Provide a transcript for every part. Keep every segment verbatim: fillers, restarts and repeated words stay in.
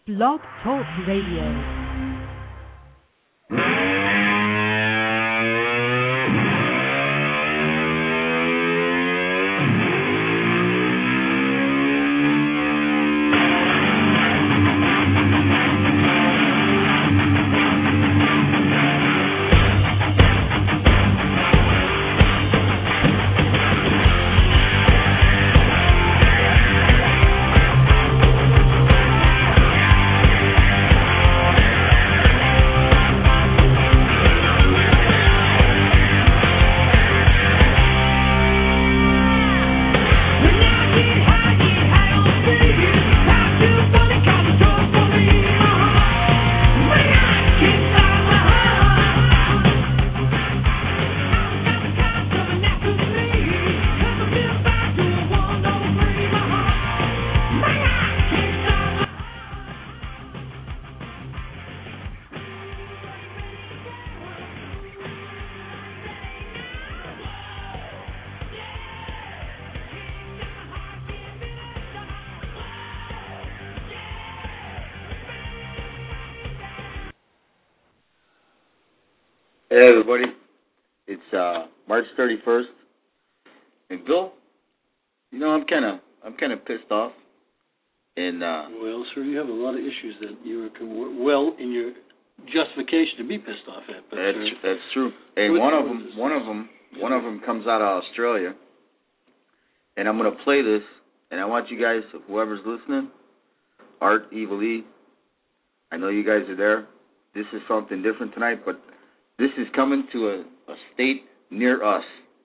Blog Talk Radio. Hey everybody, it's uh, March thirty-first, and Bill, you know I'm kind of I'm kind of pissed off, and uh, well, sir, you have a lot of issues that you are well in your justification to be pissed off at. But that's uh, that's true. And one of them, one of them, one of them comes out of Australia, and I'm gonna play this, and I want you guys, whoever's listening, Art, Evil E, I know you guys are there. This is something different tonight, but this is coming to a, a state near us.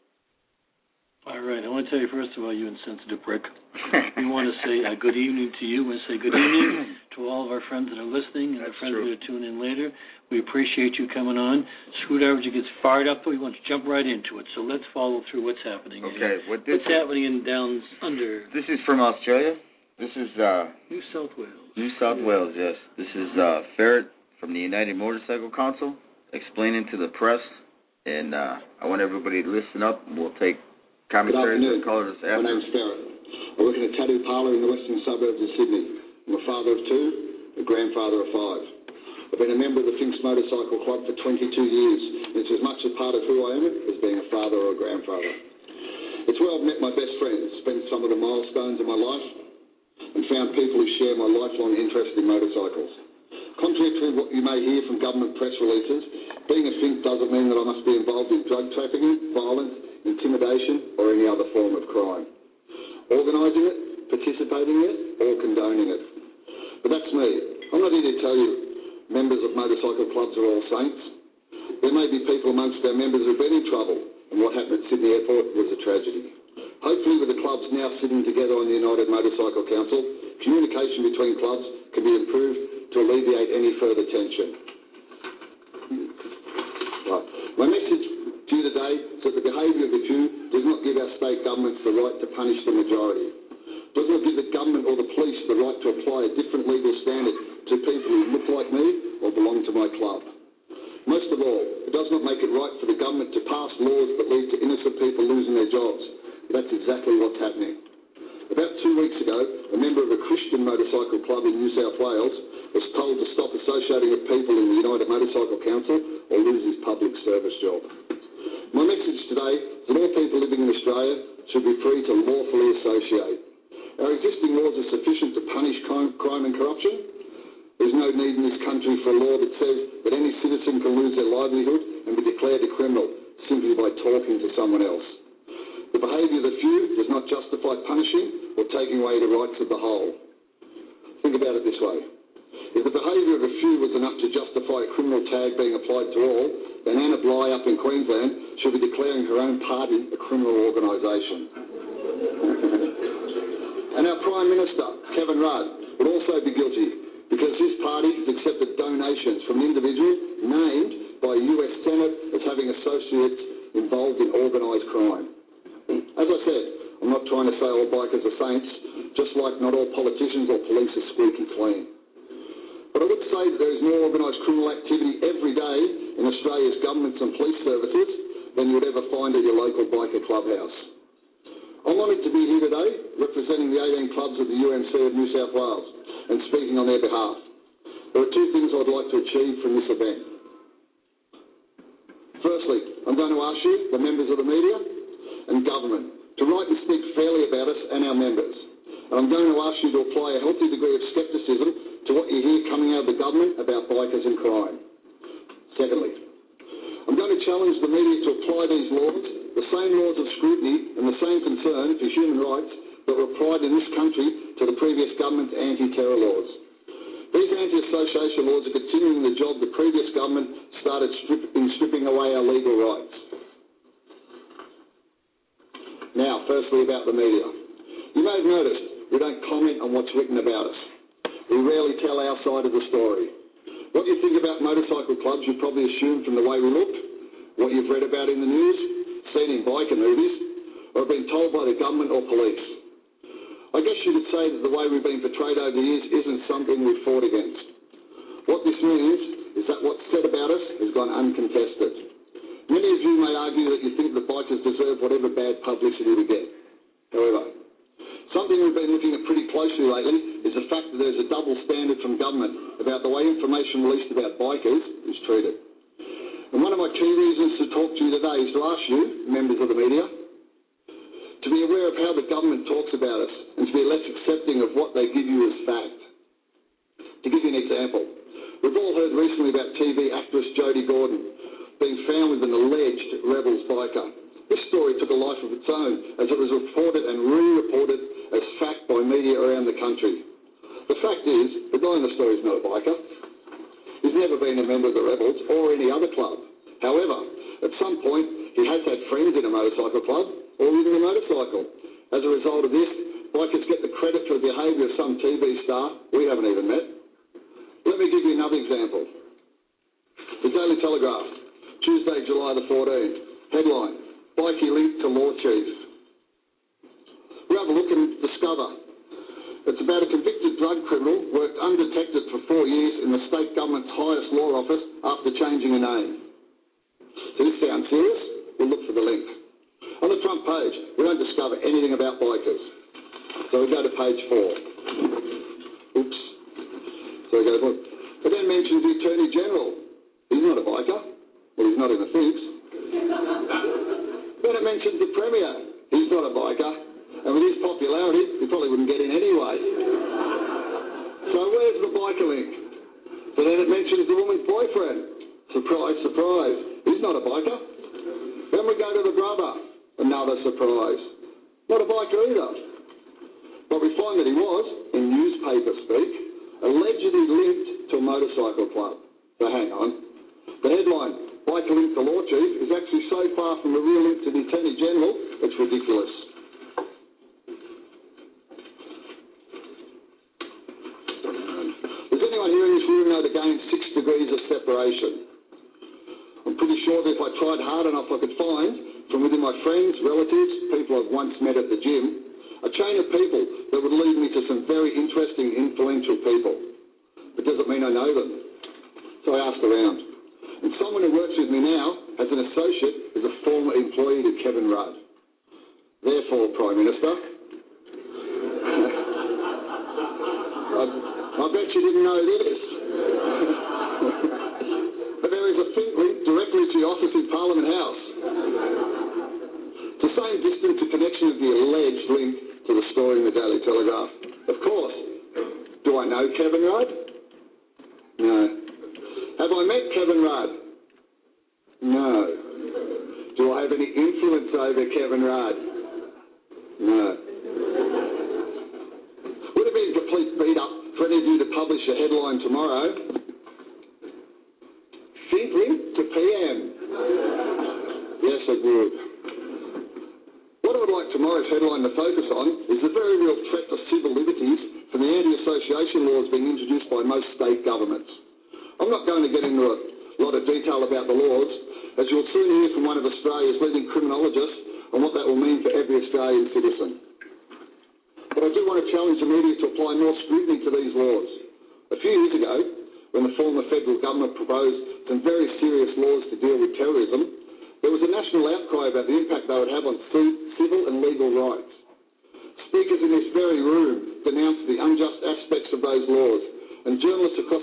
All right. I want to tell you, first of all, you insensitive prick. We want to say uh, good evening to you. We want to say good evening to all of our friends that are listening and That's our friends true. that are tuning in later. We appreciate you coming on. Screwdriver gets fired up, but we want to jump right into it. So let's follow through what's happening. Okay. What this what's happening in Downs Under? This is from Australia. This is uh, New South Wales. New South yeah. Wales, yes. This is uh, Ferret from the United Motorcycle Council, explaining to the press, and uh, I want everybody to listen up. We'll take commentaries and callers after. My name's Ferret. I work in a tattoo parlour in the western suburbs of Sydney. I'm a father of two, a grandfather of five. I've been a member of the Finks Motorcycle Club for twenty-two years, and it's as much a part of who I am as being a father or a grandfather. It's where I've met my best friends, spent some of the milestones of my life, and found people who share my lifelong interest in motorcycles. Contrary to what you may hear from government press releases, being a Fink doesn't mean that I must be involved in drug trafficking, violence, intimidation, or any other form of crime. Organising it, participating in it, or condoning it. But that's me. I'm not here to tell you members of motorcycle clubs are all saints. There may be people amongst our members who've been in trouble, and what happened at Sydney Airport was a tragedy. Hopefully, with the clubs now sitting together on the United Motorcycle Council, communication between clubs can be improved to alleviate any further tension. Right. My message to you today is that the behaviour of the few does not give our state governments the right to punish the majority. Does not give the government or the police the right to apply a different legal standard to people who look like me or belong to my club. Most of all, it does not make it right for the government to pass laws that lead to innocent people losing their jobs. That's exactly what's happening. About two weeks ago, a member of a Christian motorcycle club in New South Wales was told to stop associating with people in the United Motorcycle Council or lose his public service job. My message today is that all people living in Australia should be free to lawfully associate. Our existing laws are sufficient to punish crime and corruption. There's no need in this country for a law that says that any citizen can lose their livelihood and be declared a criminal simply by talking to someone else. The behaviour of the few does not justify punishing or taking away the rights of the whole. Think about it this way. If the behaviour of a few was enough to justify a criminal tag being applied to all, then Anna Bligh up in Queensland should be declaring her own party a criminal organisation. And our Prime Minister, Kevin Rudd, would also be guilty because his party has accepted donations from individuals named by U S Senate as having associates involved in organised crime. As I said, I'm not trying to say all bikers are saints, just like not all politicians or police are squeaky clean. But I would say that there is more organised criminal activity every day in Australia's governments and police services than you would ever find at your local biker clubhouse. I'm honoured to be here today representing the eighteen clubs of the U M C of New South Wales and speaking on their behalf. there are two things I'd like to achieve from this event. Firstly, I'm going to ask you, the members of the media and government, to write and speak fairly about us and our members. And I'm going to ask you to apply a healthy degree of scepticism to what you hear coming out of the government about bikers and crime. Secondly, I'm going to challenge the media to apply these laws, the same laws of scrutiny and the same concern for human rights that were applied in this country to the previous government's anti-terror laws. These anti-association laws are continuing the job the previous government started strip- in stripping away our legal rights. Now, firstly about the media. You may have noticed we don't comment on what's written about us. We rarely tell our side of the story. What you think about motorcycle clubs you probably assume from the way we look, what you've read about in the news, seen in biker movies, or been told by the government or police. I guess you could say that the way we've been portrayed over the years isn't something we've fought against. What this means is that what's said about us has gone uncontested. Many of you may argue that you think the bikers deserve whatever bad publicity we get. However, something we've been looking at pretty closely lately is the fact that there's a double standard from government about the way information released about bikers is treated. And one of my key reasons to talk to you today is to ask you, members of the media, to be aware of how the government talks about us and to be less accepting of what they give you as fact. To give you an example, we've all heard recently about T V actress Jodie Gordon being found with an alleged Rebels biker. This story took a life of its own as it was reported and re-reported as fact by media around the country. The fact is, the guy in the story is not a biker. He's never been a member of the Rebels or any other club. However, at some point, he has had friends in a motorcycle club or ridden a motorcycle. As a result of this, bikers get the credit for the behaviour of some T V star we haven't even met. Let me give you another example. The Daily Telegraph, Tuesday, July the fourteenth. Headline, Bikie linked to law chief. We have a look and discover it's about a convicted drug criminal worked undetected for four years in the state government's highest law office after changing a name. So this sounds serious? We'll look for the link. On the front page, we don't discover anything about bikers. So we go to page four. Oops. So we go to four. It then mentions the Attorney General. He's not a biker. Well, he's not in the fix. Then it mentions the Premier. He's not a biker. And with his popularity, he probably wouldn't get in anyway. So where's the biker link? So then it mentions the woman's boyfriend. Surprise, surprise. He's not a biker. Then we go to the brother. Another surprise. Not a biker either. But we find that he was, in newspaper speak, allegedly linked to a motorcycle club. So hang on. The headline, Biker linked to law chief, is actually so far from a real link to the Attorney General, it's ridiculous. Does anyone here in this room know the game Six Degrees of Separation? I'm pretty sure that if I tried hard enough I could find, from within my friends, relatives, people I've once met at the gym, a chain of people that would lead me to some very interesting, influential people. But does it mean I know them? So I asked around. And someone who works with me now, as an associate, is a former employee to Kevin Rudd. Therefore, Prime Minister, I, I bet you didn't know this. But there is a think link directly to the office in Parliament House. It's the same distance and connection of the alleged link to the story in the Daily Telegraph. Of course. Do I know Kevin Rudd? No. Have I met Kevin Rudd? No. Do I have any influence over Kevin Rudd? No. Would it be a complete beat up for any of you to publish a headline tomorrow? Think link to P M. Yes, it would. What I would like tomorrow's headline to focus on is the very real threat to civil liberties from the anti-association laws being introduced by most state governments. I'm not going to get into a lot of detail about the laws, as you'll soon hear from one of Australia's leading criminologists on what that will mean for every Australian citizen. But I do want to challenge the media to apply more scrutiny to these laws. A few years ago, when the former federal government proposed some very serious laws to deal with terrorism, there was a national outcry about the impact they would have on civil and legal rights. Speakers in this very room denounced the unjust aspects of those laws, and journalists across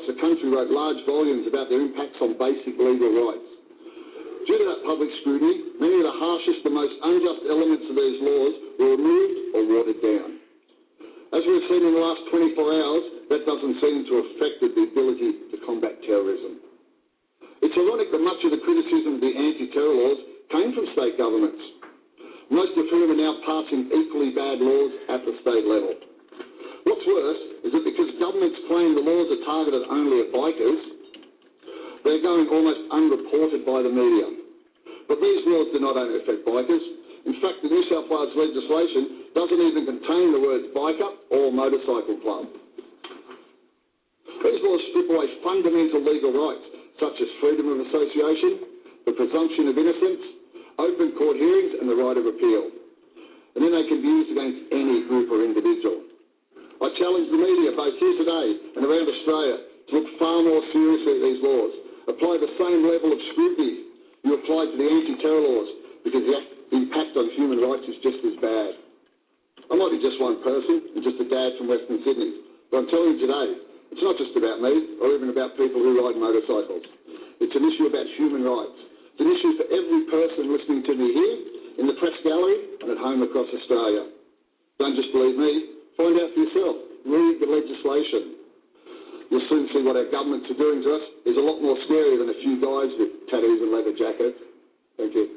across the country wrote large volumes about their impacts on basic legal rights. Due to that public scrutiny, many of the harshest and most unjust elements of these laws were removed or watered down. As we've seen in the last twenty-four hours, that doesn't seem to have affected the ability to combat terrorism. It's ironic that much of the criticism of the anti-terror laws came from state governments, most of whom are now passing equally bad laws at the state level. What's worse is that because governments claim the laws are targeted only at bikers, they're going almost unreported by the media. But these laws do not only affect bikers. In fact, the New South Wales legislation doesn't even contain the words biker or motorcycle club. These laws strip away fundamental legal rights, such as freedom of association, the presumption of innocence, open court hearings, and the right of appeal. And then they can be used against any group or individual. I challenge the media, both here today and around Australia, to look far more seriously at these laws. Apply the same level of scrutiny you apply to the anti-terror laws, because the impact on human rights is just as bad. I might be just one person and just a dad from Western Sydney, but I'm telling you today, it's not just about me or even about people who ride motorcycles. It's an issue about human rights. It's an issue for every person listening to me here, in the press gallery and at home across Australia. Don't just believe me. Find out for yourself. Read the legislation. You'll soon see what our governments are doing to us is a lot more scary than a few guys with tattoos and leather jackets. Thank you.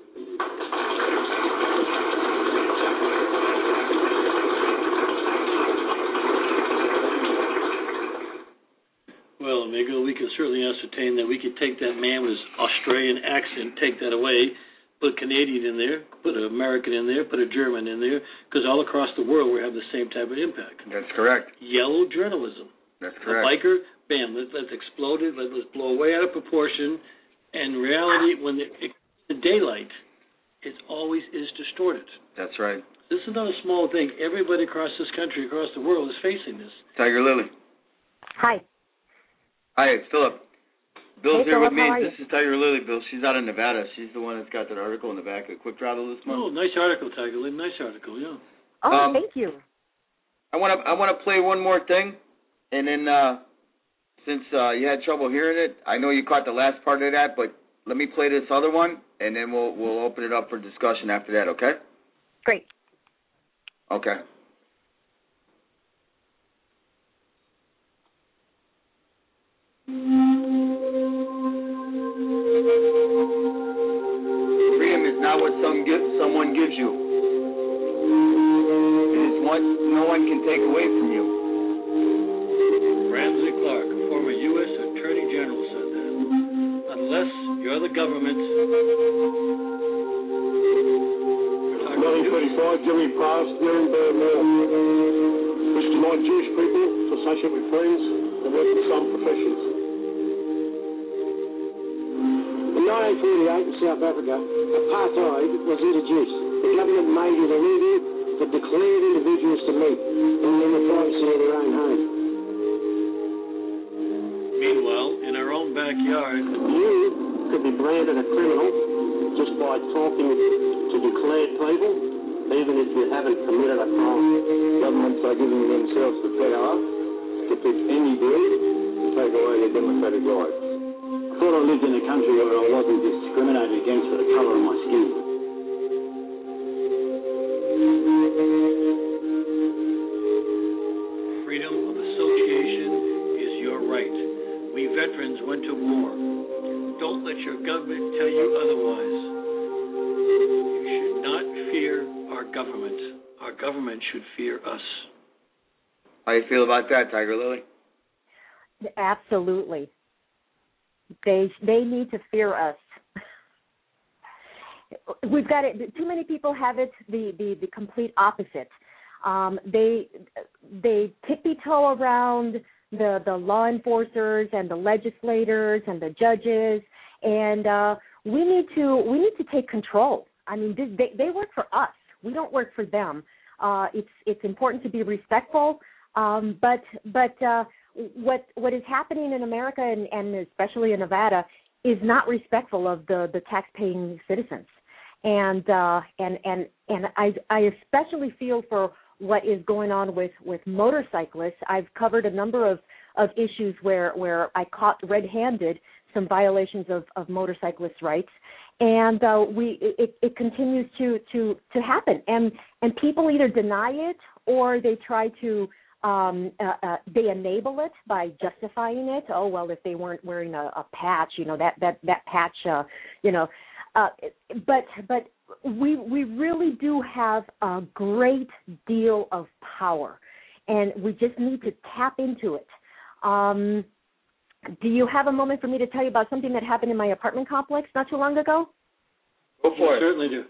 Well, Miguel, we can certainly ascertain that we could take that man with his Australian accent, take that away, put Canadian in there, put an American in there, put a German in there, because all across the world we have the same type of impact. That's correct. Yellow journalism. That's correct. A biker, bam, let's, let's explode it, let, let's blow way out of proportion. And reality, when the, it, the daylight, it always is distorted. That's right. This is not a small thing. Everybody across this country, across the world, is facing this. Tiger Lily. Hi. Hi, it's Philip. Bill's Hey, here Philip, with me. how are This is Tiger Lily. Bill, she's out in Nevada. She's the one that's got that article in the back of Quick Travel this month. Oh, nice article, Tiger Lee. Nice article, yeah. Oh, Um, thank you. I want to I want to play one more thing, and then uh, since uh, you had trouble hearing it, I know you caught the last part of that, but let me play this other one, and then we'll we'll open it up for discussion after that. Okay? Great. Okay. Freedom is not what some give, someone gives you. It is what no one can take away from you. Ramsey Clark, former U S Attorney General, said that. Unless you're the government. nineteen thirty-five, Jimmy passed Nuremberg Law, which denied Jewish people to associate with friends and work in some professions. In nineteen forty-eight in South Africa, apartheid was introduced. The government made it illegal for declared individuals to meet and in the privacy of their own home. Meanwhile, in our own backyard, You could be branded a criminal just by talking to declared people, even if you haven't committed a crime. Governments are giving themselves the power to pick any group to take away their democratic rights. I thought I lived in a country where I wasn't discriminated against for the colour of my skin. freedom of association is your right. We veterans went to war. Don't let your government tell you otherwise. You should not fear our government. Our government should fear us. How do you feel about that, Tiger Lily? Absolutely. They they need to fear us. We've got it. Too many people have it the, the, the complete opposite. Um, they they tippy-toe around the, the law enforcers and the legislators and the judges, and uh, we need to we need to take control. I mean, they they work for us. We don't work for them. Uh, it's it's important to be respectful, um, but but uh, what what is happening in America and, and especially in Nevada is not respectful of the, the tax-paying citizens. And uh, and and and I I especially feel for what is going on with, with motorcyclists. I've covered a number of, of issues where, where I caught red-handed some violations of, of motorcyclist rights. And uh, we it, it continues to, to, to happen. And, and people either deny it or they try to Um, uh, uh, they enable it by justifying it. Oh, well, if they weren't wearing a, a patch, you know, that, that, that patch, uh, you know, uh, but, but we, we really do have a great deal of power, and we just need to tap into it. Um, do you have a moment for me to tell you about something that happened in my apartment complex not too long ago? Go for I it. certainly do.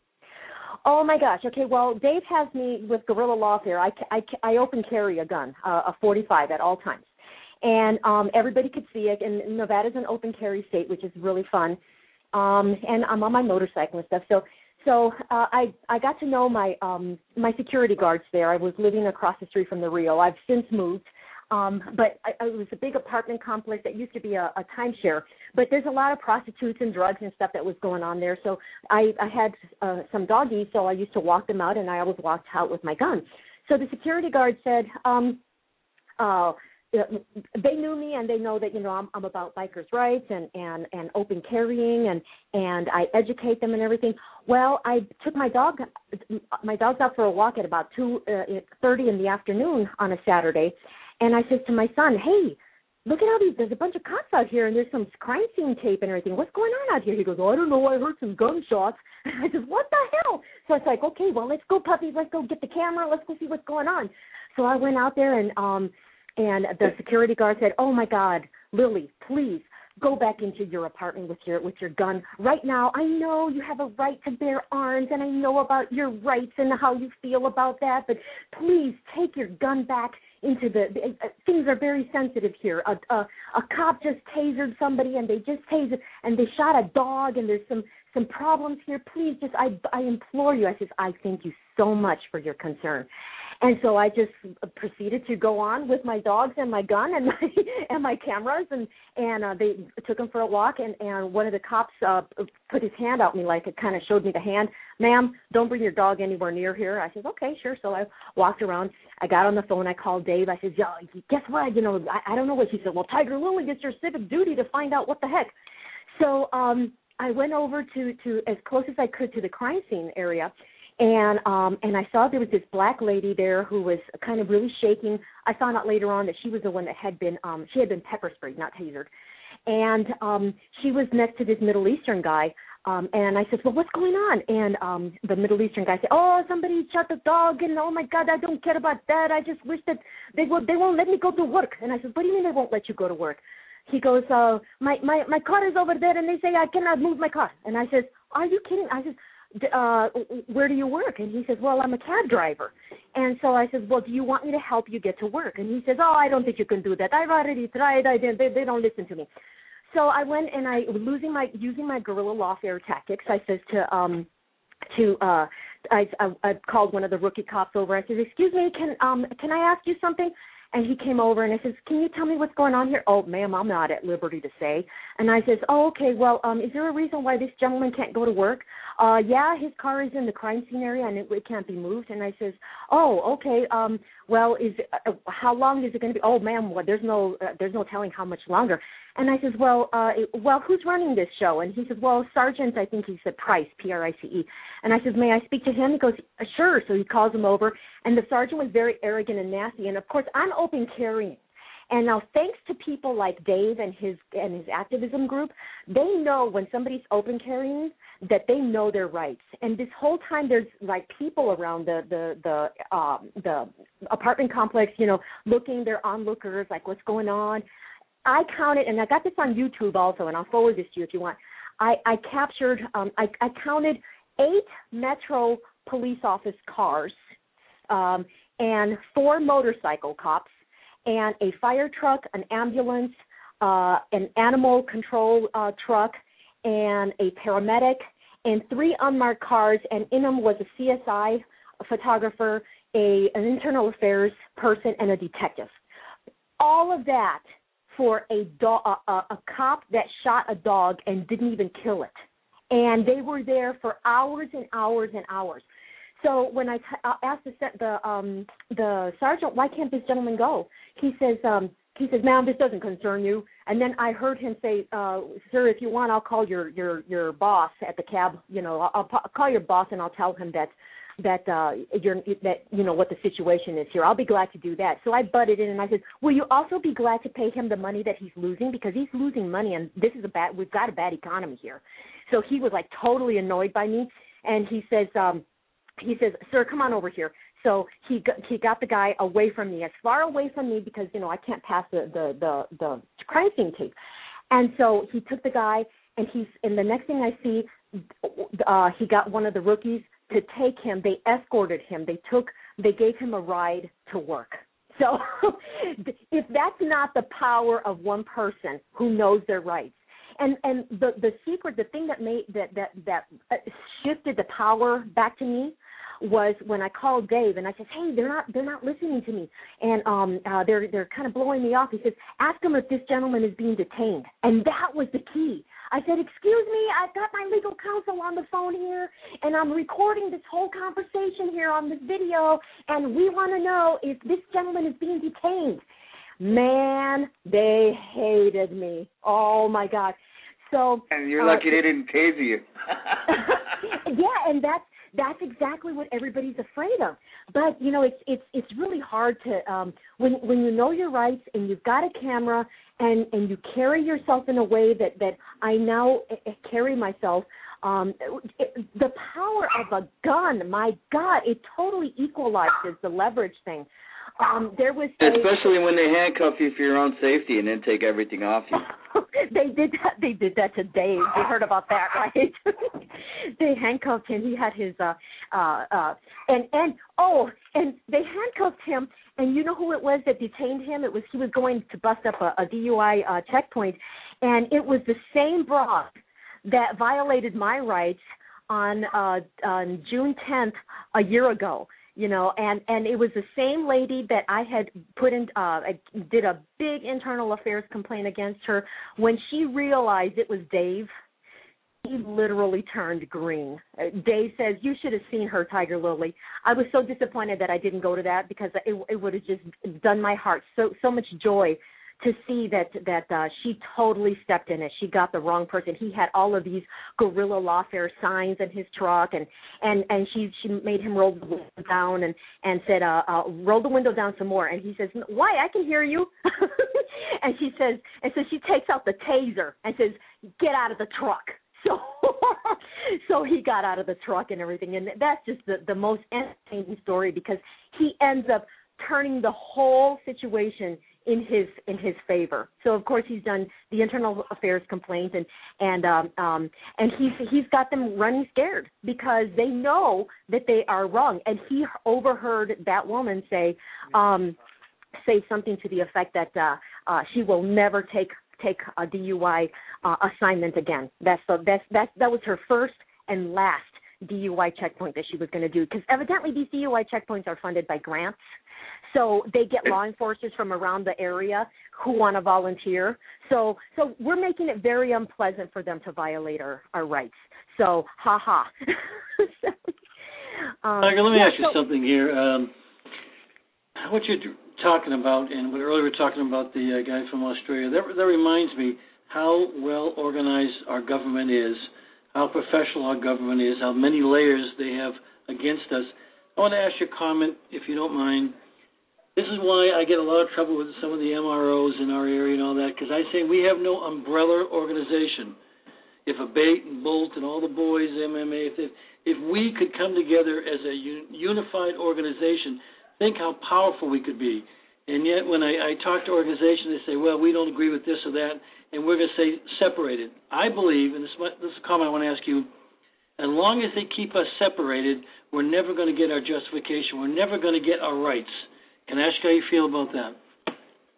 Oh, my gosh. Okay, well, Dave has me with guerrilla lawfare. I, I, I open carry a gun, uh, a forty-five at all times. And um, everybody could see it. And Nevada's an open carry state, which is really fun. Um, and I'm on my motorcycle and stuff. So so uh, I, I got to know my um, my security guards there. I was living across the street from the Rio. I've since moved. Um, but I, it was a big apartment complex that used to be a, a timeshare. But there's a lot of prostitutes and drugs and stuff that was going on there. So I, I had uh, some doggies, so I used to walk them out, and I always walked out with my gun. So the security guard said, um, uh, they knew me, and they know that, you know, I'm, I'm about bikers' rights and, and, and open carrying, and, and I educate them and everything. Well, I took my dog, my dog's out for a walk at about two thirty in the afternoon on a Saturday. And I said to my son, hey, look at how these, there's a bunch of cops out here, and there's some crime scene tape and everything. What's going on out here? He goes, oh, I don't know. I heard some gunshots. And I said, what the hell? So it's like, okay, well, let's go, puppies. Let's go get the camera. Let's go see what's going on. So I went out there, and um, and the security guard said, oh, my God, Lily, please go back into your apartment with your with your gun. Right now, I know you have a right to bear arms, and I know about your rights and how you feel about that, but please take your gun back into the, the uh, things are very sensitive here. A, a, a cop just tasered somebody, and they just tasered, and they shot a dog, and there's some, some problems here. Please, just I, I implore you. I says, I thank you so much for your concern. And so I just proceeded to go on with my dogs and my gun and my and my cameras, and and uh, they took him for a walk. And, and one of the cops uh, put his hand out at me, like it kind of showed me the hand. Ma'am, don't bring your dog anywhere near here. I said, okay, sure. So I walked around. I got on the phone. I called Dave. I said, yo, guess what? You know, I, I don't know what. He said, well, Tiger Lily, it's your civic duty to find out what the heck. So um, I went over to to as close as I could to the crime scene area. And um, and I saw there was this black lady there who was kind of really shaking. I found out later on that she was the one that had been um, she had been pepper sprayed, not tasered. And um, she was next to this Middle Eastern guy. Um, and I said, well, what's going on? And um, the Middle Eastern guy said, oh, somebody shot the dog, and oh my God, I don't care about that. I just wish that they would they won't let me go to work. And I said, what do you mean they won't let you go to work? He goes, uh, my my my car is over there, and they say I cannot move my car. And I said, are you kidding? I said, Uh, where do you work? And he says, well, I'm a cab driver. And so I said, well, do you want me to help you get to work? And he says, oh, I don't think you can do that. I've already tried. I did. They, they don't listen to me. So I went and I, losing my, using my guerrilla lawfare tactics, I says to, um, to, uh, I, I, I called one of the rookie cops over. I said, excuse me, can, um, can I ask you something? And he came over and I says, can you tell me what's going on here? Oh, ma'am, I'm not at liberty to say. And I says, oh, okay, well, um, is there a reason why this gentleman can't go to work? Uh, yeah, his car is in the crime scene area and it, it can't be moved. And I says, oh, okay, um, well, is uh, how long is it going to be? Oh, ma'am, well, there's no uh, there's no telling how much longer. And I says, well, uh, well, who's running this show? And he says, well, Sergeant, I think he said Price, P R I C E. And I says, may I speak to him? He goes, sure. So he calls him over. And the sergeant was very arrogant and nasty. And, of course, I'm open carrying. And now thanks to people like Dave and his and his activism group, they know when somebody's open carrying that they know their rights. And this whole time there's like people around the the the, um, the apartment complex, you know, looking, they're onlookers, like what's going on. I counted, and I got this on YouTube also, and I'll forward this to you if you want. I, I captured, um, I, I counted eight Metro police office cars um, and four motorcycle cops and a fire truck, an ambulance, uh, an animal control uh, truck, and a paramedic, and three unmarked cars, and in them was a C S I, a photographer, a an internal affairs person, and a detective. All of that for a, do- a, a, a cop that shot a dog and didn't even kill it. And they were there for hours and hours and hours. So when I t- asked the, the, um, the sergeant, why can't this gentleman go? He says, um, he says, ma'am, this doesn't concern you. And then I heard him say, uh, sir, if you want, I'll call your, your, your boss at the cab. You know, I'll, I'll call your boss and I'll tell him that, that, uh, you're, that, you know, what the situation is here. I'll be glad to do that. So I butted in and I said, will you also be glad to pay him the money that he's losing? Because he's losing money and this is a bad, we've got a bad economy here. So he was like totally annoyed by me. And he says, um, he says, sir, come on over here. So he got, he got the guy away from me, as far away from me because, you know, I can't pass the, the, the, the crime scene tape. And so he took the guy, and he's and the next thing I see, uh, he got one of the rookies to take him. They escorted him. They took, they gave him a ride to work. So if that's not the power of one person who knows their rights. And and the, the secret, the thing that made that, that, that shifted the power back to me was when I called Dave and I said, hey, they're not they're not listening to me, and um, uh, they're they're kind of blowing me off. He says, ask them if this gentleman is being detained, and that was the key. I said, excuse me, I've got my legal counsel on the phone here, and I'm recording this whole conversation here on this video, and we want to know if this gentleman is being detained. Man, they hated me. Oh my God. So and you're uh, lucky they didn't tase you. Yeah, and that's that's exactly what everybody's afraid of. But you know, it's it's it's really hard to um, when when you know your rights and you've got a camera and, and you carry yourself in a way that, that I now carry myself. Um, it, the power of a gun, my God, it totally equalizes the leverage thing. Um, there was a, especially when they handcuff you for your own safety and then take everything off you. they did that. They did that to Dave. You heard about that, right? They handcuffed him. He had his uh, uh, uh, and and oh, and they handcuffed him. And you know who it was that detained him? It was he was going to bust up a, a D U I uh, checkpoint, and it was the same broad that violated my rights on uh, on June tenth a year ago. You know, and, and it was the same lady that I had put in, uh, I did a big internal affairs complaint against her. When she realized it was Dave, he literally turned green. Uh, Dave says, you should have seen her, Tiger Lily. I was so disappointed that I didn't go to that because it, it would have just done my heart so so much joy to see that that uh, she totally stepped in it. She got the wrong person. He had all of these guerrilla lawfare signs in his truck, and and, and she she made him roll the window down and and said, uh, uh, roll the window down some more. And he says, why? I can hear you. And she says, and so she takes out the taser and says, get out of the truck. So, so he got out of the truck and everything, and that's just the the most entertaining story because he ends up turning the whole situation in his in his favor. So of course he's done the internal affairs complaint and and um, um, and he's he's got them running scared because they know that they are wrong. And he overheard that woman say um, say something to the effect that uh, uh, she will never take take a D U I uh, assignment again. That's so that's that that was her first and last D U I checkpoint that she was going to do because evidently these D U I checkpoints are funded by grants. So they get law enforcers from around the area who want to volunteer. So so we're making it very unpleasant for them to violate our, our rights. So, ha-ha. so, um, Tiger, let me yeah, ask you so, something here. Um, what you're talking about, and what earlier we were talking about the uh, guy from Australia, that, that reminds me how well organized our government is, how professional our government is, how many layers they have against us. I want to ask you a comment, if you don't mind. This is why I get a lot of trouble with some of the M R Os in our area and all that, because I say we have no umbrella organization. If a Bait and Bolt and all the boys, M M A, if, they, if we could come together as a un, unified organization, think how powerful we could be. And yet when I, I talk to organizations, they say, well, we don't agree with this or that, and we're going to say separated. I believe, and this, this is a comment I want to ask you, as long as they keep us separated, we're never going to get our justification. We're never going to get our rights. Can I ask how you feel about that?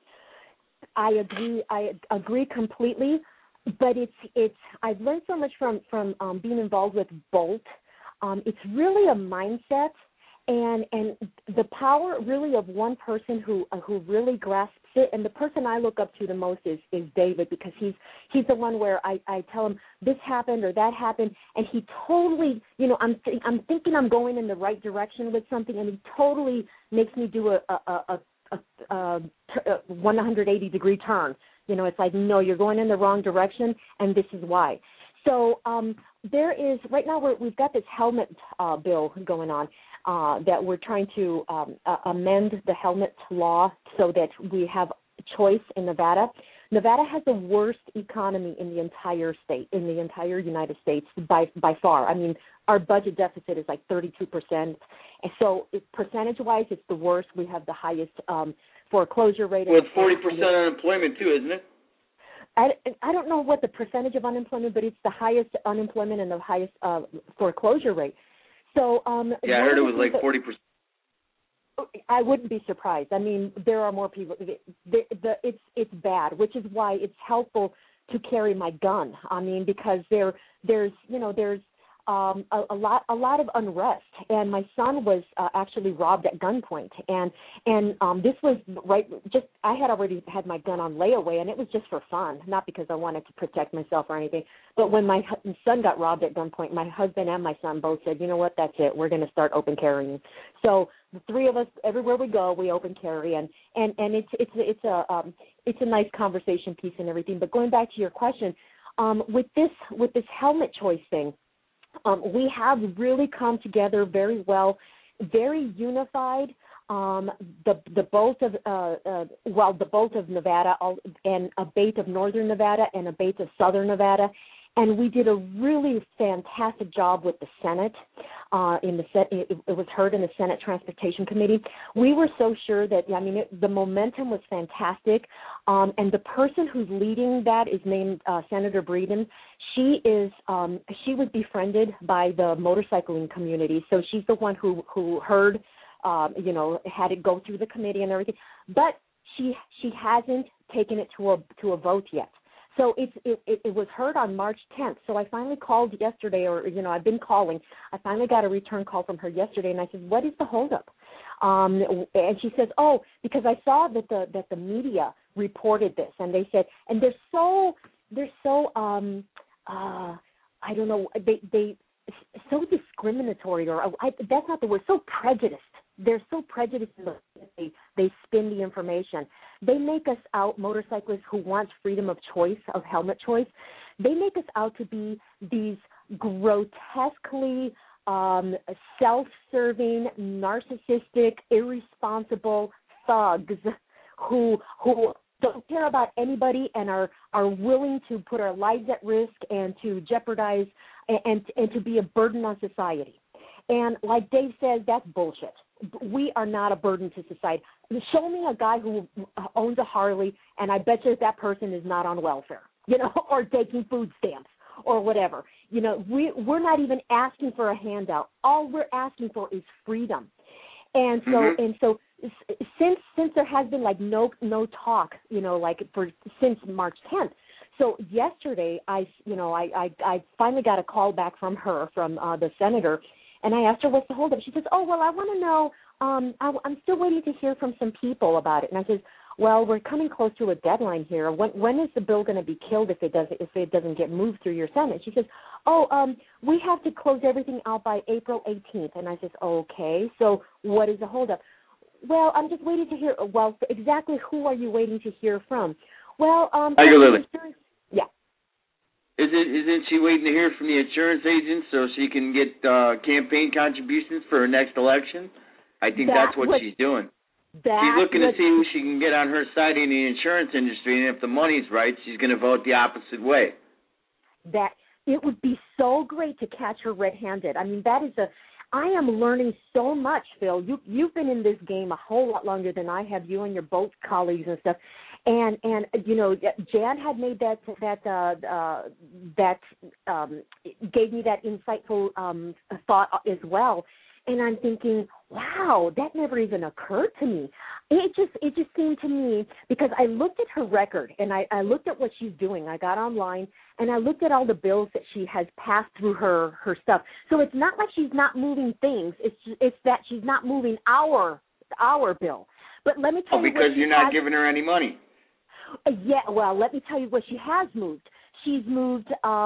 I agree. I agree completely. But it's it's. I've learned so much from from um, being involved with Bolt. Um, it's really a mindset, and and the power really of one person who uh, who really grasps it. And the person I look up to the most is is David, because he's he's the one where I, I tell him this happened or that happened, and he totally, you know, I'm th- I'm thinking I'm going in the right direction with something, and he totally makes me do a, a, a a, a, a one hundred eighty degree turn. You know, it's like, no, you're going in the wrong direction, and this is why. So um, there is, right now we're, we've got this helmet uh, bill going on uh, that we're trying to um, uh, amend the helmet law so that we have choice in Nevada. Nevada has the worst economy in the entire state, in the entire United States by by far. I mean, our budget deficit is like thirty-two percent. And so it, percentage-wise, it's the worst. We have the highest um, foreclosure rate. Well, it's forty percent unemployment too, isn't it? I, I don't know what the percentage of unemployment, but it's the highest unemployment and the highest uh, foreclosure rate. So um, yeah, I heard it was like forty percent. I wouldn't be surprised. I mean, there are more people. The, the, the, it's it's bad, which is why it's helpful to carry my gun. I mean, because there there's you know there's um, a, a lot a lot of unrest, and my son was uh, actually robbed at gunpoint, and and um, this was right. Just I had already had my gun on layaway, and it was just for fun, not because I wanted to protect myself or anything. But when my son got robbed at gunpoint, my husband and my son both said, you know what, that's it. We're going to start open carrying. So the three of us, everywhere we go, we open carry, and and and it's it's it's a um, it's a nice conversation piece and everything. But going back to your question, um, with this with this helmet choice thing. Um, we have really come together very well, very unified. Um, the the both of uh, uh, well, the both of Nevada and a bait of Northern Nevada and a bait of Southern Nevada, and we did a really fantastic job with the Senate. Uh, in the it, it was heard in the Senate Transportation Committee. We were so sure that I mean it, the momentum was fantastic, um, and the person who's leading that is named uh, Senator Breeden. She is um, she was befriended by the motorcycling community, so she's the one who who heard, um, you know, had it go through the committee and everything. But she she hasn't taken it to a to a vote yet. So it's, it, it, it was heard on March tenth. So I finally called yesterday, or, you know, I've been calling. I finally got a return call from her yesterday, and I said, what is the holdup? Um, and she says, oh, because I saw that the that the media reported this, and they said, and they're so, they're so, um, uh, I don't know, they, they, so discriminatory, or I, that's not the word, so prejudiced. They're so prejudiced in the way they, they spin the information. They make us out, motorcyclists who want freedom of choice, of helmet choice, they make us out to be these grotesquely um, self-serving, narcissistic, irresponsible thugs who who don't care about anybody and are, are willing to put our lives at risk and to jeopardize and, and, and to be a burden on society. And like Dave says, that's bullshit. We are not a burden to society. Show me a guy who owns a Harley, and I bet you that person is not on welfare, you know, or taking food stamps or whatever. You know, we, we're not even asking for a handout. All we're asking for is freedom. And so, mm-hmm. and so, since since there has been like no no talk, you know, like for since March tenth. So yesterday, I you know, I I, I finally got a call back from her, from uh, the senator. And I asked her, what's the holdup? She says, oh, well, I want to know, um, I, I'm still waiting to hear from some people about it. And I says, well, we're coming close to a deadline here. When, when is the bill going to be killed if it doesn't if it doesn't get moved through your Senate? She says, oh, um, we have to close everything out by April eighteenth. And I says, okay, so what is the holdup? Well, I'm just waiting to hear. Well, exactly who are you waiting to hear from? Well, um, Hi, Lily. Yeah. Is it, isn't she waiting to hear from the insurance agent so she can get uh, campaign contributions for her next election? I think that's, that's what, what she's doing. She's looking to see who she can get on her side in the insurance industry, and if the money's right, she's going to vote the opposite way. That it would be so great to catch her red-handed. I mean, that is a. I am learning so much, Phil. You you've been in this game a whole lot longer than I have. You and your both colleagues and stuff. And and you know, Jan had made that that uh, uh, that um, gave me that insightful um, thought as well. And I'm thinking, wow, that never even occurred to me. It just it just seemed to me, because I looked at her record and I, I looked at what she's doing. I got online and I looked at all the bills that she has passed through her, her stuff. So it's not like she's not moving things. It's it's that she's not moving our our bill. But let me tell oh, you, because what you're not has, giving her any money. Yeah, well, let me tell you what she has moved. She's moved um,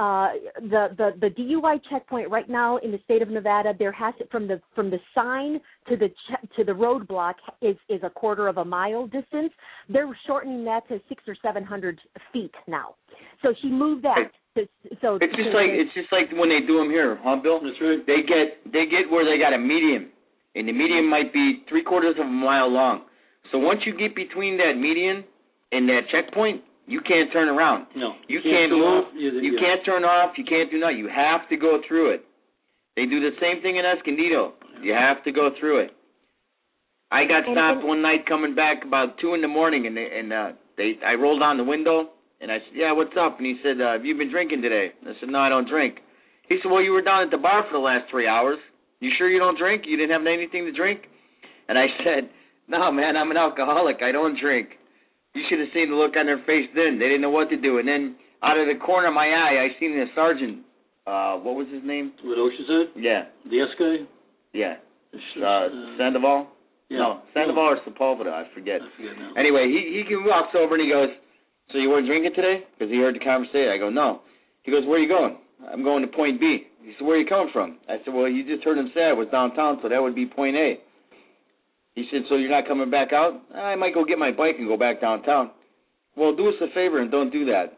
uh, the, the the D U I checkpoint right now in the state of Nevada, there has to, from the from the sign to the ch- to the roadblock is is a quarter of a mile distance. They're shortening that to six or seven hundred feet now. So she moved that. Right. To, so it's just to, like it's just like when they do them here, huh, Bill? That's right. They get they get where they got a median, and the median might be three quarters of a mile long. So once you get between that median and that checkpoint, you can't turn around. No, you can't can't move. Either, you yeah. can't turn off. You can't do nothing. You have to go through it. They do the same thing in Escondido. You have to go through it. I got and, stopped and, one night coming back about two in the morning, and they, and uh, they I rolled down the window. And I said, yeah, what's up? And he said, uh, have you been drinking today? I said, no, I don't drink. He said, well, you were down at the bar for the last three hours. You sure you don't drink? You didn't have anything to drink? And I said, no, man, I'm an alcoholic. I don't drink. You should have seen the look on their face then. They didn't know what to do. And then out of the corner of my eye, I seen the sergeant. Uh, what was his name? What OSHA said? Yeah. The S guy? Yeah. Uh, uh, Sandoval? Yeah. No, Sandoval or Sepulveda, I forget. I forget now. Anyway, he, he walks over and he goes, so you weren't drinking today? Because he heard the conversation. I go, no. He goes, where are you going? I'm going to point B. He said, where are you coming from? I said, well, you just heard him say I was downtown, so that would be point A. He said, so you're not coming back out? I might go get my bike and go back downtown. Well, do us a favor and don't do that.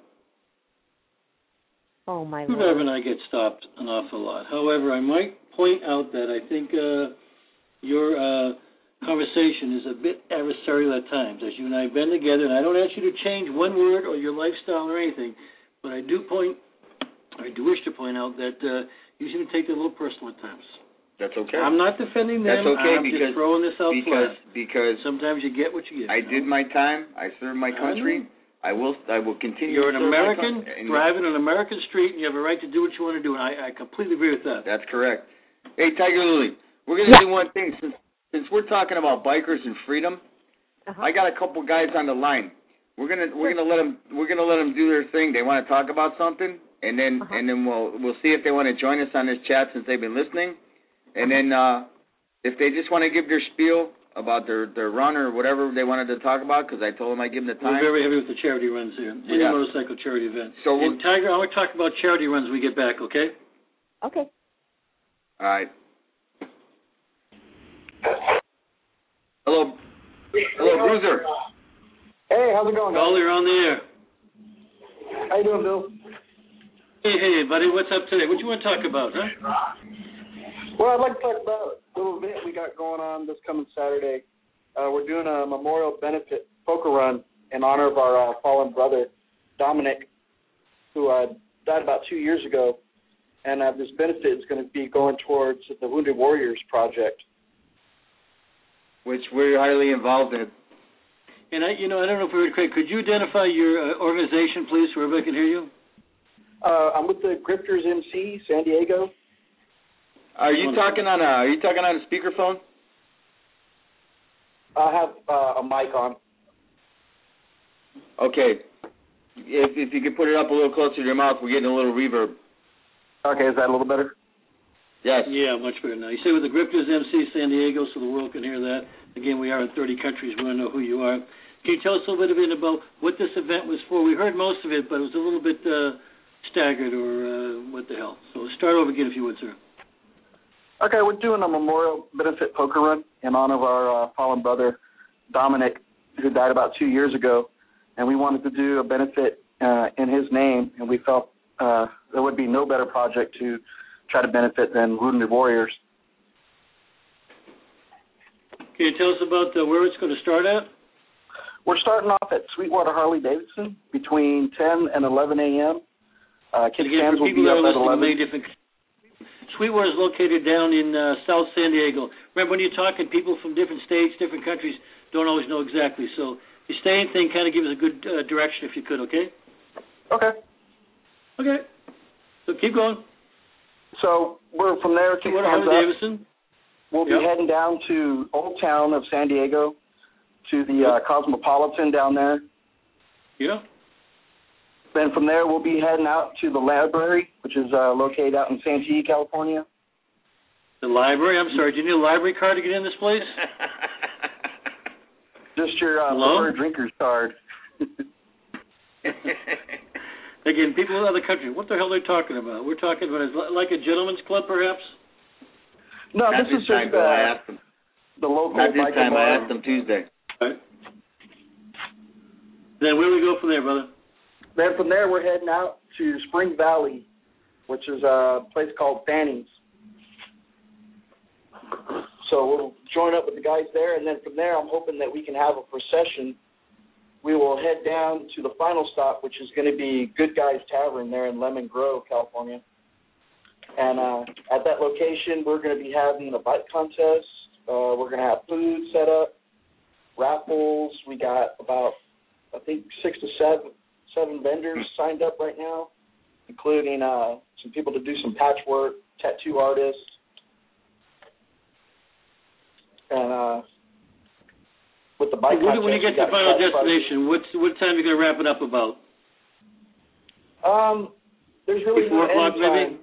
oh, my Screwdriver Lord. and I get stopped an awful lot. However, I might point out that I think uh, your uh, conversation is a bit adversarial at times. As you and I have been together, and I don't ask you to change one word or your lifestyle or anything, but I do point, I do wish to point out that uh, you seem to take it a little personal at times. That's okay. I'm not defending them. That's okay I'm because just throwing this out because flat. because Sometimes you get what you get. I you know? did my time. I served my country. I will I will continue. You're to an serve my American country. driving an American street, and you have a right to do what you want to do, and I, I completely agree with that. That's correct. Hey, Tiger Lily, we're gonna Yeah. do one thing since since we're talking about bikers and freedom. Uh-huh. I got a couple guys on the line. We're gonna we're gonna let them we're gonna let them do their thing. They want to talk about something, and then Uh-huh. and then we'll we'll see if they want to join us on this chat since they've been listening, and then uh, if they just want to give their spiel about their, their run or whatever they wanted to talk about, because I told them I'd give them the time. We're very heavy with the charity runs here. Any Yeah. motorcycle charity event. So and Tiger, I want to talk about charity runs when we get back, okay? Okay. All right. Hello. Hello, Bruiser. Hey, how's it going? Call, you're on the air. How you doing, Bill? Hey, hey, buddy, what's up today? What you want to talk about, huh? Well, I'd like to talk about a little event we got going on this coming Saturday. Uh, we're doing a memorial benefit poker run in honor of our uh, fallen brother, Dominic, who uh, died about two years ago. And uh, this benefit is going to be going towards the Wounded Warriors Project. Which we're highly involved in. And, I, you know, I don't know if we heard correct. Could you identify your uh, organization, please, so everybody can hear you? Uh, I'm with the Grifters M C, San Diego. Are you talking on a Are you talking on a speakerphone? I have uh, a mic on. Okay. If if you could put it up a little closer to your mouth, we're getting a little reverb. Okay, is that a little better? Yes. Yeah, much better now. You say with the Grifters M C San Diego, so the world can hear that. Again, we are in thirty countries. We want to know who you are. Can you tell us a little bit about what this event was for? We heard most of it, but it was a little bit uh, staggered or uh, what the hell. So start over again if you would, sir. Okay, we're doing a memorial benefit poker run in honor of our uh, fallen brother, Dominic, who died about two years ago. And we wanted to do a benefit uh, in his name, and we felt uh, there would be no better project to try to benefit than Wounded Warriors. Can you tell us about uh, where it's going to start at? We're starting off at Sweetwater Harley-Davidson between ten and eleven a.m. Uh, kids Again, fans for will people be that are up at listening to eleven. many different. Sweetwater is located down in uh, South San Diego. Remember, when you're talking, people from different states, different countries don't always know exactly. So the staying thing kind of gives a good uh, direction if you could, okay? Okay. Okay. So keep going. So we're from there. Kids Sweetwater fans up. Harley-Davidson. We'll Yep. be heading down to Old Town of San Diego, to the uh, Cosmopolitan down there. Yeah. Then from there, we'll be heading out to the library, which is uh, located out in Santee, California. The library. I'm sorry. Do you need a library card to get in this place? Just your uh, Hello? preferred drinker's card. Again, people in other countries, what the hell are they talking about? We're talking about is like a gentleman's club, perhaps? No, Not this, this is time, just Bill. I uh, asked them. the local. Not this time. bar. I asked them Tuesday. All right. Then where do we go from there, brother? Then from there, we're heading out to Spring Valley, which is a place called Fanning's. So we'll join up with the guys there, and then from there, I'm hoping that we can have a procession. We will head down to the final stop, which is going to be Good Guys Tavern there in Lemon Grove, California. And uh, at that location, we're going to be having a bike contest. Uh, we're going to have food set up, raffles. We got about, I think, six to seven, seven vendors signed up right now, including uh, some people to do some patchwork, tattoo artists. And uh, with the bike when, contest, when you get to the final destination, what's, what time are you going to wrap it up about? Um, there's really Four no o'clock, end time. maybe?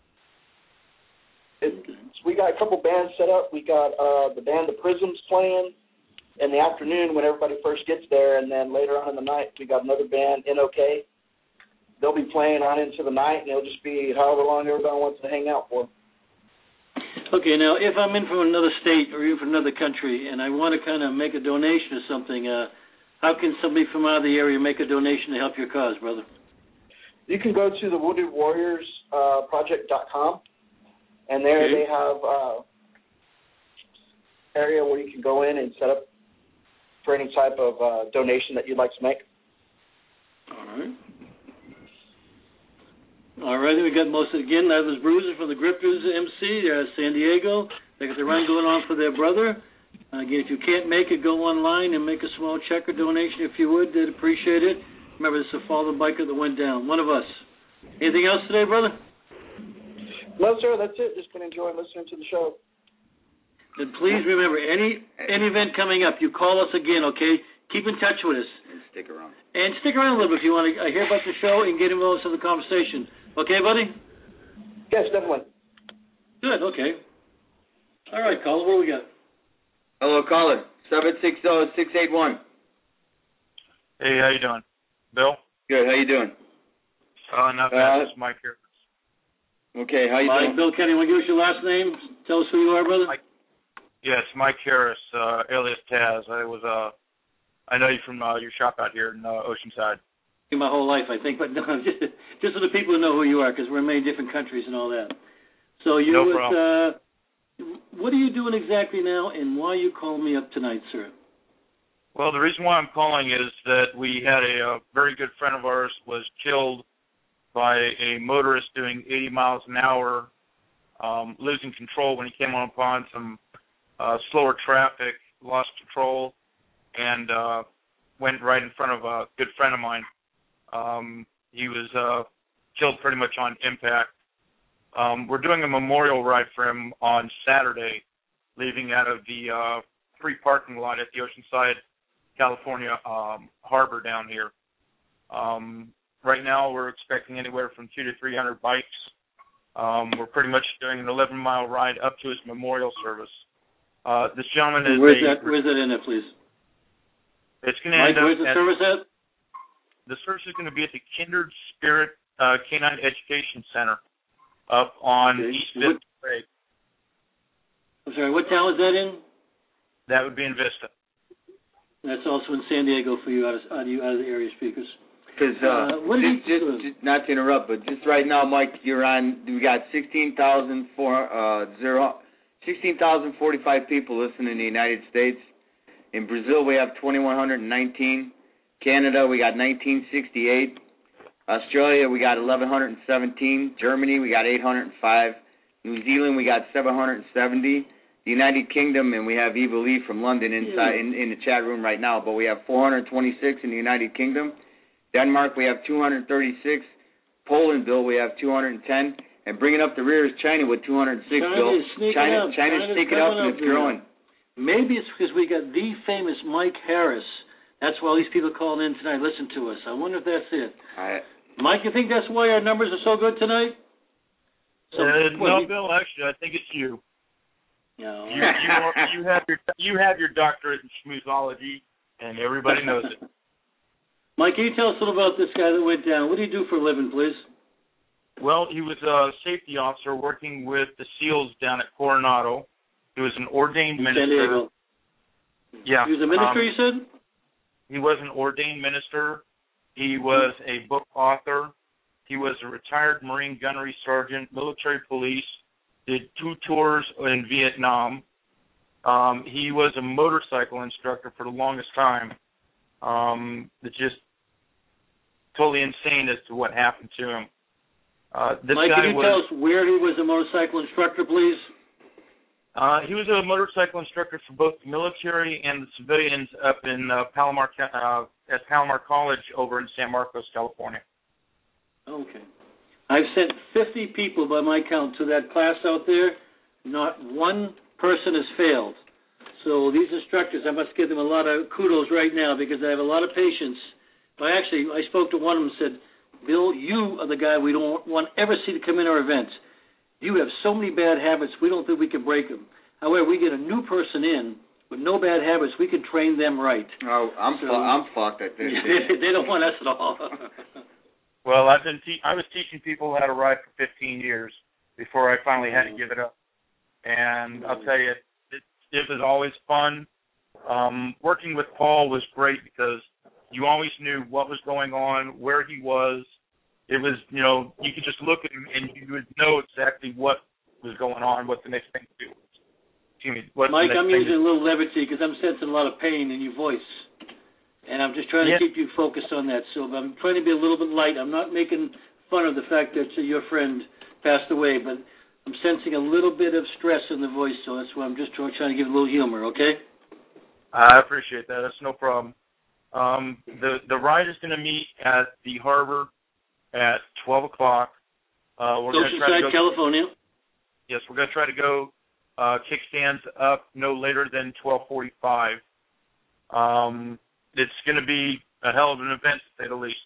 It, we got a couple bands set up. We got uh, the band The Prisms playing in the afternoon when everybody first gets there, and then later on in the night we got another band, N O K. They'll be playing on into the night, and it'll just be however long everybody wants to hang out for. Okay, now if I'm in from another state or even from another country and I want to kind of make a donation or something, uh, how can somebody from out of the area make a donation to help your cause, brother? You can go to the wounded warriors project dot com, and there okay. they have uh area where you can go in and set up for any type of uh, donation that you'd like to make. All right. All right, we got most of it again. That was Bruiser from the Grifters M C, uh, San Diego. They got the run going on for their brother. Uh, again, if you can't make it, go online and make a small check or donation if you would. They'd appreciate it. Remember, this is a fallen biker that went down. One of us. Anything else today, brother? No, sir, that's it. Just been enjoying listening to the show. And please remember, any any event coming up, you call us again, okay? Keep in touch with us. And stick around. And stick around a little bit if you want to uh, hear about the show and get involved in the conversation. Okay, buddy? Yes, definitely. Good, okay. All right, caller, what do we got? Hello, caller. seven six zero, six eight one. Hey, how you doing? Bill? Good, how you doing? Uh, not bad. This is Mike here. Okay, how you Mike, doing? Bill Kenny, want to give us your last name? Tell us who you are, brother. Mike. Yes, Mike Harris, uh, alias Taz. I was, uh, I know you from uh, your shop out here in uh, Oceanside. My whole life, I think, but no, just, just so the people who know who you are, because we're in many different countries and all that. So you, no was, problem. uh, what are you doing exactly now, and why are you calling me up tonight, sir? Well, the reason why I'm calling is that we had a, a very good friend of ours was killed by a motorist doing eighty miles an hour, um, losing control when he came upon some uh, slower traffic, lost control, and uh, went right in front of a good friend of mine. Um, he was uh, killed pretty much on impact. Um, we're doing a memorial ride for him on Saturday, leaving out of the uh, free parking lot at the Oceanside, California um, harbor down here. Um, right now, we're expecting anywhere from two to three hundred bikes. Um, we're pretty much doing an eleven mile ride up to his memorial service. Uh, this gentleman is. Where's a, that? Where's that in it, please? It's going to end Mike, up where's the at, service at? The service is going to be at the Kindred Spirit uh, Canine Education Center up on Okay. East Vista Parade. I'm sorry, what town is that in? That would be in Vista. That's also in San Diego for you out of, out of, you, out of the area speakers. Because uh, Uh, what did just, he just, do? just not to interrupt, but just right now, Mike, you're on. We got sixteen thousand four uh zero, sixteen thousand forty-five people listening in the United States. In Brazil, we have twenty-one hundred nineteen. Canada, we got nineteen sixty-eight. Australia, we got eleven seventeen. Germany, we got eight hundred five. New Zealand, we got seven hundred seventy. The United Kingdom, and we have Eva Lee from London inside in, in the chat room right now, but we have four hundred twenty-six in the United Kingdom. Denmark, we have two hundred thirty-six. Poland, Bill, we have two hundred ten. And bringing up the rear is China with two hundred six, China Bill. is sneaking China, up. China's China's sneaking up coming and up it's there. growing. Maybe it's because we got the famous Mike Harris. That's why all these people calling in tonight listen to us. I wonder if that's it. I, Mike, you think that's why our numbers are so good tonight? So, uh, what, no, you, Bill. Actually, I think it's you. No. You, you, are, you have your you have your doctorate in schmoozology, and everybody knows it. Mike, can you tell us a little about this guy that went down? What do you do for a living, please? Well, he was a safety officer working with the SEALs down at Coronado. He was an ordained minister. San Diego. Yeah. He was a minister, um, you said? He was an ordained minister. He was a book author. He was a retired Marine gunnery sergeant, military police, did two tours in Vietnam. Um, he was a motorcycle instructor for the longest time. Um, it's just totally insane as to what happened to him. Uh, this Mike, guy can you was, tell us where he was a motorcycle instructor, please? Uh, he was a motorcycle instructor for both the military and the civilians up in uh, Palomar, uh, at Palomar College over in San Marcos, California. Okay. I've sent fifty people by my count to that class out there. Not one person has failed. So these instructors, I must give them a lot of kudos right now because I have a lot of patience. But actually, I spoke to one of them and said, Bill, you are the guy we don't want ever see to come in our events. You have so many bad habits, we don't think we can break them. However, we get a new person in with no bad habits, we can train them right. Oh, I'm so, fu- I'm fucked at this. They don't want us at all. Well, I've been te- I was teaching people how to ride for fifteen years before I finally had to give it up. And I'll tell you, it, it was always fun. Um, working with Paul was great because you always knew what was going on, where he was. It was, you know, you could just look at him and you would know exactly what was going on, what the next thing to do was. Excuse me. What Mike, the next I'm thing using a little levity because I'm sensing a lot of pain in your voice. And I'm just trying yeah. to keep you focused on that. So I'm trying to be a little bit light. I'm not making fun of the fact that your friend passed away, but I'm sensing a little bit of stress in the voice, so that's why I'm just trying to give a little humor, okay? I appreciate that. That's no problem. Um, the, the ride is going to meet at the harbor at twelve o'clock. Uh, we're Oceanside, go, California. Yes, we're going to try to go uh, kickstands up no later than twelve forty-five. Um, it's going to be a hell of an event, to say the least.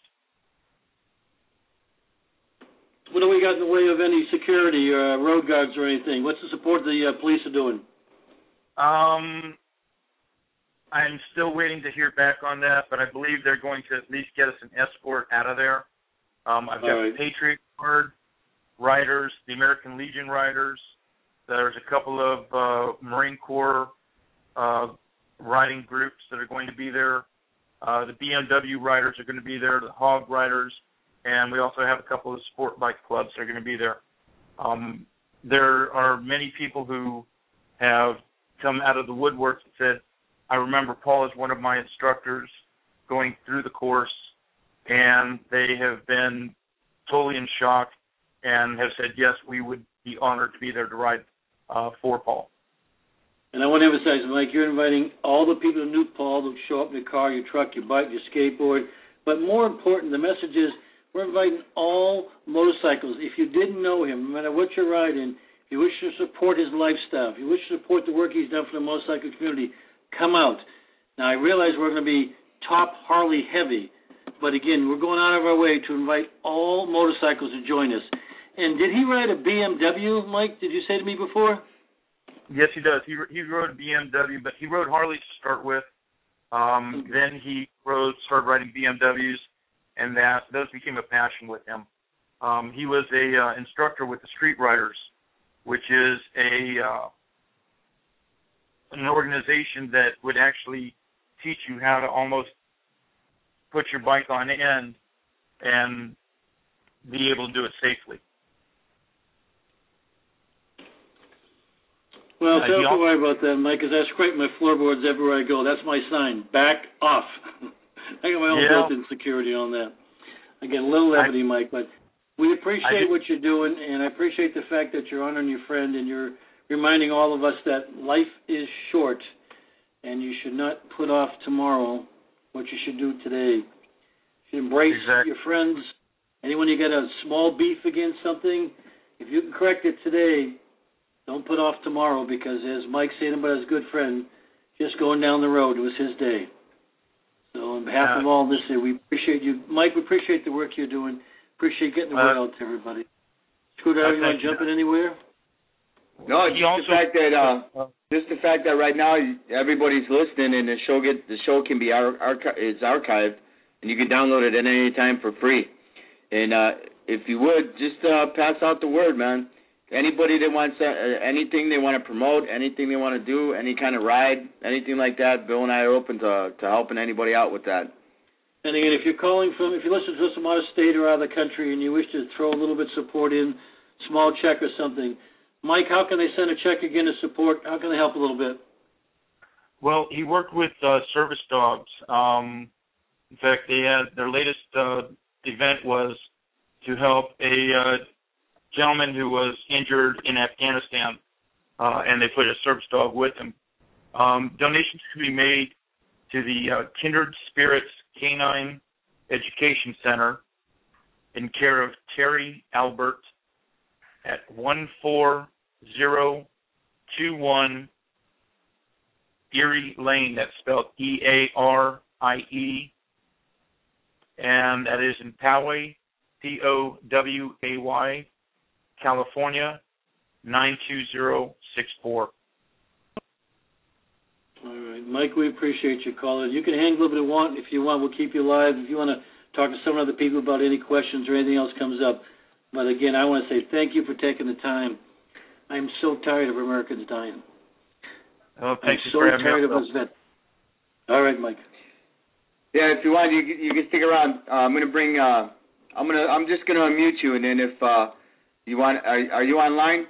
What do we got in the way of any security, uh, road guards or anything? What's the support the uh, police are doing? Um, I'm still waiting to hear back on that, but I believe they're going to at least get us an escort out of there. Um, I've got right. the Patriot Guard riders, the American Legion riders. There's a couple of uh, Marine Corps uh, riding groups that are going to be there. Uh, the B M W riders are going to be there, the Hog riders, and we also have a couple of sport bike clubs that are going to be there. Um, there are many people who have come out of the woodwork and said, I remember Paul as one of my instructors going through the course, and they have been totally in shock and have said, yes, we would be honored to be there to ride uh, for Paul. And I want to emphasize, Mike, you're inviting all the people who knew Paul to show up in your car, your truck, your bike, your skateboard. But more important, the message is we're inviting all motorcycles. If you didn't know him, no matter what you're riding, if you wish to support his lifestyle, if you wish to support the work he's done for the motorcycle community, come out. Now, I realize we're going to be top Harley heavy, but again, we're going out of our way to invite all motorcycles to join us. And did he ride a B M W, Mike? Did you say to me before? Yes, he does. He he rode B M W, but he rode Harley to start with. Um, okay. Then he rode, started riding B M Ws, and that those became a passion with him. Um, he was a uh, instructor with the Street Riders, which is a uh, an organization that would actually teach you how to almost put your bike on end and be able to do it safely. Well, uh, don't also, worry about that, Mike, because I scrape my floorboards everywhere I go. That's my sign. Back off. I got my own yeah. built-in security on that. Again, a little levity, I, Mike, but we appreciate what you're doing, and I appreciate the fact that you're honoring your friend and you're reminding all of us that life is short and you should not put off tomorrow what you should do today. You should embrace exactly. your friends. Anyone you got a small beef against something, if you can correct it today, don't put off tomorrow because, as Mike said about his good friend, just going down the road, it was his day. So on behalf yeah. of all this, we appreciate you. Mike, we appreciate the work you're doing. Appreciate getting the word uh, out to everybody. Screwdriver, you want to jump in anywhere? No, just also, the fact that uh, just the fact that right now everybody's listening and the show get the show can be ar- archi- is archived. and you can download it at any time for free. And uh, if you would, just uh, pass out the word, man. Anybody that wants uh, anything they want to promote, anything they want to do, any kind of ride, anything like that, Bill and I are open to to helping anybody out with that. And again, if you're calling from, if you listen to us from out of state or out of the country and you wish to throw a little bit of support in, small check or something, Mike, how can they send a check again to support? How can they help a little bit? Well, he worked with uh, service dogs. Um, in fact, they had their latest uh, event was to help a uh, gentleman who was injured in Afghanistan, uh, and they put a service dog with him. Um, donations can be made to the uh, Kindred Spirits Canine Education Center in care of Terry Albert at one four zero two one Erie Lane. That's spelled E A R I E, and that is in Poway, P O W A Y, California, nine two zero six four. All right, Mike, we appreciate you calling. You can hang a little bit want if you want. We'll keep you live. If you want to talk to some other people about any questions or anything else comes up. But again, I want to say thank you for taking the time. I'm so tired of Americans dying. Oh, thank I'm you so for having tired me. of us vet. All right, Mike. Yeah, if you want, you you can stick around. Uh, I'm gonna bring. Uh, I'm gonna. I'm just gonna unmute you, and then if uh, you want, are, are you online?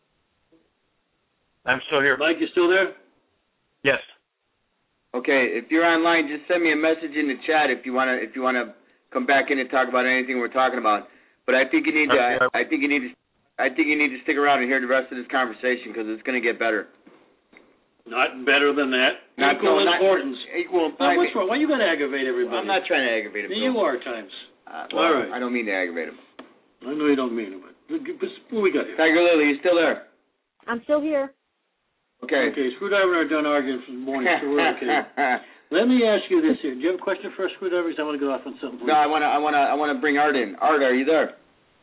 I'm still here. Mike, you still there? Yes. Okay, if you're online, just send me a message in the chat if you wanna if you wanna come back in and talk about anything we're talking about. But I think you need to. I, I think you need to. I think you need to stick around and hear the rest of this conversation because it's gonna get better. Not better than that. Not, equal no, importance. Not, equal importance. What's wrong? Why you got to aggravate everybody? I'm not trying to aggravate him. You are at times. Uh, well, All right. I don't mean to aggravate him. I know you don't mean it, but what we got here? Tiger Lily, you still there? I'm still here. Okay. Okay, Screwdriver and I are done arguing from the morning, so we're okay. Let me ask you this here. Do you have a question for us, Screwdriver? I want to go off on something. No, I want to. I want to. I want to bring Art in. Art, are you there?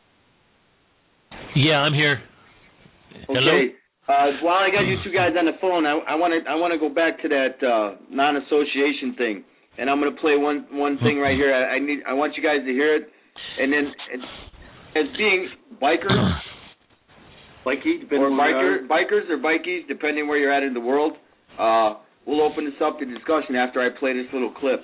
Yeah, I'm here. Okay. Hello? Uh, while I got you two guys on the phone, I want to. I want to go back to that uh, non-association thing, and I'm going to play one one thing right here. I, I need. I want you guys to hear it, and then as being bikers. Bikey, or biker, bikers or bikies, depending where you're at in the world. Uh, we'll open this up to discussion after I play this little clip.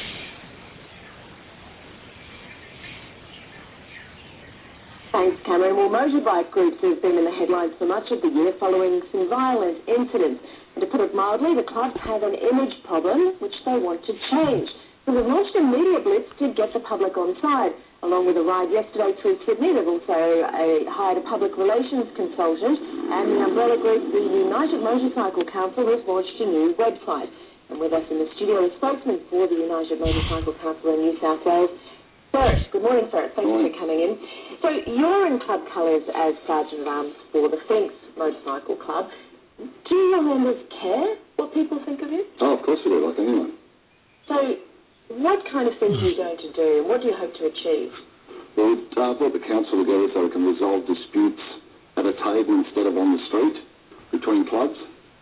Thanks, Cameron. Well, motorbike groups have been in the headlines for much of the year following some violent incidents. And to put it mildly, the clubs have an image problem which they want to change. So they've launched a media blitz to get the public on side. Along with a ride yesterday through Sydney, they've also uh, hired a public relations consultant, and the umbrella group, the United Motorcycle Council, has launched a new website. And with us in the studio, a spokesman for the United Motorcycle Council in New South Wales, Bert. Good morning, Bert. Thank you for coming in. So you're in club colours as Sergeant at Arms for the Finks Motorcycle Club. Do your members care what people think of you? Oh, of course we do, like anyone. So what kind of things are you going to do, and what do you hope to achieve? Well, we've uh, brought the council together so we can resolve disputes at a table instead of on the street between clubs.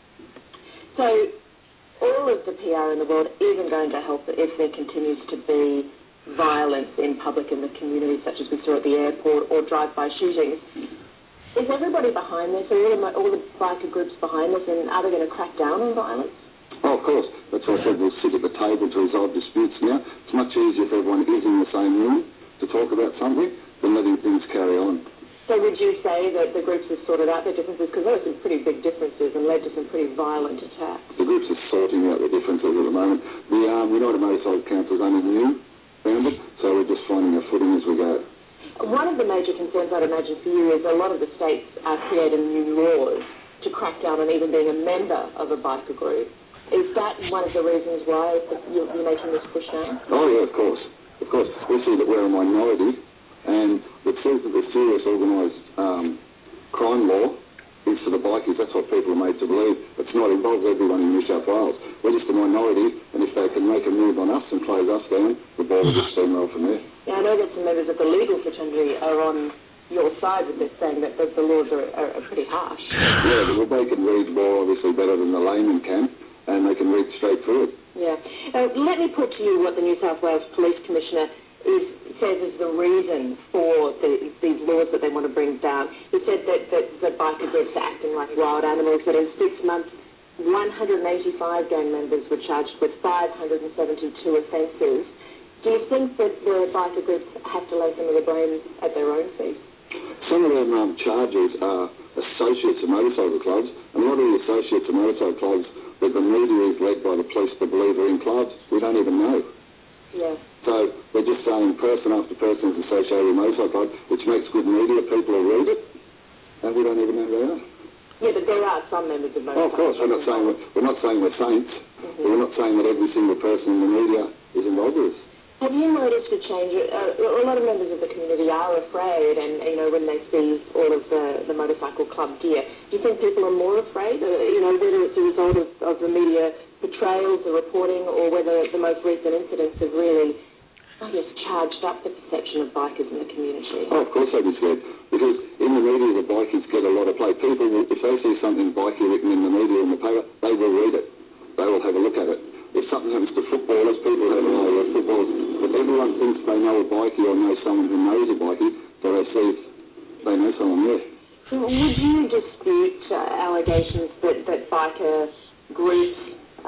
So all of the P R in the world isn't going to help if there continues to be violence in public in the community, such as we saw at the airport, or drive-by shootings. Is everybody behind this? Are all the, all the biker groups behind this, and are they going to crack down on violence? Oh, of course. That's why I said we'll sit at the table to resolve disputes now. It's much easier if everyone is in the same room to talk about something than letting things carry on. So would you say that the groups have sorted out their differences? Because there are some pretty big differences and led to some pretty violent attacks. The groups are sorting out the differences at the moment. The um, United Motorcycle Council is only new, founded, so we're just finding our footing as we go. One of the major concerns, I'd imagine, for you is a lot of the states are creating new laws to crack down on even being a member of a biker group. Is that one of the reasons why you're making this push now? Oh, yeah, of course. Of course. We see that we're a minority, and it says that the serious organised um, crime law is for the bikies. That's what people are made to believe. It's not. It involves everyone in New South Wales. We're just a minority, and if they can make a move on us and close us down, the ball will just steamroll from there. Yeah, I know that some members of the legal fraternity are on your side with this, saying that the, the laws are, are, are pretty harsh. Yeah, well, they can read law obviously better than the layman can, and they can read straight through it. Yeah. Uh, let me put to you what the New South Wales Police Commissioner is, says is the reason for the, these laws that they want to bring down. He said that, that the biker groups are acting like wild animals, that in six months, one hundred eighty-five gang members were charged with five hundred seventy-two offences. Do you think that the biker groups have to lay some of the blame at their own feet? Some of them um, charges are associates of motorcycle clubs, and a lot of the associates of motorcycle clubs that the media is led by the police to believe are in clubs, we don't even know. Yeah. So they're just saying person after person is associated with a motorcycle club, which makes good media. People will read it, and we don't even know who they are. Yeah, but there are some members of motorcycle Oh, of course, we're not saying we're, we're not saying we're saints. Mm-hmm. We're not saying that every single person in the media is involved with us. Have you noticed a change? Uh, a lot of members of the community are afraid, and you know when they see all of the, the motorcycle club gear. Do you think people are more afraid? Uh, you know, whether it's a result of, of the media portrayals, the reporting, or whether the most recent incidents have really, I guess, charged up the perception of bikers in the community? Oh, of course they'd be scared, because in the media the bikies get a lot of play. People, will, if they see something bikie written in the media in the paper, they will read it. They will have a look at it. If something happens to footballers, people have an idea of footballers. If everyone thinks they know a bikie or know someone who knows a bikie, so they see if they know someone there. Would you dispute uh, allegations that, that biker groups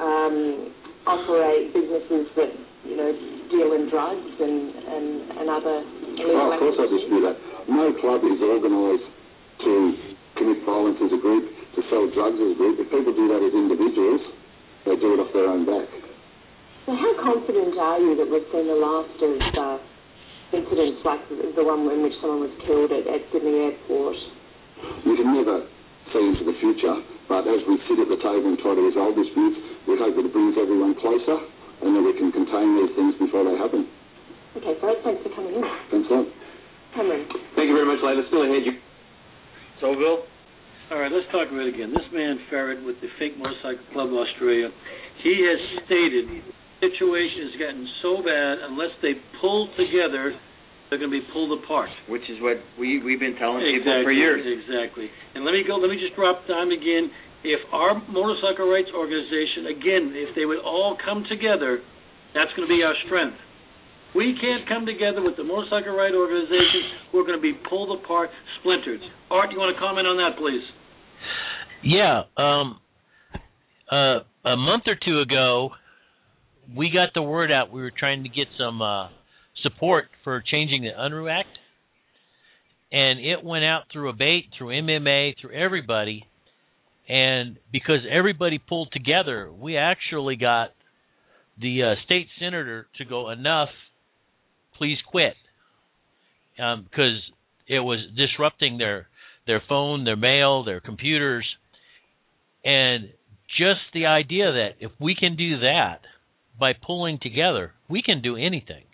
um, operate businesses that, you know, deal in drugs and, and, and other illegal Oh, of course I dispute that. No club is organised to commit violence as a group, to sell drugs as a group. If people do that as individuals, they do it off their own back. So how confident are you that we've seen the last of uh, incidents like the, the one in which someone was killed at, at Sydney Airport? You can never see into the future, but as we sit at the table and try to resolve disputes, we hope that it brings everyone closer and that we can contain these things before they happen. Okay, Fred, thanks for coming in. Thanks a lot. Cameron. Thank you very much, Layla. Still ahead. You... So, Bill? All right, let's talk about it again. This man, Ferret, with the Fink Motorcycle Club of Australia, he has stated the situation has gotten so bad, unless they pull together, they're going to be pulled apart. Which is what we, we've been telling exactly, people for years. Exactly. And let me go, let me just drop down again. If our motorcycle rights organization, again, if they would all come together, that's going to be our strength. We can't come together with the motorcycle rights organization. We're going to be pulled apart, splintered. Art, you want to comment on that, please? Yeah. Um, uh, a month or two ago, we got the word out. We were trying to get some uh, support for changing the Unruh Act, and it went out through ABATE, through M M A, through everybody, and because everybody pulled together, we actually got the uh, state senator to go, enough, please quit, um, because it was disrupting their, their phone, their mail, their computers, and just the idea that if we can do that by pulling together, we can do anything.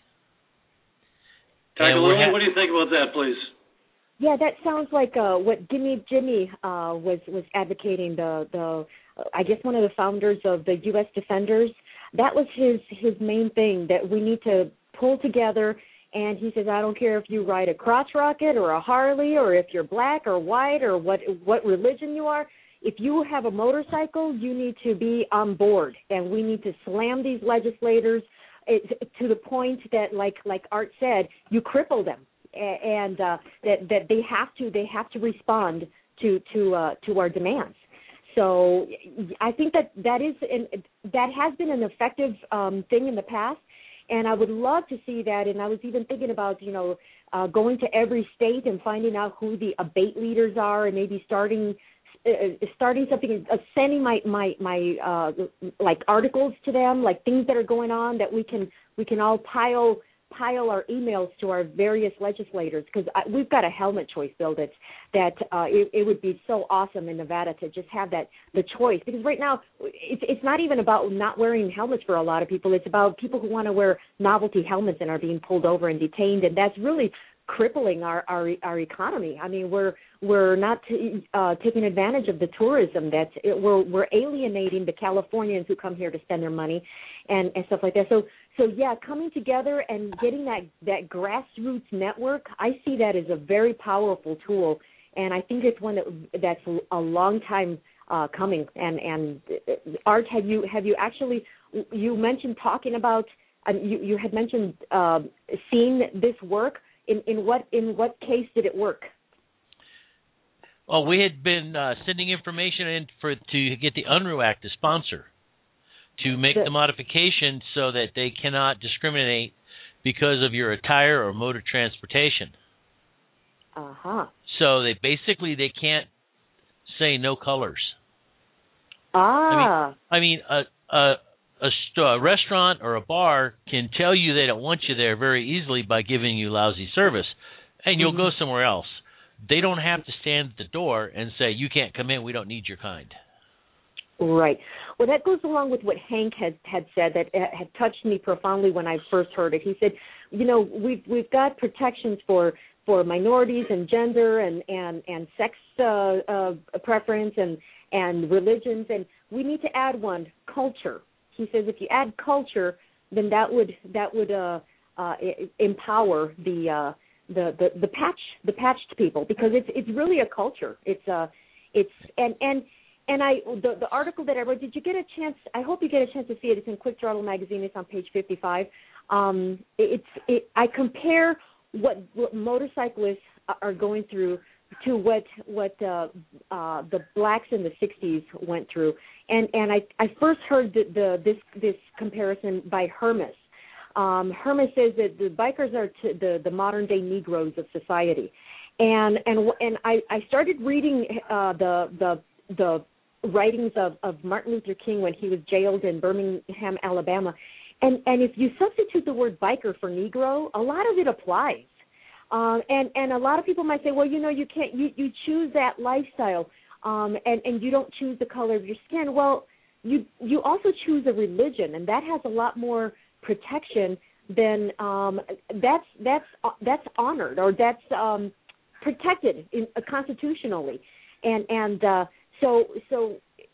Tagaloo, ha- what do you think about that, please? Yeah, that sounds like uh, what Gimme Jimmy uh, was was advocating. The the uh, I guess one of the founders of the U S Defenders. That was his his main thing, that we need to pull together. And he says, I don't care if you ride a crotch rocket or a Harley or if you're black or white or what what religion you are. If you have a motorcycle, you need to be on board, and we need to slam these legislators it, to the point that, like like Art said, you cripple them, and uh, that that they have to they have to respond to to uh, to our demands. So I think that that is an, that has been an effective um, thing in the past, and I would love to see that. And I was even thinking about you know uh, going to every state and finding out who the ABATE leaders are, and maybe starting. Uh, starting something, uh, sending my my my uh, like articles to them, like things that are going on that we can we can all pile pile our emails to our various legislators, because we've got a helmet choice bill that's that uh, it, it would be so awesome in Nevada to just have that the choice, because right now it's it's not even about not wearing helmets for a lot of people. It's about people who want to wear novelty helmets and are being pulled over and detained, and that's really crippling our, our our economy. I mean, we're we're not t- uh, taking advantage of the tourism. That's it, we're we're alienating the Californians who come here to spend their money, and, and stuff like that. So so yeah, coming together and getting that that grassroots network, I see that as a very powerful tool, and I think it's one that that's a long time uh, coming. And and Art, have you have you actually you mentioned talking about, um, you, you had mentioned uh, seeing this work. In, in what in what case did it work? Well, we had been uh, sending information in for to get the UNRU Act to sponsor, to make the, the modification so that they cannot discriminate because of your attire or mode of transportation. Uh-huh. So they basically they can't say no colors. Ah. I mean, I mean a, a, a, st- a restaurant or a bar can tell you they don't want you there very easily by giving you lousy service, and you'll mm-hmm. go somewhere else. They don't have to stand at the door and say, you can't come in, we don't need your kind. Right. Well, that goes along with what Hank had, had said that had touched me profoundly when I first heard it. He said, you know, we've, we've got protections for, for minorities and gender and, and, and sex uh, uh, preference and, and religions, and we need to add one, culture. He says if you add culture, then that would that would uh, uh, empower the, uh, the the the patch the patched people, because it's it's really a culture. It's uh it's and and and I the, the article that I wrote. Did you get a chance? I hope you get a chance to see it. It's in Quick Throttle magazine. It's on page fifty-five. Um, it's it. I compare what, what motorcyclists are going through to what what uh, uh, the blacks in the sixties went through, and and I, I first heard the, the this this comparison by Hermes. Um, Hermes says that the bikers are to the, the modern day Negroes of society, and and and I, I started reading uh, the the the writings of, of Martin Luther King when he was jailed in Birmingham, Alabama, and and if you substitute the word biker for Negro, a lot of it applies. Um, and, and a lot of people might say, well, you know, you can't, you, you choose that lifestyle, um, and, and you don't choose the color of your skin. Well, you you also choose a religion, and that has a lot more protection than um, that's that's that's honored or that's um, protected in, uh, constitutionally. And and uh, so so.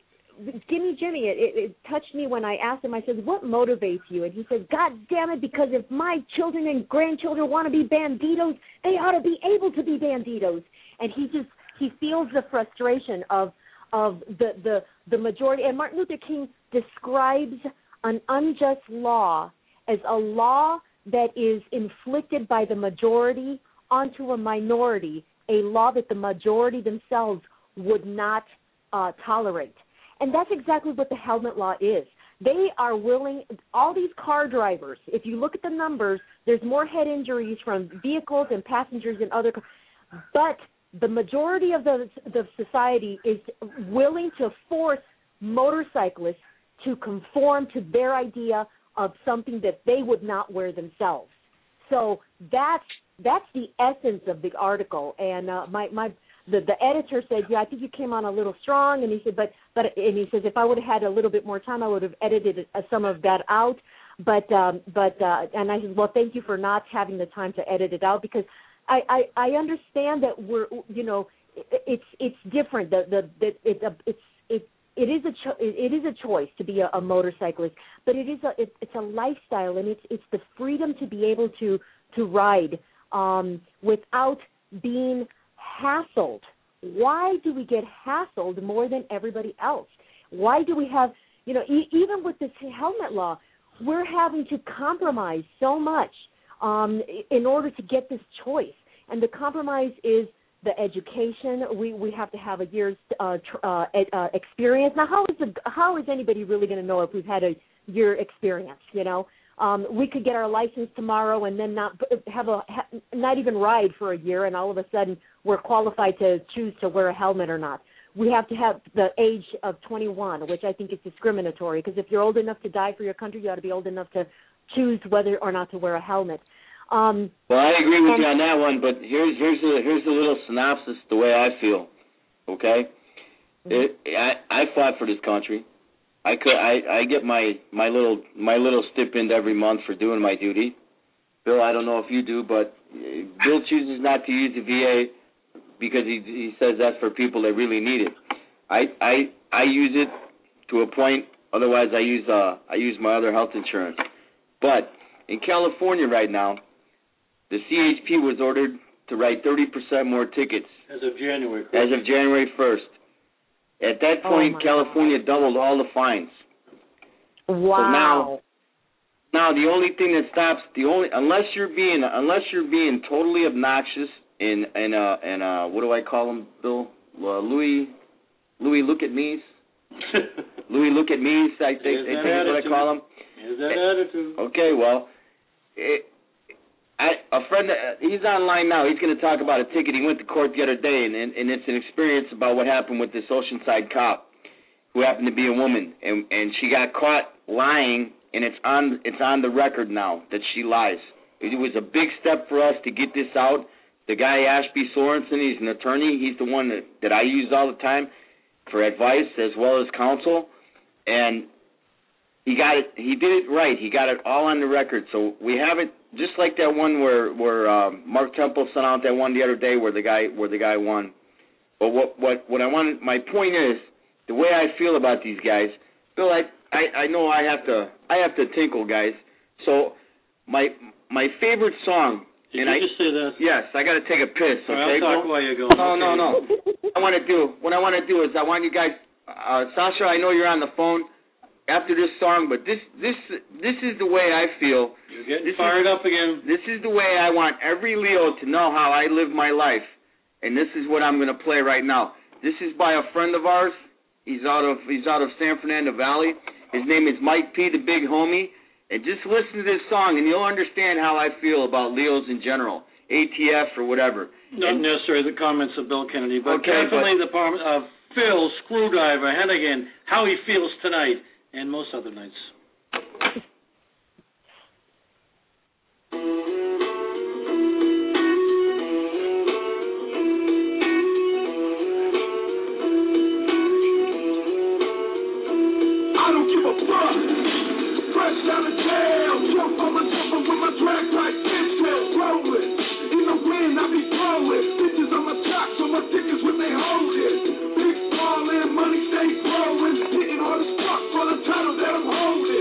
Gimme Jimmy, it, it, it touched me when I asked him, I said, what motivates you? And he said, God damn it, because if my children and grandchildren want to be banditos, they ought to be able to be banditos. And he just, he feels the frustration of of the, the, the majority. And Martin Luther King describes an unjust law as a law that is inflicted by the majority onto a minority, a law that the majority themselves would not uh, tolerate. And that's exactly what the helmet law is. They are willing, all these car drivers, if you look at the numbers, there's more head injuries from vehicles and passengers than other cars. But the majority of the, the society is willing to force motorcyclists to conform to their idea of something that they would not wear themselves. So that's that's the essence of the article. And uh, my my the, the editor said, yeah, I think you came on a little strong. And he said, but but and he says, if I would have had a little bit more time, I would have edited uh, some of that out. But um, but uh, and I said, well, thank you for not having the time to edit it out, because I, I, I understand that we're, you know, it, it's it's different. The the, the it, uh, it's it it is a cho- it is a choice to be a, a motorcyclist, but it is a it, it's a lifestyle, and it's it's the freedom to be able to to ride um, without being hassled. Why do we get hassled more than everybody else? Why do we have, you know, e- even with this helmet law, we're having to compromise so much um, in order to get this choice. And the compromise is the education. We we have to have a year's uh, tr- uh, ed, uh, experience. Now, how is the, how is anybody really going to know if we've had a year experience? You know, um, we could get our license tomorrow and then not have a ha, not even ride for a year, and all of a sudden we're qualified to choose to wear a helmet or not. We have to have the age of twenty-one, which I think is discriminatory, because if you're old enough to die for your country, you ought to be old enough to choose whether or not to wear a helmet. Um, well, I agree with and, you on that one, but here's here's a here's a little synopsis the way I feel. Okay, mm-hmm. it, I I fought for this country. I could I, I get my, my little my little stipend every month for doing my duty. Bill, I don't know if you do, but Bill chooses not to use the V A because he he says that's for people that really need it. I I I use it to a point. Otherwise, I use uh I use my other health insurance. But in California right now, the C H P was ordered to write thirty percent more tickets as of January first. As of January first. At that point, oh California God. doubled all the fines. Wow. Now, now the only thing that stops the only unless you're being unless you're being totally obnoxious and and uh and uh what do I call him, Bill? Uh, Louis Louis look at me's. Louis look at me's. I think I think is what I call him. Is that attitude? Okay, well, it, I, a friend, uh, he's online now. He's going to talk about a ticket. He went to court the other day, and, and, and it's an experience about what happened with this Oceanside cop who happened to be a woman, and, and she got caught lying, and it's on it's on the record now that she lies. It was a big step for us to get this out. The guy, Ashby Sorensen, he's an attorney. He's the one that, that I use all the time for advice as well as counsel, and he got it. He did it right. He got it all on the record. So we have it just like that one where where um, Mark Temple sent out that one the other day where the guy where the guy won. But what what what I wanted, my point is the way I feel about these guys. Bill, I I, I know I have to I have to tinkle, guys. So my my favorite song. Did and you I, just say that? Yes, I got to take a piss. All Okay, right, I'll talk while you go. No, okay. no, no. I want to do what I want to do is I want you guys, uh, Sasha. I know you're on the phone after this song, but this this this is the way I feel. You're getting this fired is, up again. This is the way I want every Leo to know how I live my life, and this is what I'm going to play right now. This is by a friend of ours. He's out of he's out of San Fernando Valley. His name is Mike P, the Big Homie. And just listen to this song, and you'll understand how I feel about Leos in general, A T F or whatever. Not and, necessarily the comments of Bill Kennedy, but okay, definitely but, the part of Phil Screwdriver Hennigan, how he feels tonight and most other nights. I don't give a fuck. Fresh out of jail, jump on my jumper with my drag pipe, intel rolling. In the wind, I be blowing. Bitches on my top, so my tickets when they hold it. Big ballin', money stay growing. Hitting hard as fuck for the title that I'm holding.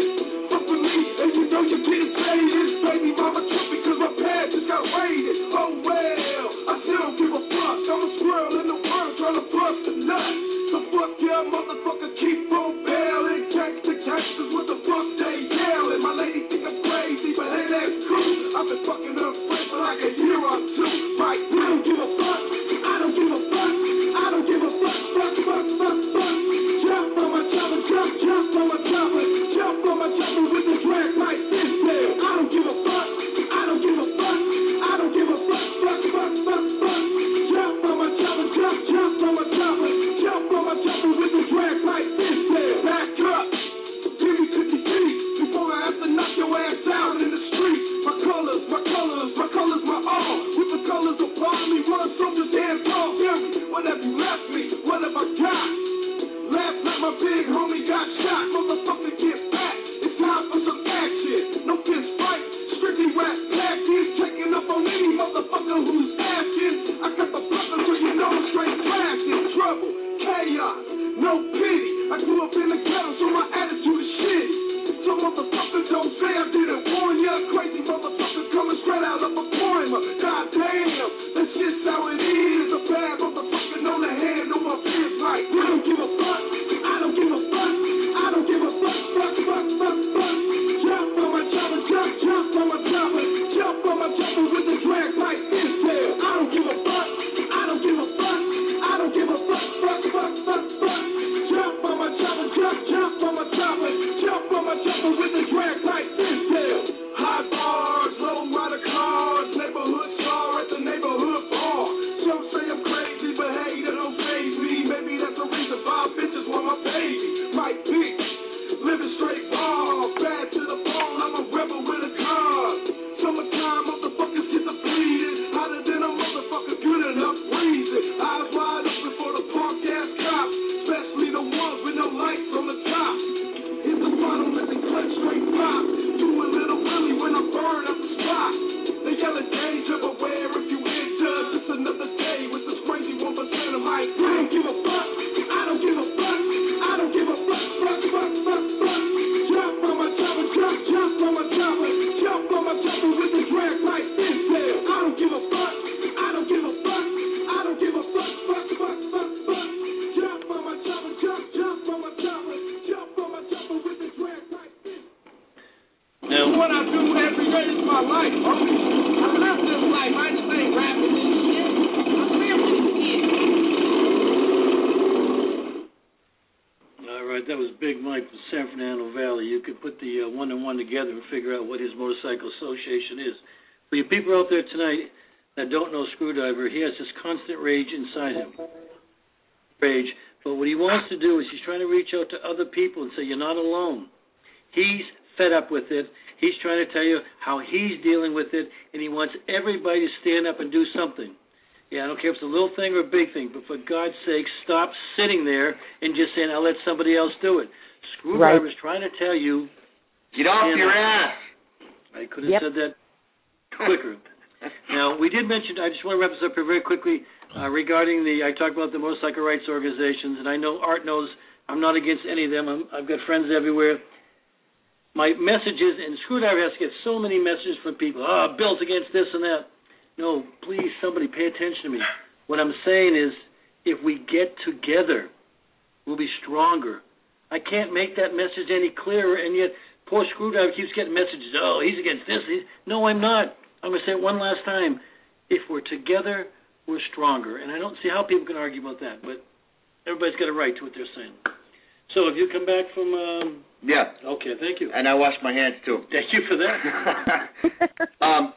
Mike from San Fernando Valley. You could put the uh, one and one together and figure out what his motorcycle association is. For you people out there tonight that don't know Screwdriver, he has this constant rage inside him. Rage. But what he wants to do is he's trying to reach out to other people and say, you're not alone. He's fed up with it. He's trying to tell you how he's dealing with it, and he wants everybody to stand up and do something. Yeah, I don't care if it's a little thing or a big thing, but for God's sake, stop sitting there and just saying, I'll let somebody else do it. Screwdriver's right. trying to tell you, get off your ass. I could have yep. said that quicker. Now, we did mention, I just want to wrap this up here very quickly, uh, regarding the, I talked about the motorcycle rights organizations, and I know Art knows I'm not against any of them. I'm, I've got friends everywhere. My messages, and Screwdriver has to get so many messages from people, oh, Bill's against this and that. No, please, somebody pay attention to me. What I'm saying is, if we get together, we'll be stronger. I can't make that message any clearer, and yet poor Screwdriver keeps getting messages, oh, he's against this. He's... No, I'm not. I'm going to say it one last time. If we're together, we're stronger. And I don't see how people can argue about that, but everybody's got a right to what they're saying. So have you come back from... Um... Yeah. Okay, thank you. And I washed my hands, too. Thank you for that. um.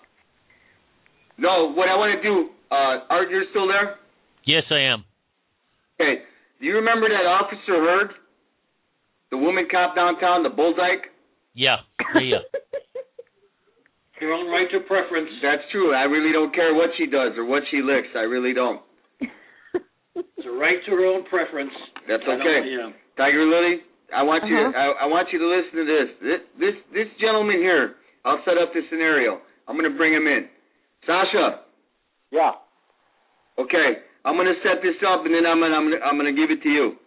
No, what I want to do, uh, Art, you're still there? Yes, I am. Okay. Do you remember that Officer Heard? The woman cop downtown, the Bulldyke? Yeah, yeah. Your own right to preference. That's true. I really don't care what she does or what she licks. I really don't. It's a right to her own preference. That's okay. Yeah. Tiger Lily, I want uh-huh. you. To, I, I want you to listen to this. This, this, this gentleman here. I'll set up this scenario. I'm going to bring him in. Sasha. Yeah. Okay, I'm gonna set this up, and then I'm gonna I'm gonna, I'm gonna give it to you.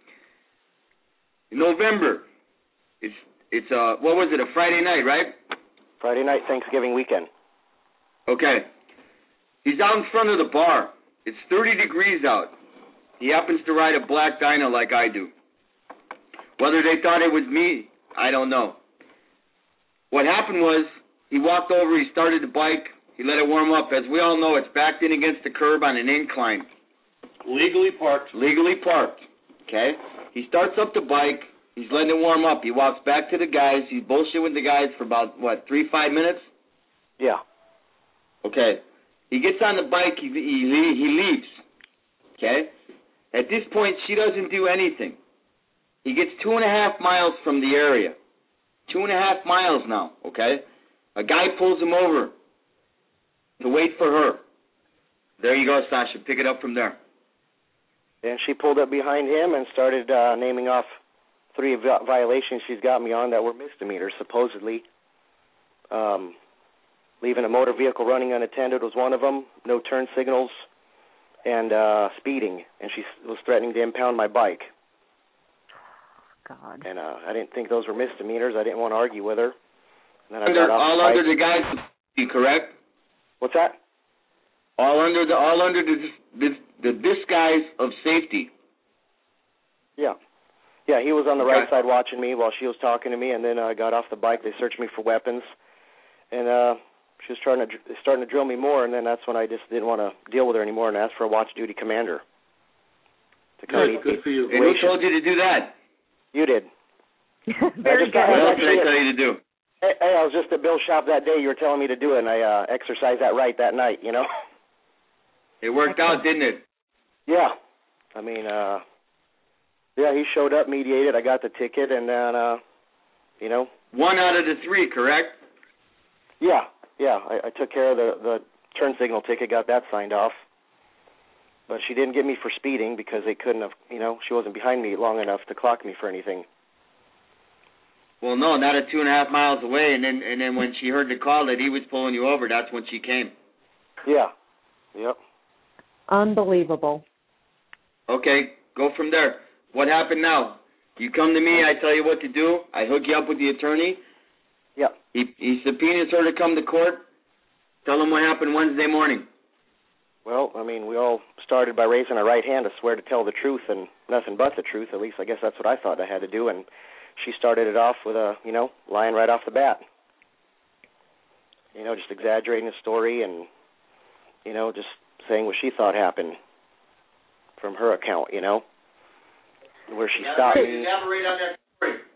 In November, it's it's uh what was it? A Friday night, right? Friday night, Thanksgiving weekend. Okay. He's out in front of the bar. It's thirty degrees out. He happens to ride a black Dyna like I do. Whether they thought it was me, I don't know. What happened was he walked over. He started the bike. He let it warm up. As we all know, it's backed in against the curb on an incline. Legally parked. Legally parked. Okay? He starts up the bike. He's letting it warm up. He walks back to the guys. He's bullshit with the guys for about, what, three, five minutes? Yeah. Okay. He gets on the bike. He, he, he leaves. Okay? At this point, she doesn't do anything. He gets two and a half miles from the area. Two and a half miles now, okay? A guy pulls him over to wait for her. There you go, Sasha. Pick it up from there. And she pulled up behind him and started uh, naming off three violations she's got me on that were misdemeanors, supposedly. Um, leaving a motor vehicle running unattended was one of them, no turn signals, and uh, speeding. And she was threatening to impound my bike. God. And uh, I didn't think those were misdemeanors. I didn't want to argue with her. And then I under, got off all the under bike. the guy's, correct? What's that? All under the all under the the, the disguise of safety. Yeah, yeah. He was on the okay. right side watching me while she was talking to me, and then I uh, got off the bike. They searched me for weapons, and uh, she was trying to starting to drill me more. And then that's when I just didn't want to deal with her anymore, and asked for a watch duty commander to come good, good for you. And who told you to do that? You did. Very good. What else did I tell you to do? Hey, hey, I was just at Bill's shop that day. You were telling me to do it, and I uh, exercised that right that night, you know? It worked out, didn't it? Yeah. I mean, uh, yeah, he showed up, mediated. I got the ticket, and then, uh, you know. One out of the three, correct? Yeah, yeah. I, I took care of the, the turn signal ticket, got that signed off. But she didn't get me for speeding because they couldn't have, you know, she wasn't behind me long enough to clock me for anything. Well, no, not at two and a half miles away, and then and then when she heard the call that he was pulling you over, that's when she came. Yeah. Yep. Unbelievable. Okay, go from there. What happened now? You come to me, I tell you what to do. I hook you up with the attorney. Yep. He, he subpoenas her to come to court. Tell him what happened Wednesday morning. Well, I mean, we all started by raising our right hand to swear to tell the truth and nothing but the truth. At least I guess that's what I thought I had to do, and she started it off with a, you know, lying right off the bat. You know, just exaggerating the story and, you know, just saying what she thought happened from her account, you know, where she stopped me. Elaborate on that story.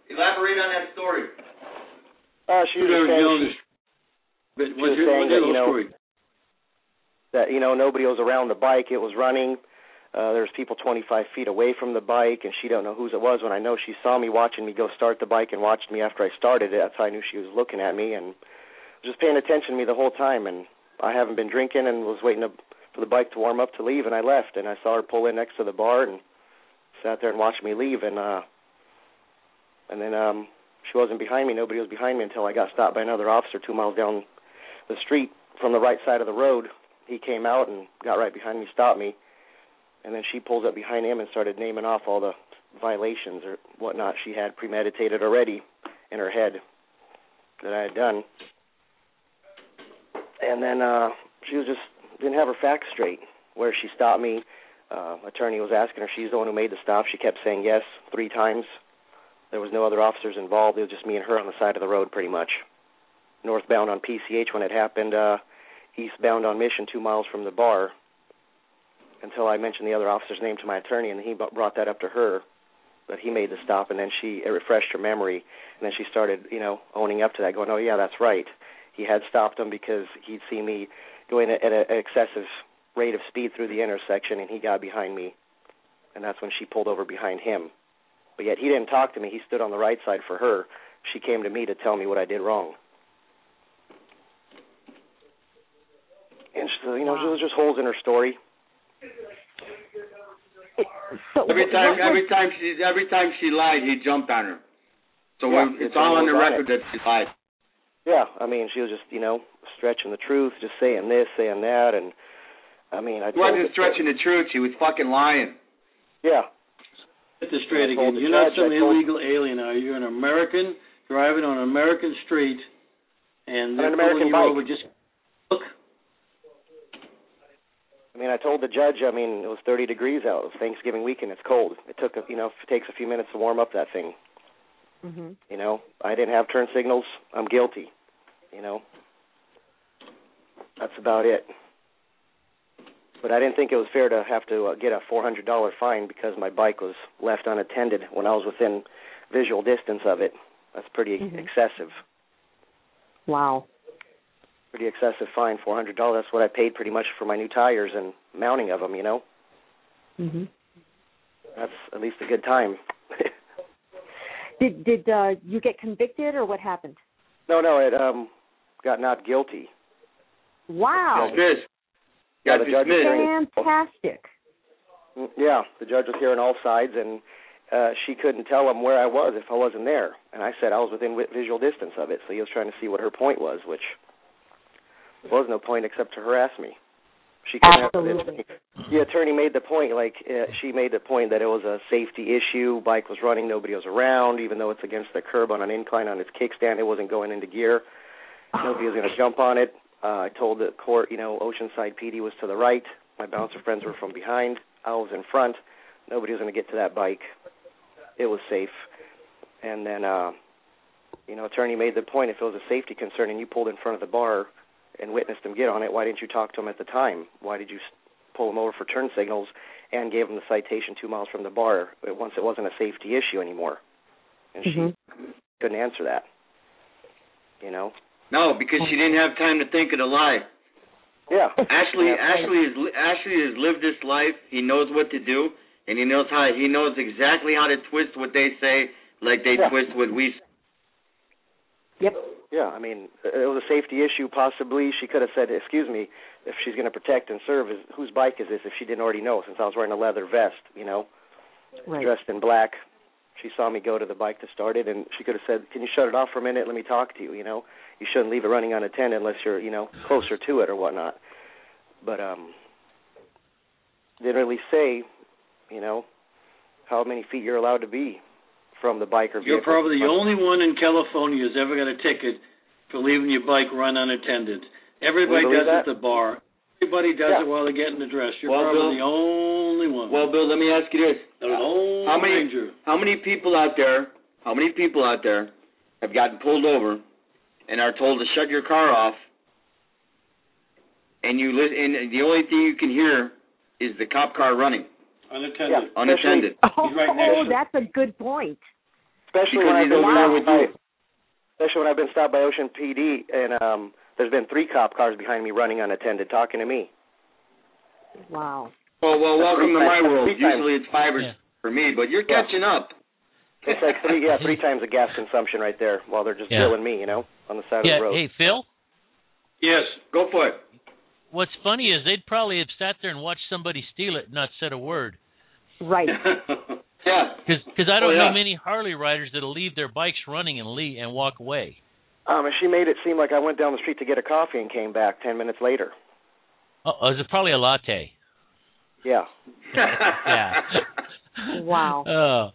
Elaborate on that story. Uh, she was Who's saying, Jones? she, But she what's was your, saying what's that, your you know, story? that, you know, nobody was around the bike. It was running. Uh, there was people twenty-five feet away from the bike, and she don't know whose it was. When I know she saw me watching me go start the bike and watched me after I started it, that's how I knew she was looking at me and just paying attention to me the whole time. And I haven't been drinking and was waiting to, for the bike to warm up to leave, and I left. And I saw her pull in next to the bar and sat there and watched me leave. And uh, and then um, she wasn't behind me. Nobody was behind me until I got stopped by another officer two miles down the street from the right side of the road. He came out and got right behind me, stopped me. And then she pulls up behind him and started naming off all the violations or whatnot she had premeditated already in her head that I had done. And then uh, she was just didn't have her facts straight. Where she stopped me, uh, attorney was asking her, she's the one who made the stop. She kept saying yes three times. There was no other officers involved. It was just me and her on the side of the road pretty much. Northbound on P C H when it happened, uh, eastbound on Mission two miles from the bar. Until I mentioned the other officer's name to my attorney, and he brought that up to her, but he made the stop, and then she it refreshed her memory, and then she started, you know, owning up to that, going, oh, yeah, that's right. He had stopped him because he'd seen me going at an excessive rate of speed through the intersection, and he got behind me, and that's when she pulled over behind him. But yet he didn't talk to me. He stood on the right side for her. She came to me to tell me what I did wrong. And so, you know, there was just holes in her story. So every time, what, what, every time she, every time she lied, he jumped on her. So yeah, it's, it's all on the record that she lied. Yeah, I mean, she was just, you know, stretching the truth, just saying this, saying that, and I mean, I she wasn't stretching the truth. She was fucking lying. Yeah. Get this straight I again. You're judge, not some told, illegal alien, are you? You're an American driving on an American street, and they're an American pulling you bike. over. Just look. I mean, I told the judge, I mean, it was thirty degrees out. It was Thanksgiving weekend. It's cold. It took, a, you know, it takes a few minutes to warm up that thing. Mm-hmm. You know, I didn't have turn signals. I'm guilty. You know, that's about it. But I didn't think it was fair to have to uh, get a four hundred dollars fine because my bike was left unattended when I was within visual distance of it. That's pretty mm-hmm. excessive. Wow. Pretty excessive fine, four hundred dollars. That's what I paid pretty much for my new tires and mounting of them, you know. Mm-hmm. That's at least a good time. did did uh, you get convicted or what happened? No, no, it um got not guilty. Wow. Dismissed. Yeah, the judge was fantastic. hearing, yeah, the judge was hearing all sides, and uh, she couldn't tell him where I was if I wasn't there. And I said I was within visual distance of it, so he was trying to see what her point was, which was no point except to harass me. She couldn't Absolutely. Have, the attorney made the point, like uh, she made the point that it was a safety issue. Bike was running, nobody was around, even though it's against the curb on an incline on its kickstand. It wasn't going into gear. Nobody was going to jump on it. Uh, I told the court, you know, Oceanside P D was to the right. My bouncer friends were from behind. I was in front. Nobody was going to get to that bike. It was safe. And then, uh, you know, attorney made the point, if it was a safety concern and you pulled in front of the bar and witnessed him get on it, why didn't you talk to him at the time? Why did you pull him over for turn signals and gave him the citation two miles from the bar once it wasn't a safety issue anymore? And mm-hmm. she couldn't answer that, you know? No, because she didn't have time to think of the lie. Yeah. Ashley, Ashley has Ashley has lived this life. He knows what to do, and he knows how. He knows exactly how to twist what they say, like they yeah. twist what we say. Yep. Yeah, I mean, it was a safety issue. Possibly, she could have said, "Excuse me, if she's going to protect and serve, is, whose bike is this?" If she didn't already know, since I was wearing a leather vest, you know, right. dressed in black. She saw me go to the bike to start it, and she could have said, "Can you shut it off for a minute? Let me talk to you." You know, you shouldn't leave it running unattended unless you're, you know, closer to it or whatnot. But um, didn't really say, you know, how many feet you're allowed to be from the bike or vehicle. You're probably the only one in California who's ever got a ticket for leaving your bike run unattended. Everybody does that? it at the bar. Everybody does yeah. it while they're getting the dress. You're well, probably Bill, the only one. Well, Bill, let me ask you this: uh, how many ranger. how many people out there? How many people out there have gotten pulled over and are told to shut your car off, and you li- and the only thing you can hear is the cop car running unattended? Yeah. Unattended. Oh, He's right oh next that's a good point. Especially because when I've he's been over there stopped with by, you. especially when I've been stopped by Ocean P D, and um, there's been three cop cars behind me running unattended, talking to me. Wow. Well, well, welcome to my world. Three times. Usually it's five or Yeah. for me, but you're Yeah. catching up. It's like three, yeah, three times the gas consumption right there while they're just Yeah. drilling me, you know, on the side Yeah. of the road. Hey, Phil. Yes, go for it. What's funny is they'd probably have sat there and watched somebody steal it and not said a word. Right. Yeah. Because I don't Oh, yeah. know many Harley riders that'll leave their bikes running and leave and walk away. Um, and she made it seem like I went down the street to get a coffee and came back ten minutes later. Oh, it was probably a latte. Yeah. Yeah. Wow. Oh.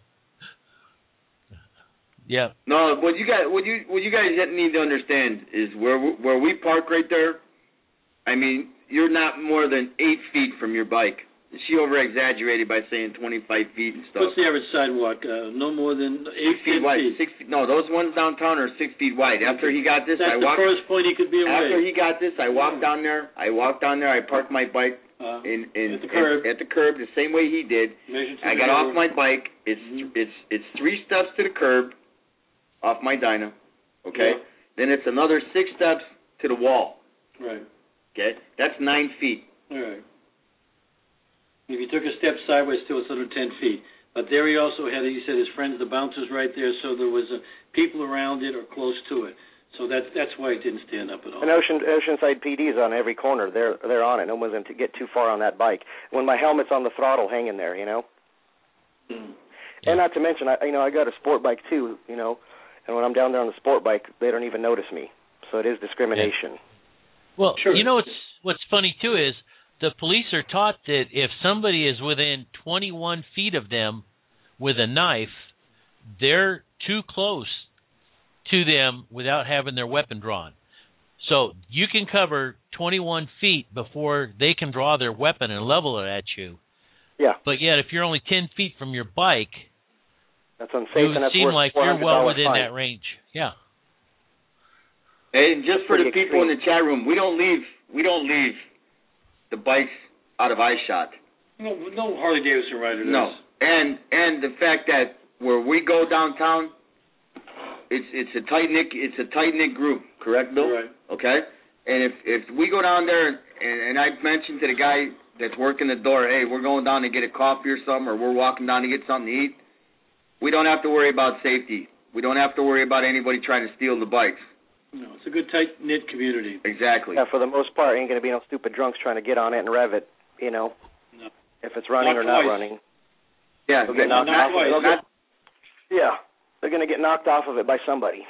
Yeah. No, what you guys, what you, what you guys need to understand is where we- where we park right there. I mean, you're not more than eight feet from your bike. She over exaggerated by saying twenty-five feet and stuff. What's the average sidewalk? Uh, no more than eight Six feet wide. Six feet. No, those ones downtown are six feet wide. After he got this, That's I the walked. first point he could be away. After he got this, I walked down there. I walked down there. I parked my bike Uh, in, in at the curb. in- at the curb the same way he did. Measure to I the got curb. off my bike. It's Mhm. it's it's three steps to the curb, off my Dyna. Okay. Yeah. Then it's another six steps to the wall. Right. Okay. That's nine feet. All right. If you took a step sideways, still it's under ten feet. But there he also had, he said, his friends, the bouncers, right there, so there was uh, people around it or close to it. So that's that's why it didn't stand up at all. And Ocean Oceanside P D is on every corner. They're they're on it. No one's going to get too far on that bike. When my helmet's on the throttle, hanging there, you know. Mm. Yeah. And not to mention, I you know I got a sport bike too, you know, and when I'm down there on the sport bike, they don't even notice me. So it is discrimination. Well, Sure. you know what's what's funny too is the police are taught that if somebody is within twenty-one feet of them with a knife, they're too close to them without having their weapon drawn. So you can cover twenty-one feet before they can draw their weapon and level it at you. Yeah, But yet, if you're only ten feet from your bike, that's unsafe, it and would that's seem worth like you're four hundred well dollars within fine. that range. Yeah. And just for the Pretty people in extreme. the chat room, we don't leave we don't leave the bikes out of eyeshot. No, no Harley Davidson rider does. No. And and the fact that where we go downtown, it's it's a tight knit it's a tight knit group, correct, Bill? Right. Okay. And if if we go down there and, and I mentioned to the guy that's working the door, hey, we're going down to get a coffee or something, or we're walking down to get something to eat, we don't have to worry about safety. We don't have to worry about anybody trying to steal the bikes. No, it's a good tight knit community. Exactly. Yeah, for the most part, ain't going to be no stupid drunks trying to get on it and rev it. You know, No. if it's running Not or not twice. running. Yeah. They'll get not- knocked not off. twice. They'll get, yeah, they're going to get knocked off of it by somebody.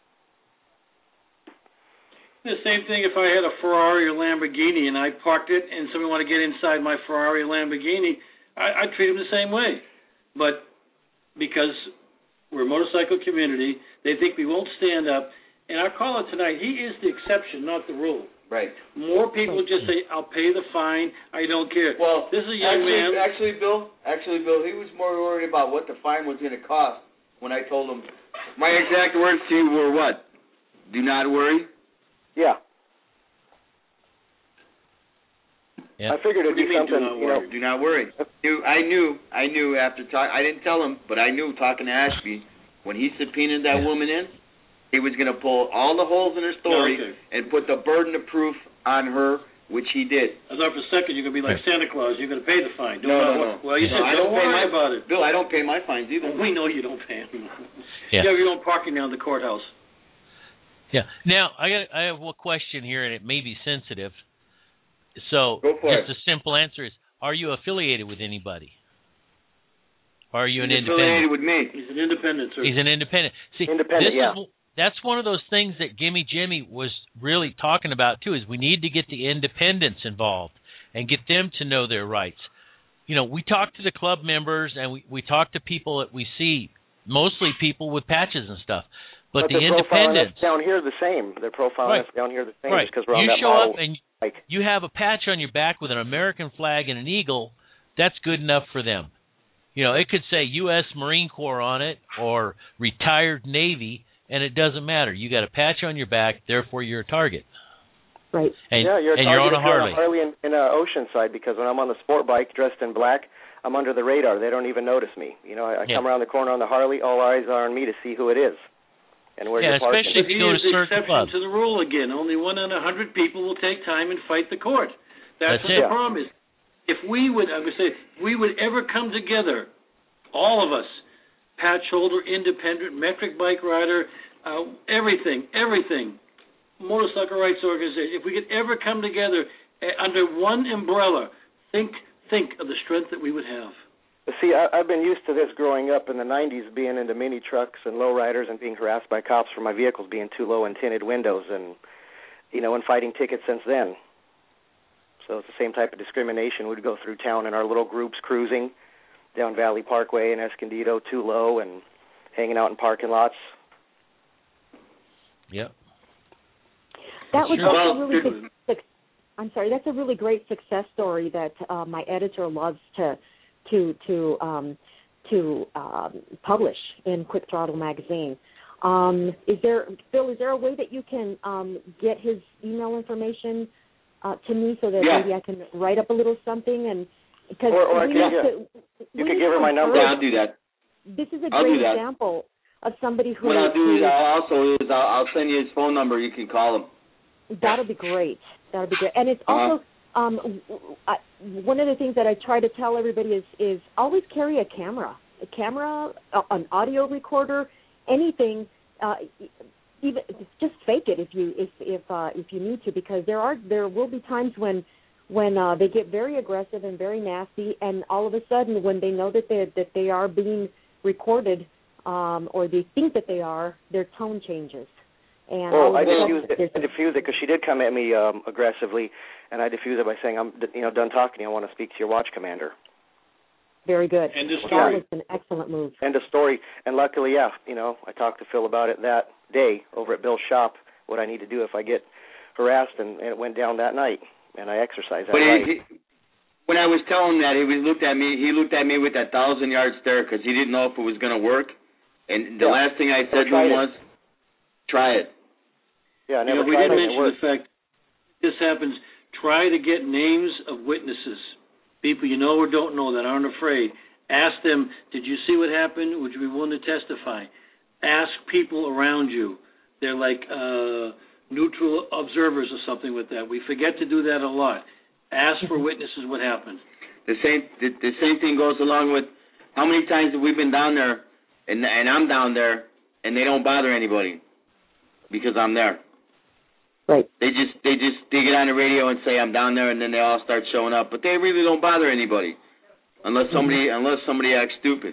The same thing if I had a Ferrari or Lamborghini and I parked it and somebody wanted to get inside my Ferrari or Lamborghini, I, I'd treat them the same way. But because we're a motorcycle community, they think we won't stand up. And our caller tonight, he is the exception, not the rule. Right. More people just say, I'll pay the fine, I don't care. Well, this is a young actually, man. Actually, Bill, actually, Bill, he was more worried about what the fine was going to cost when I told him. My exact words to you were what? Do not worry. Yeah. Yeah. I figured it'd What do be you mean, do something, not you know. worry? Do not worry. Knew- I knew, I knew after talk. I didn't tell him, but I knew talking to Ashby when he subpoenaed that Yeah. woman in, he was going to pull all the holes in her story Okay. and put the burden of proof on her, which he did. I thought for a second you're going to be like Santa Claus. You're going to pay the fine. Do No, not no, worry. no. Well, you No, said I don't don't pay worry my- about it. Bill, I don't pay my fines either. Well, we know you don't pay them. Yeah. You have your own parking down at the courthouse. Yeah. Now I got I have one question here, and it may be sensitive. So Go for just it. a simple answer is: are you affiliated with anybody? Or are you an He's independent? affiliated with me. He's an independent, sir. He's an independent. See, Independent, this yeah. is that's one of those things that Gimme Jimmy was really talking about too. Is we need to get the independents involved and get them to know their rights. You know, we talk to the club members and we we talk to people that we see, mostly people with patches and stuff. But, But the they're profiling independents us down here the same. They're profiling Right. us down here the same Right. just because we're on You that show model. up and Like, you have a patch on your back with an American flag and an eagle, that's good enough for them. You know, it could say U S Marine Corps on it or retired Navy, and it doesn't matter. You got a patch on your back, therefore you're a target. Right. And, yeah, you're and you're on a Harley. On a Harley in, in uh, Oceanside, because when I'm on the sport bike dressed in black, I'm under the radar. They don't even notice me. You know, I, I yeah. come around the corner on the Harley, all eyes are on me to see who it is and where yeah, you're parking. especially if you go to certain exception clubs. to the rule again. Only one in a hundred people will take time and fight the court. That's, That's what it. the problem is. If we would, I would say, if we would ever come together, all of us, patch holder, independent, metric bike rider, uh, everything, everything, motorcycle rights organization, if we could ever come together uh, under one umbrella, think think of the strength that we would have. See, I, I've been used to this growing up in the nineties, being into mini trucks and lowriders and being harassed by cops for my vehicles being too low and tinted windows, and you know, and fighting tickets since then. So it's the same type of discrimination. We'd go through town in our little groups cruising down Valley Parkway in Escondido, too low, and hanging out in parking lots. Yep. That was Well, a really good. Suc- I'm sorry. That's a really great success story that uh, my editor loves to to to um, to um, publish in Quick Throttle magazine. Um, is there, Phil? Is there a way that you can um, get his email information uh, to me so that yeah. maybe I can write up a little something and because or, or we I can, have yeah. to, you we can give her my number. Yeah, I'll do that. This is a I'll great do that. example of somebody who. What I'll do who, is I'll also is I'll, I'll send you his phone number. You can call him. That'll be great. That'll be great. And it's Uh-huh. also um, I, one of the things that I try to tell everybody is is always carry a camera, a camera, a, an audio recorder, anything. Uh, even just fake it if you if if uh, if you need to, because there are there will be times when when uh, they get very aggressive and very nasty, and all of a sudden when they know that they that they are being recorded um, or they think that they are, their tone changes. And well, I sudden, diffused it. I diffused it because she did come at me um, aggressively, and I diffused it by saying, "I'm, you know, done talking to you. I want to speak to your watch commander." Very good. End of That story. was an excellent move. End of story. And luckily, yeah, you know, I talked to Phil about it that day over at Bill's shop. What I need to do if I get harassed, and, and it went down that night, and I exercised that But right. he, he, when I was telling him that, he was looked at me. He looked at me with that thousand yard stare because he didn't know if it was going to work. And the Yeah. last thing I said to him was, "Try it." Yeah, I You never know, we tried didn't it. It mention worked. the fact this happens. Try to get names of witnesses, people you know or don't know that aren't afraid. Ask them, did you see what happened? Would you be willing to testify? Ask people around you. They're like uh, neutral observers or something with that. We forget to do that a lot. Ask for witnesses what happened. The same the, the same thing goes along with how many times have we been down there, and and I'm down there, and they don't bother anybody because I'm there. Right. They just they just they get on the radio and say I'm down there, and then they all start showing up, but they really don't bother anybody, unless somebody mm-hmm. unless somebody acts stupid.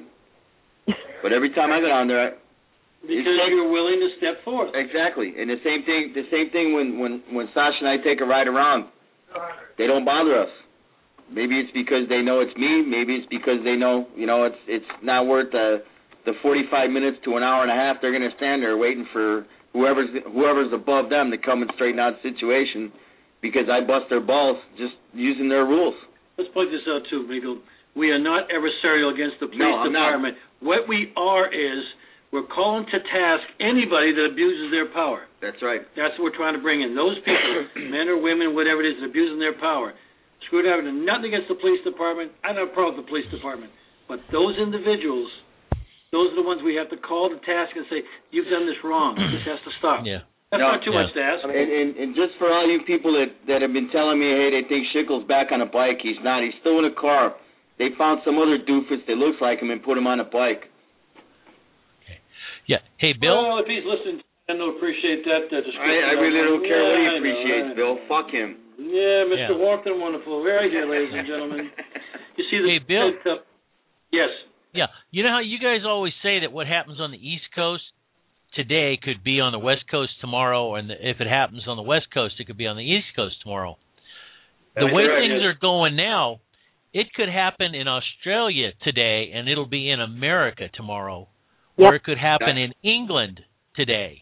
But every time I go down there, because you're willing to step forth. Exactly, and the same thing the same thing when when when Sasha and I take a ride around, they don't bother us. Maybe it's because they know it's me. Maybe it's because they know you know it's it's not worth the the forty-five minutes to an hour and a half they're going to stand there waiting for whoever's whoever's above them to come and straighten out the situation, because I bust their balls just using their rules. Let's point this out too, Miguel. We are not adversarial against the police no, I'm department. Not. What we are is we're calling to task anybody that abuses their power. That's right. That's what we're trying to bring in. Those people, men or women, whatever it is, that abusing their power. Screwdriver, nothing against the police department. I don't have a problem with the police department. But those individuals, those are the ones we have to call to task and say, you've done this wrong. This has to stop. Yeah. That's no, not too yeah. much to ask. And, and, and just for all you people that, that have been telling me, hey, they think Schickel's back on a bike, he's not. He's still in a car. They found some other doofus that looks like him and put him on a bike. Okay. Yeah. Hey, Bill? Well, if he's listening, I don't appreciate that. Uh, I, I really don't care yeah, what he I appreciates, know, Bill. Fuck him. Yeah, Mister Yeah. Warmth and Wonderful. Right here, ladies and gentlemen. You see the Hey, Bill? Uh, yes. Yeah. You know how you guys always say that what happens on the East Coast today could be on the West Coast tomorrow, and if it happens on the West Coast, it could be on the East Coast tomorrow. The That's way right, things yes. are going now, it could happen in Australia today, and it'll be in America tomorrow, Yep. or it could happen in England today.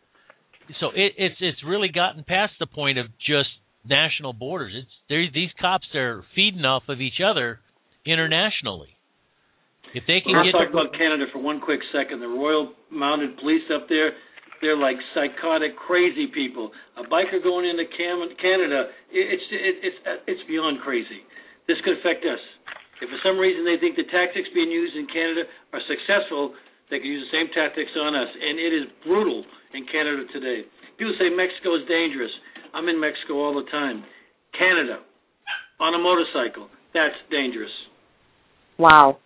So it, it's it's really gotten past the point of just national borders. It's there, these cops are feeding off of each other internationally. If they can Well, get let's talk the, about Canada for one quick second. The Royal Mounted Police up there, they're like psychotic, crazy people. A biker going into Cam- Canada, it's it, it's it's beyond crazy. This could affect us. If for some reason they think the tactics being used in Canada are successful, they can use the same tactics on us. And it is brutal in Canada today. People say Mexico is dangerous. I'm in Mexico all the time. Canada, on a motorcycle, that's dangerous. Wow.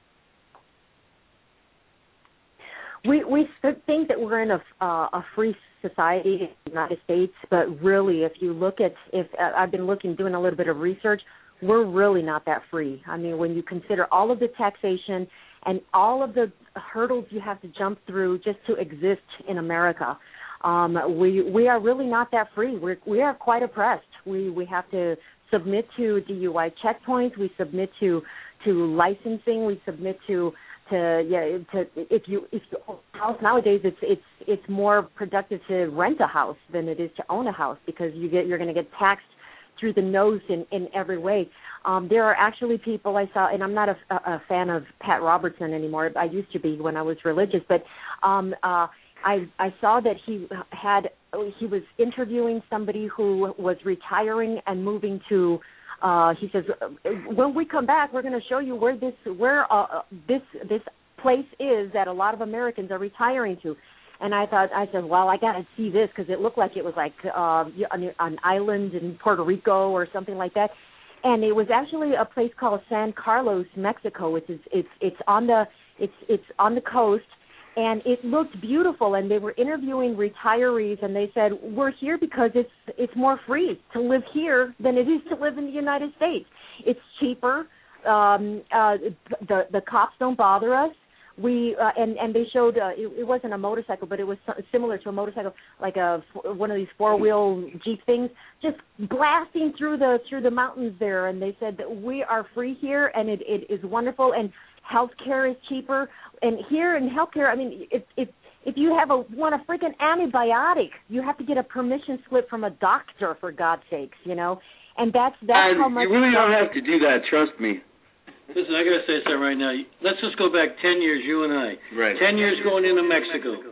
We we think that we're in a uh, a free society in the United States, but really, if you look at if uh, I've been looking, doing a little bit of research, we're really not that free. I mean, when you consider all of the taxation and all of the hurdles you have to jump through just to exist in America, um, we we are really not that free. We we are quite oppressed. We we have to submit to D U I checkpoints. We submit to to licensing. We submit to to yeah to if you if you own a house nowadays, it's it's it's more productive to rent a house than it is to own a house, because you get you're going to get taxed through the nose in, in every way. Um, there are actually people I saw, and I'm not a, a fan of Pat Robertson anymore. I used to be when I was religious, but um, uh, I I saw that he had he was interviewing somebody who was retiring and moving to. Uh, he says, when we come back, we're going to show you where this where uh, this this place is that a lot of Americans are retiring to. And I thought, I said, well, I got to see this, because it looked like it was like uh, an, an island in Puerto Rico or something like that. And it was actually a place called San Carlos, Mexico, which is it's it's on the it's it's on the coast. And it looked beautiful, and they were interviewing retirees, and they said, we're here because it's it's more free to live here than it is to live in the United States. It's cheaper. Um, uh, the the cops don't bother us. We uh, and and they showed uh, it, it wasn't a motorcycle, but it was similar to a motorcycle, like a one of these four wheel Jeep things, just blasting through the through the mountains there. And they said that we are free here, and it, it is wonderful, and healthcare is cheaper. And here in healthcare, I mean, if if if you have a want a freaking antibiotic, you have to get a permission slip from a doctor, for God's sakes, you know. And that's that's and how much. You really don't have to do that. Trust me. Listen, I got to say something right now. Let's just go back ten years, you and I. Right. Ten years going into Mexico.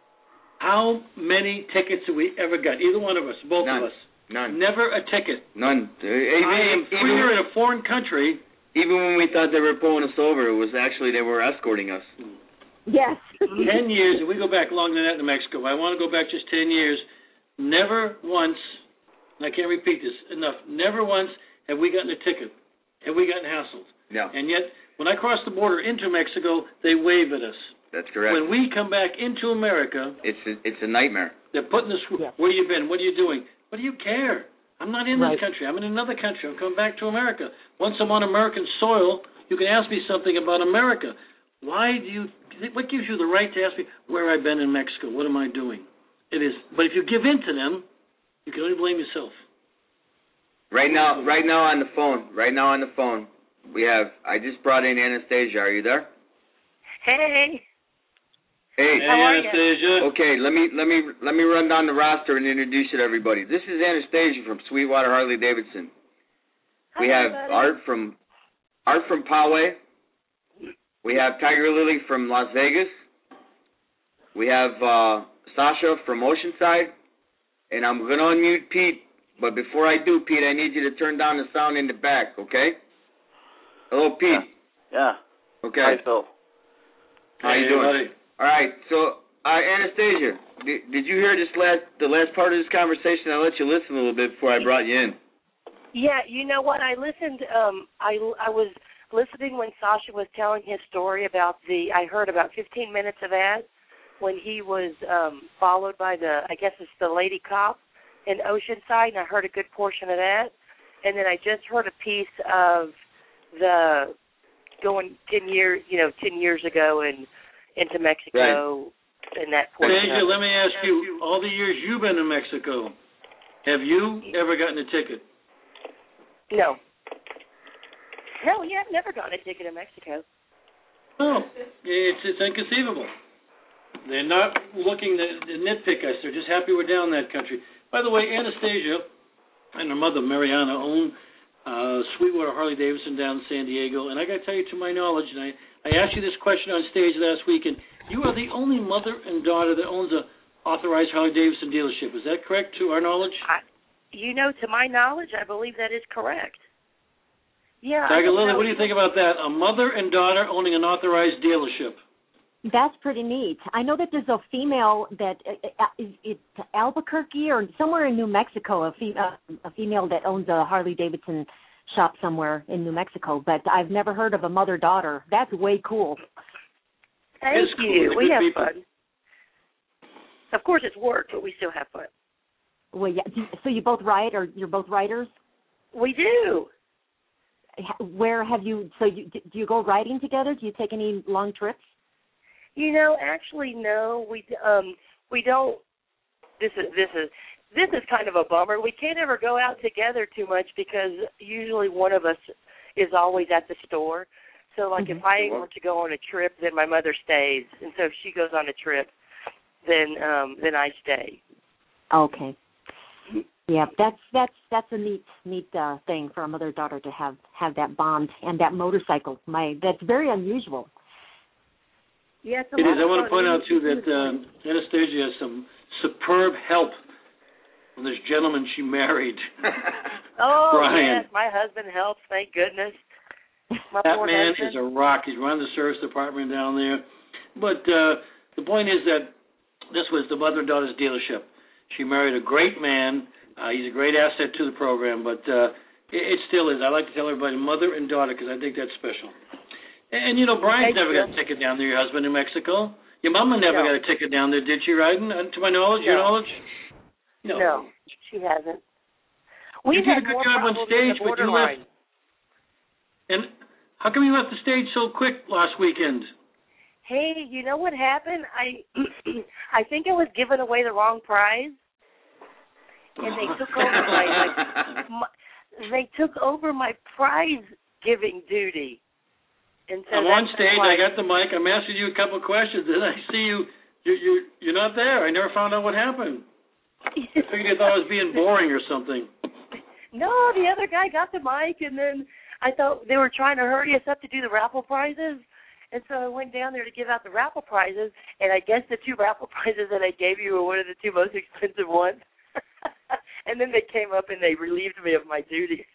How many tickets have we ever got? Either one of us, both None. of us. None. Never a ticket. None. Even, I am freer in a foreign country. Even when we thought they were pulling us over, it was actually they were escorting us. Yes. ten years, and we go back longer than that in Mexico. I want to go back just ten years. Never once, and I can't repeat this enough, never once have we gotten a ticket. Have we gotten hassled? No. And yet, when I cross the border into Mexico, they wave at us. That's correct. When we come back into America, it's a, it's a nightmare. They're putting this, yeah. Where you been? What are you doing? What do you care? I'm not in right. this country. I'm in another country. I'm coming back to America. Once I'm on American soil, you can ask me something about America. Why do you, what gives you the right to ask me where I've been in Mexico? What am I doing? It is, but if you give in to them, you can only blame yourself. Right now, right now on the phone, right now on the phone, we have, I just brought in Anastasia. Are you there? Hey. Hey, hey Anastasia. Okay, let me let me let me run down the roster and introduce you to everybody. This is Anastasia from Sweetwater Harley Davidson. We Hi, have buddy. Art from Art from Poway. We have Tiger Lily from Las Vegas. We have uh, Sasha from Oceanside, and I'm gonna unmute Pete. But before I do, Pete, I need you to turn down the sound in the back, okay? Hello, Pete. Yeah. yeah. Okay. Hi, Phil. How hey, you doing? Buddy. All right. So, uh, Anastasia, did, did you hear this last the last part of this conversation? I let you listen a little bit before I brought you in. Yeah, you know what? I listened. Um, I I was listening when Sasha was telling his story about the. I heard about fifteen minutes of that when he was um, followed by the. I guess it's the lady cop in Oceanside, and I heard a good portion of that. And then I just heard a piece of the going ten years, you know, ten years ago and into Mexico right. and that portion. Anastasia, let me ask you: all the years you've been in Mexico, have you ever gotten a ticket? No. No, yeah, I've never gotten a ticket in Mexico. No, it's it's inconceivable. They're not looking to, to nitpick us. They're just happy we're down that country. By the way, Anastasia and her mother, Mariana, own uh, Sweetwater Harley Davidson down in San Diego. And I got to tell you, to my knowledge, and I, I asked you this question on stage last week, and you are the only mother and daughter that owns a authorized Harley-Davidson dealership. Is that correct to our knowledge? I, you know, to my knowledge, I believe that is correct. Yeah. Tiger Lily, what do you think about that? A mother and daughter owning an authorized dealership. That's pretty neat. I know that there's a female that uh, it's Albuquerque or somewhere in New Mexico, a, fe- uh, a female that owns a Harley-Davidson shop somewhere in New Mexico, but I've never heard of a mother-daughter. That's way cool. Thank it's you. Cool. We have people. fun. Of course, it's work, but we still have fun. Well, yeah. So you both ride, or you're both riders? We do. Where have you? So you do you go riding together? Do you take any long trips? You know, actually, no. We um we don't. This is this is this is kind of a bummer. We can't ever go out together too much because usually one of us is always at the store. So, like, mm-hmm. if I were to go on a trip, then my mother stays, and so if she goes on a trip, then um then I stay. Okay. Yeah, that's that's that's a neat neat uh, thing for a mother daughter to have have that bond and that motorcycle. My that's very unusual. Yes, it is. I want to point out too that um, Anastasia has some superb help from this gentleman she married. Oh Brian. Yes, my husband helps. Thank goodness. My that poor man husband. is a rock. He's running the service department down there. But uh, the point is that this was the mother and daughter's dealership. She married a great man. Uh, he's a great asset to the program, but uh, it, it still is. I like to tell everybody mother and daughter because I think that's special. And, and you know, Brian's Thank never you. got a ticket down there, your husband, in Mexico. Your mama never No. got a ticket down there, did she, riding, uh, to my knowledge, No. your knowledge? No. No, she hasn't. You We've did a had good more job on problems stage, with the but you borderline. left. And how come you left the stage so quick last weekend? Hey, you know what happened? I I think I was giving away the wrong prize, and they took over my, my, my they took over my prize giving duty. And so I'm on that's stage. why- I got the mic. I'm asking you a couple of questions, and I see you. You you you're not there. I never found out what happened. I figured you thought I was being boring or something. No, the other guy got the mic, and then I thought they were trying to hurry us up to do the raffle prizes. And so I went down there to give out the raffle prizes, and I guess the two raffle prizes that I gave you were one of the two most expensive ones. And then they came up and they relieved me of my duty.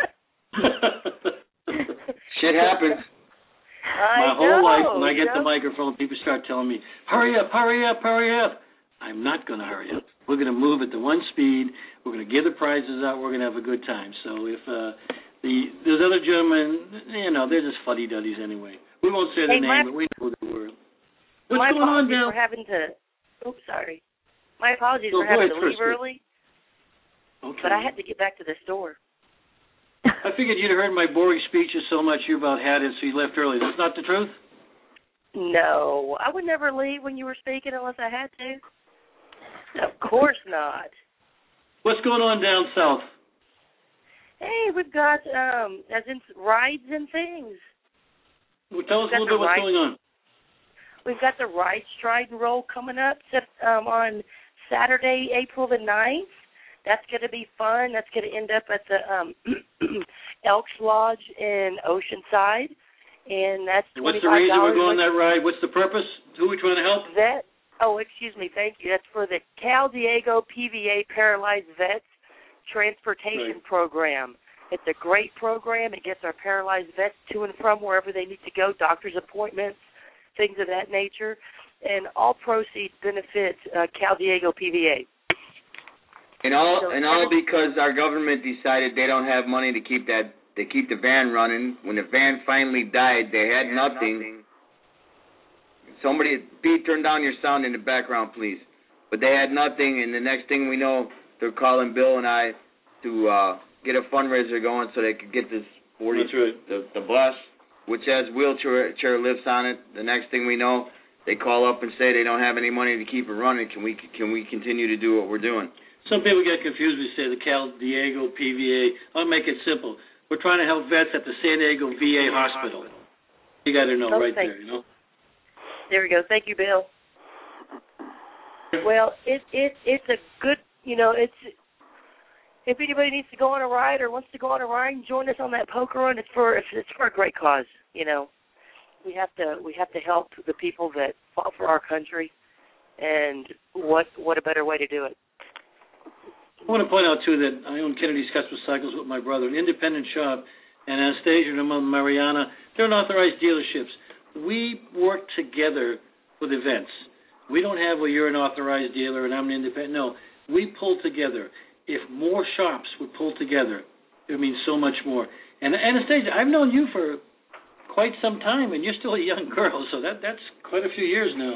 Shit happens. My I whole know, life, when I get you know? the microphone, people start telling me, hurry up, hurry up, hurry up. I'm not going to hurry up. We're going to move at the one speed. We're going to give the prizes out. We're going to have a good time. So if uh, the those other gentlemen, you know, they're just fuddy-duddies anyway. We won't say their Hey, name, my, but we know who they were. What's my going on apologies down? for having to, oops, sorry. My apologies Oh, for go having ahead, to leave Kristen. early, Okay. but I had to get back to the store. I figured you'd heard my boring speeches so much you about had it, so you left early. That's not the truth? No, I would never leave when you were speaking unless I had to. Of course not. What's going on down south? Hey, we've got, um, as in rides and things. Well, tell us We've a little got bit the what's ride- going on. We've got the Ride, Stride, and Roll coming up um, on Saturday, April the ninth. That's going to be fun. That's going to end up at the um, Elks Lodge in Oceanside. And that's What's twenty-five dollars. the reason we're going that ride? What's the purpose? Who are we trying to help? That, oh, excuse me, thank you. That's for the Cal Diego P V A Paralyzed Vets Transportation Right. Program. It's a great program. It gets our paralyzed vets to and from wherever they need to go, doctor's appointments, things of that nature. And all proceeds benefit uh, Cal Diego P V A. And all So and all every- because our government decided they don't have money to keep that to keep the van running. When the van finally died, they had, They had nothing. nothing. Somebody, Pete, turn down your sound in the background, please. But they had nothing, and the next thing we know, they're calling Bill and I to uh, get a fundraiser going so they could get this forty, That's right. the, the bus, which has wheelchair chair lifts on it. The next thing we know, they call up and say they don't have any money to keep it running. Can we can we continue to do what we're doing? Some people get confused. We say the Cal Diego P V A. I'll make it simple. We're trying to help vets at the San Diego V A hospital. You got to know Oh, right thank there, you know. There we go. Thank you, Bill. Well, it it it's a good, you know, it's if anybody needs to go on a ride or wants to go on a ride and join us on that poker run, it's for it's, it's for a great cause. You know, we have to we have to help the people that fought for our country, And what what a better way to do it? I want to point out, too, that I own Kennedy's Customer Cycles with my brother, an independent shop, and Anastasia and her mother, Mariana, they're unauthorized dealerships. We work together with events. We don't have, well, you're an authorized dealer and I'm an independent. No, we pull together. If more shops would pull together, it would mean so much more. And Anastasia, I've known you for quite some time, and you're still a young girl, so that that's quite a few years now.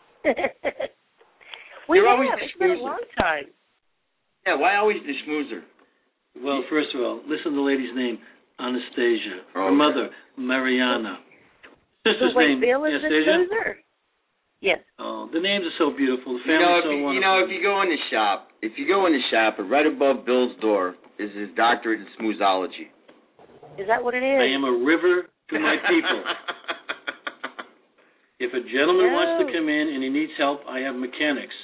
we You're have. always It's been a long time. Yeah, why always the schmoozer? Well, first of all, listen to the lady's name, Anastasia. Oh, Her okay. mother, Mariana. Sister's so wait, name, Bill is Anastasia? the schmoozer? Yes. Oh, the names are so beautiful. The You know, family's if so you, wonderful. you know, if you go in the shop, if you go in the shop, and right above Bill's door is his doctorate in schmoozology. Is that what it is? I am a river to my people. If a gentleman No. wants to come in and he needs help, I have mechanics.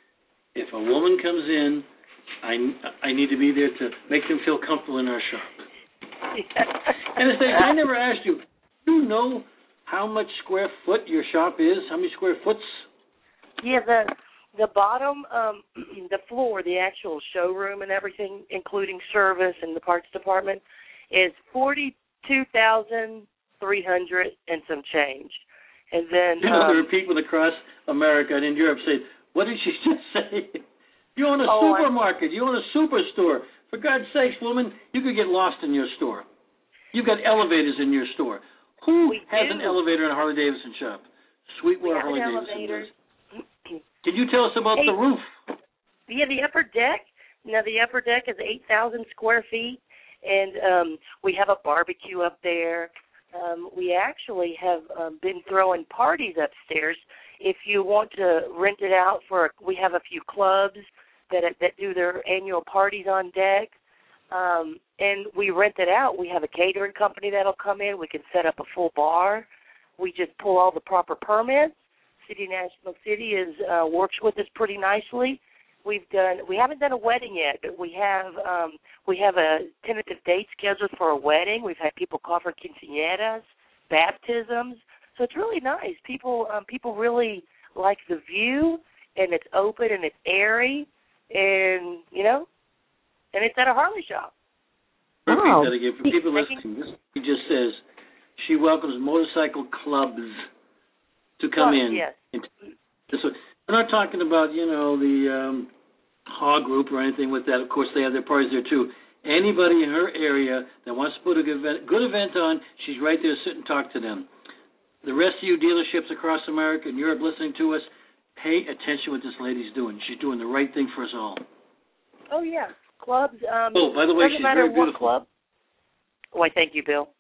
If a woman comes in, I, I need to be there to make them feel comfortable in our shop. Anastasia, I never asked you, do you know how much square foot your shop is? How many square foots? Yeah, the the bottom, um, the floor, the actual showroom and everything, including service and the parts department, is forty-two thousand three hundred and some change. And then You know, um, there are people across America and in Europe say, what did she just say? You own a Oh, supermarket. You own a superstore. For God's sakes, woman, you could get lost in your store. You've got elevators in your store. Who We has do. an elevator in a Harley Davidson shop? Sweetwater we have Harley an Davidson elevator. does. Can you tell us about Hey. the roof? Yeah, the upper deck. Now, the upper deck is eight thousand square feet, and um, we have a barbecue up there. Um, we actually have um, been throwing parties upstairs. If you want to rent it out for, we have a few clubs that that do their annual parties on deck, um, and we rent it out. We have a catering company that'll come in. We can set up a full bar. We just pull all the proper permits. City National City is uh, works with us pretty nicely. We've done. We haven't done a wedding yet, but we have. Um, we have a tentative date scheduled for a wedding. We've had people call for quinceañeras, baptisms. So it's really nice. People. Um, people really like the view, and it's open and it's airy, and you know, and it's at a Harley shop. Repeat Wow. that again for people listening. This he just says she welcomes motorcycle clubs to come Clubs, in. yes. Into this, we're not talking about, you know, the um, Hog Group or anything with that. Of course, they have their parties there too. Anybody in her area that wants to put a good event, good event on, she's right there to sit and talk to them. The rest of you dealerships across America and Europe listening to us, pay attention what this lady's doing. She's doing the right thing for us all. Oh yeah, clubs. Um, Oh, by the way, doesn't she's matter very what beautiful. club. Why, thank you, Bill.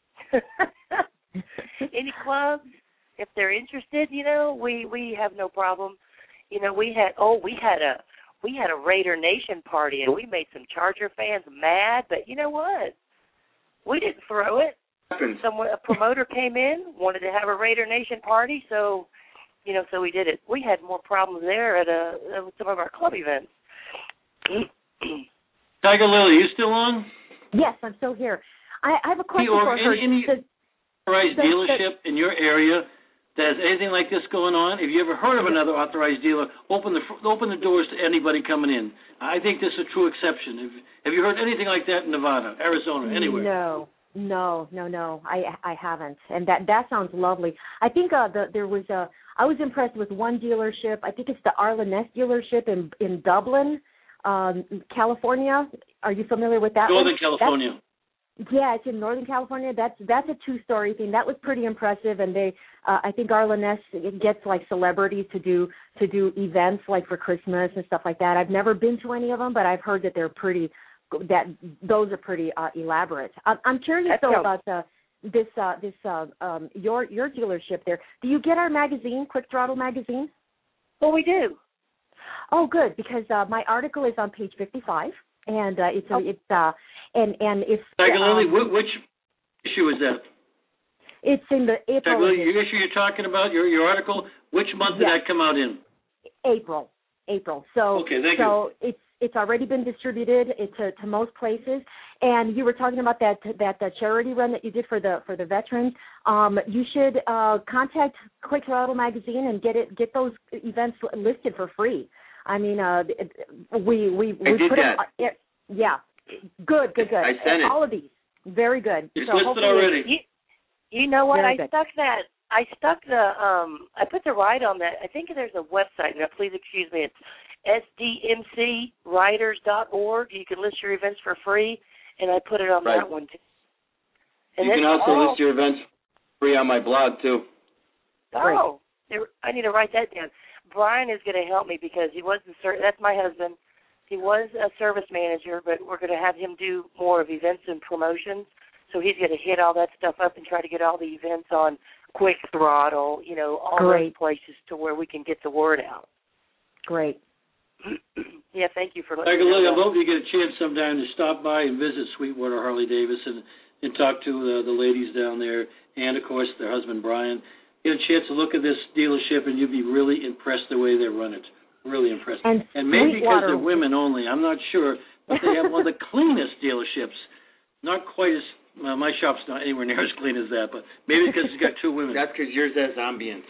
Any clubs, if they're interested, you know, we we have no problem. You know, we had oh, we had a we had a Raider Nation party, and we made some Charger fans mad. But you know what? We didn't throw it. Someone, a promoter came in, wanted to have a Raider Nation party, so you know, so we did it. We had more problems there at a at some of our club events. Tiger Lily, you still on? Yes, I'm still here. I, I have a question or for her. any, any Does- authorized does- dealership in your area that has anything like this going on? Have you ever heard of another authorized dealer? Open the open the doors to anybody coming in. I think this is a true exception. Have, have you heard anything like that in Nevada, Arizona, anywhere? No, no, no, no. I I haven't, and that that sounds lovely. I think uh, the, there was a. I was impressed with one dealership. I think it's the Arla Ness dealership in in Dublin, um, California. Are you familiar with that? Northern one? California. That's, yeah, it's in Northern California. That's that's a two-story thing. That was pretty impressive, and they, uh, I think Arla Ness gets like celebrities to do to do events like for Christmas and stuff like that. I've never been to any of them, but I've heard that they're pretty, that those are pretty uh, elaborate. I'm, I'm curious That's though dope. about the this uh, this uh, um, your your dealership there. Do you get our magazine, Quick Throttle magazine? Well, we do. Oh, good, because uh, my article is on page fifty-five, and uh, it's a, Oh. it's uh, and and if Tiger um, Lily, wh- which issue is that? it's in the Tiger April Lily, your issue you're talking about, your your article, which month did Yes. that come out in? April April. So Okay, thank so it's it's already been distributed to, to most places. And you were talking about that that the charity run that you did for the for the veterans. Um, you should uh, contact Quick Throttle Magazine and get it get those events listed for free. I mean, uh, we we we I did put that. Them, it, yeah, good, good, good. I sent it. All of these, very good. It's so listed already. You, you know what? Very I good. stuck that. I stuck the. Um, I put the ride on that. I think there's a website. Now, please excuse me. It's S D M C riders dot org. You can list your events for free, and I put it on Right. that one too. And you can also all, list your events free on my blog too. Oh, there, I need to write that down. Brian is going to help me because he was the ser- that's my husband. He was a service manager, but we're going to have him do more of events and promotions. So he's going to hit all that stuff up and try to get all the events on Quick Throttle, you know, all Great. those places to where we can get the word out. Great. Yeah, thank you for letting Michael, me I know. hope you get a chance sometime to stop by and visit Sweetwater Harley Davidson and talk to uh, the ladies down there and, of course, their husband, Brian. Get a chance to look at this dealership, and you'll be really impressed the way they run it. Really impressed. And, and maybe because Sweetwater. they're women only, I'm not sure, but they have one of the cleanest dealerships. Not quite as, well, my shop's not anywhere near as clean as that, but maybe because it's got two women. That's because yours has ambience.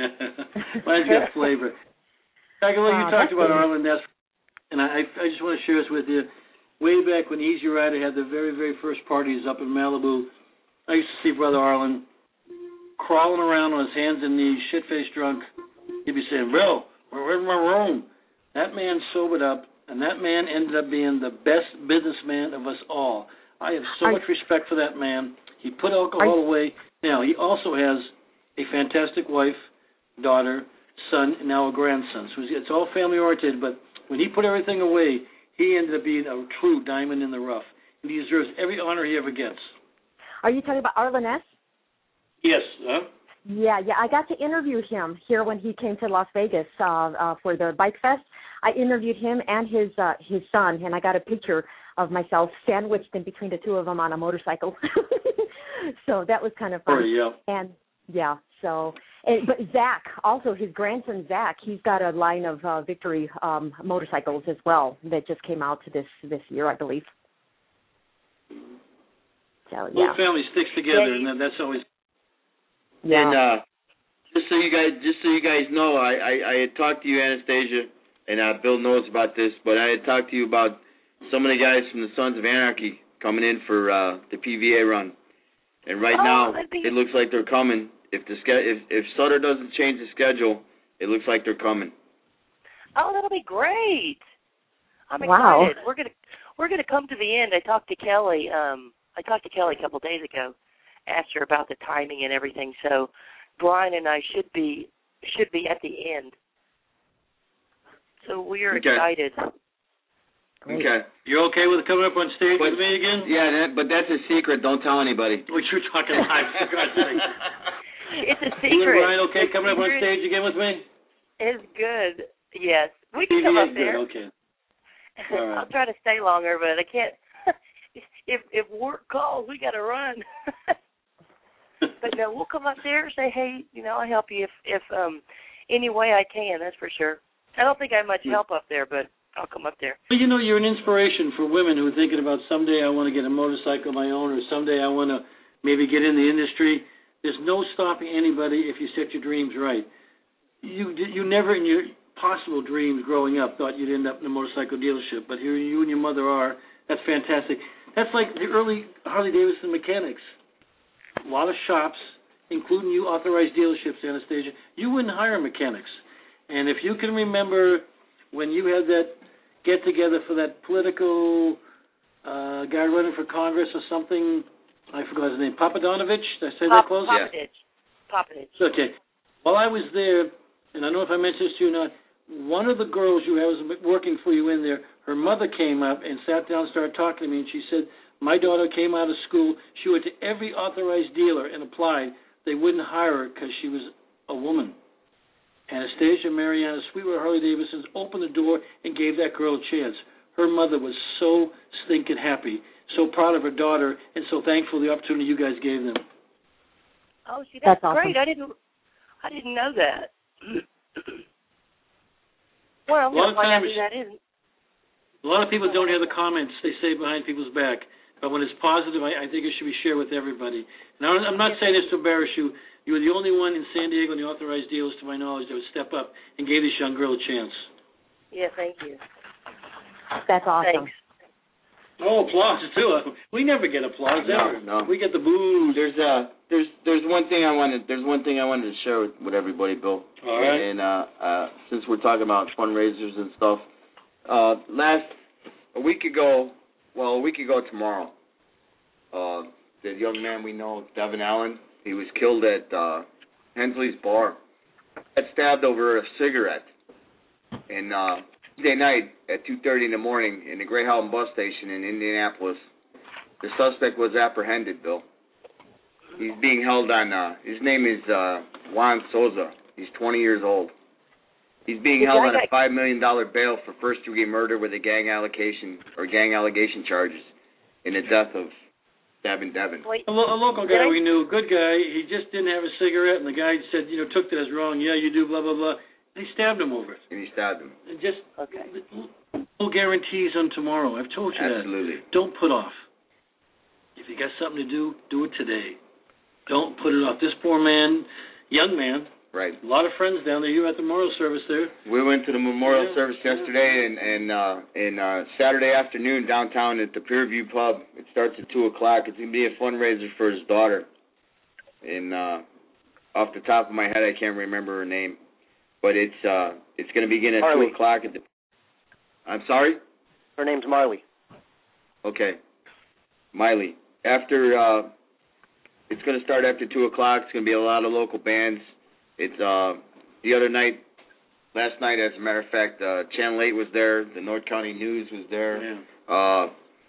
Mine's got flavor. Michael, Wow, you talked that's about good. Arlen Ness, and I, I just want to share this with you. Way back when Easy Rider had the very, very first parties up in Malibu, I used to see Brother Arlen crawling around on his hands and knees, shit-faced drunk. He'd be saying, "Bro, where's my room?" That man sobered up, and that man ended up being the best businessman of us all. I have so Are, much respect for that man. He put alcohol are, away. Now, he also has a fantastic wife, daughter, son, and now a grandson. So it's all family-oriented, but when he put everything away, he ended up being a true diamond in the rough. And he deserves every honor he ever gets. Are you talking about Arlen Ness? Yes, huh? Yeah, yeah. I got to interview him here when he came to Las Vegas uh, uh, for the Bike Fest. I interviewed him and his uh, his son, and I got a picture of myself sandwiched in between the two of them on a motorcycle. So that was kind of fun. Oh, yeah. And yeah, so and, but Zach, also his grandson Zach, he's got a line of uh, Victory um, motorcycles as well that just came out this this year, I believe. So yeah. Whole family sticks together, Yeah, and that's always. Yeah. And uh, just so you guys, just so you guys know, I, I, I had talked to you, Anastasia, and uh, Bill knows about this, but I had talked to you about some of the guys from the Sons of Anarchy coming in for uh, the P V A run, and right Oh, now that'd be- it looks like they're coming. If the ske- if if Sutter doesn't change the schedule, it looks like they're coming. Oh, that'll be great. I'm Wow. excited. We're gonna we're gonna come to the end. I talked to Kelly. Um, I talked to Kelly a couple of days ago. Asked her about the timing and everything. So Brian and I should be should be at the end. So we are Okay. excited. Okay. You're okay with coming up on stage But- with me again? Yeah, that, but that's a secret. Don't tell anybody. What you're talking live, for God's sake. It's a You and secret. Brian okay coming up on Secret stage again with me? is good. Yes, we can come up Good, there. okay. All right. I'll try to stay longer, but I can't. if if work calls, we got to run. But no, we'll come up there and say, hey, you know, I'll help you if if um any way I can. That's for sure. I don't think I have much help up there, but I'll come up there. Well, you know, you're an inspiration for women who are thinking about someday I want to get a motorcycle of my own, or someday I want to maybe get in the industry. There's no stopping anybody if you set your dreams right. You you never in your possible dreams growing up thought you'd end up in a motorcycle dealership, but here you and your mother are. That's fantastic. That's like the early Harley-Davidson mechanics. A lot of shops, including you authorized dealerships, Anastasia, you wouldn't hire mechanics. And if you can remember when you had that get-together for that political uh, guy running for Congress or something, I forgot his name, Papadonovich, did I say Pop, that close? Popovich. Popovich. Okay. While I was there, and I don't know if I mentioned this to you or not, one of the girls who was working for you in there, her mother came up and sat down and started talking to me, and she said, my daughter came out of school, she went to every authorized dealer and applied. They wouldn't hire her because she was a woman. Anastasia Mariana Sweetwater Harley-Davidson's opened the door and gave that girl a chance. Her mother was so stinking happy, so proud of her daughter, and so thankful for the opportunity you guys gave them. Oh, see, that's, That's awesome. great. I didn't, I didn't know that. Well, I'm A lot going to of find out times- who that is. A lot of people don't hear the comments they say behind people's back, but when it's positive, I, I think it should be shared with everybody. And I'm not saying this to embarrass you. You were the only one in San Diego and the authorized dealers, to my knowledge, that would step up and gave this young girl a chance. Yeah, thank you. That's awesome. Thanks. Oh, applause too. We never get applause ever. No, no. We get the boos. There's uh, there's there's one thing I wanted. There's one thing I wanted to share with, with everybody, Bill. All right. And uh, uh, since we're talking about fundraisers and stuff, uh, last a week ago, well, a week ago tomorrow, uh, the young man we know, Devin Allen, he was killed at uh, Hensley's Bar. Got stabbed over a cigarette. And uh, Tuesday night at two thirty in the morning in the Greyhound bus station in Indianapolis, the suspect was apprehended, Bill. He's being held on, uh, his name is uh, Juan Souza. He's twenty years old. He's being The held guy on a got- five million dollars bail for first-degree murder with a gang allocation or gang allegation charges in the death of Davin Devin. Wait, A, lo- a local did guy I- we knew, good guy. He just didn't have a cigarette, and the guy said, you know, took that as wrong. Yeah, you do, blah, blah, blah. They stabbed him over it. And he stabbed him. And just Okay. no guarantees on tomorrow. I've told you Absolutely. that. Don't put off. If you got something to do, do it today. Don't put it off. This poor man, young man, Right. a lot of friends down there. You were at the memorial service there. We went to the memorial Yeah, service yeah. yesterday and and uh, and uh, Saturday afternoon downtown at the Peerview Pub. It starts at two o'clock. It's gonna be a fundraiser for his daughter. And uh, off the top of my head, I can't remember her name, but it's uh, it's gonna begin at Marley. two o'clock at the. I'm sorry. Her name's Marley. Okay, Miley. After uh, it's gonna start after two o'clock. It's gonna be a lot of local bands. It's uh, the other night, last night, as a matter of fact, uh, Channel eight was there. The North County News was there. Yeah. Uh,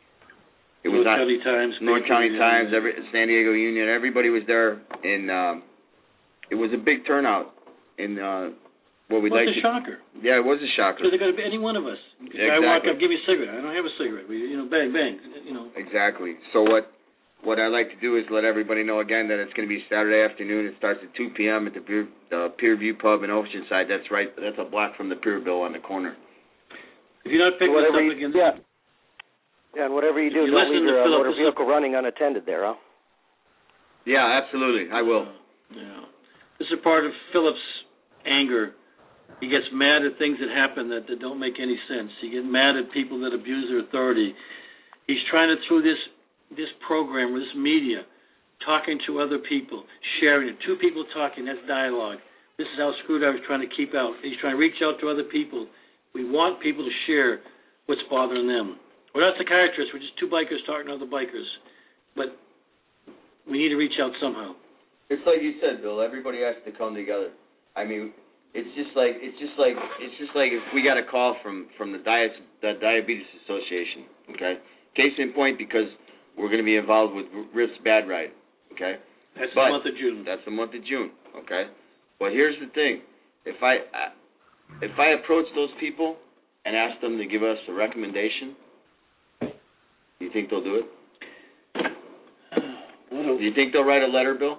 it was North on County Times. North paper, County yeah. Times, every, San Diego Union. Everybody was there, and um, it was a big turnout. And uh, what we'd Well, like it's a to, shocker. yeah, it was a shocker. So they're going to be any one of us. Yeah, I walk exactly. up, give me a cigarette. I don't have a cigarette. We, you know, bang, bang. You know. Exactly. So what what I'd like to do is let everybody know again that it's going to be Saturday afternoon. It starts at two p.m. at the Pier, uh, Pierview Pub in Oceanside. That's right. That's a block from the Pierville on the corner. If you're not picking this Whatever up you- again, yeah. Yeah, and whatever you do, You don't listen leave to your uh, Philip, motor this is- vehicle running unattended there, huh? Yeah, absolutely. I will. Yeah. This is part of Philip's anger. He gets mad at things that happen that, that don't make any sense. He gets mad at people that abuse their authority. He's trying to, through this this program, or this media, talking to other people, sharing it. Two people talking, that's dialogue. This is how Screwdriver's trying to keep out. He's trying to reach out to other people. We want people to share what's bothering them. We're not psychiatrists. We're just two bikers talking to other bikers. But we need to reach out somehow. It's like you said, Bill. Everybody has to come together. I mean, it's just like it's just like it's just like if we got a call from from the, Dias, the Diabetes Association. Okay, case in point, because we're going to be involved with R I F's Bad Ride. Okay, That's but the month of June. That's the month of June. Okay, but here's the thing: if I if I approach those people and ask them to give us a recommendation, do you think they'll do it? Do you think they'll write a letter, Bill?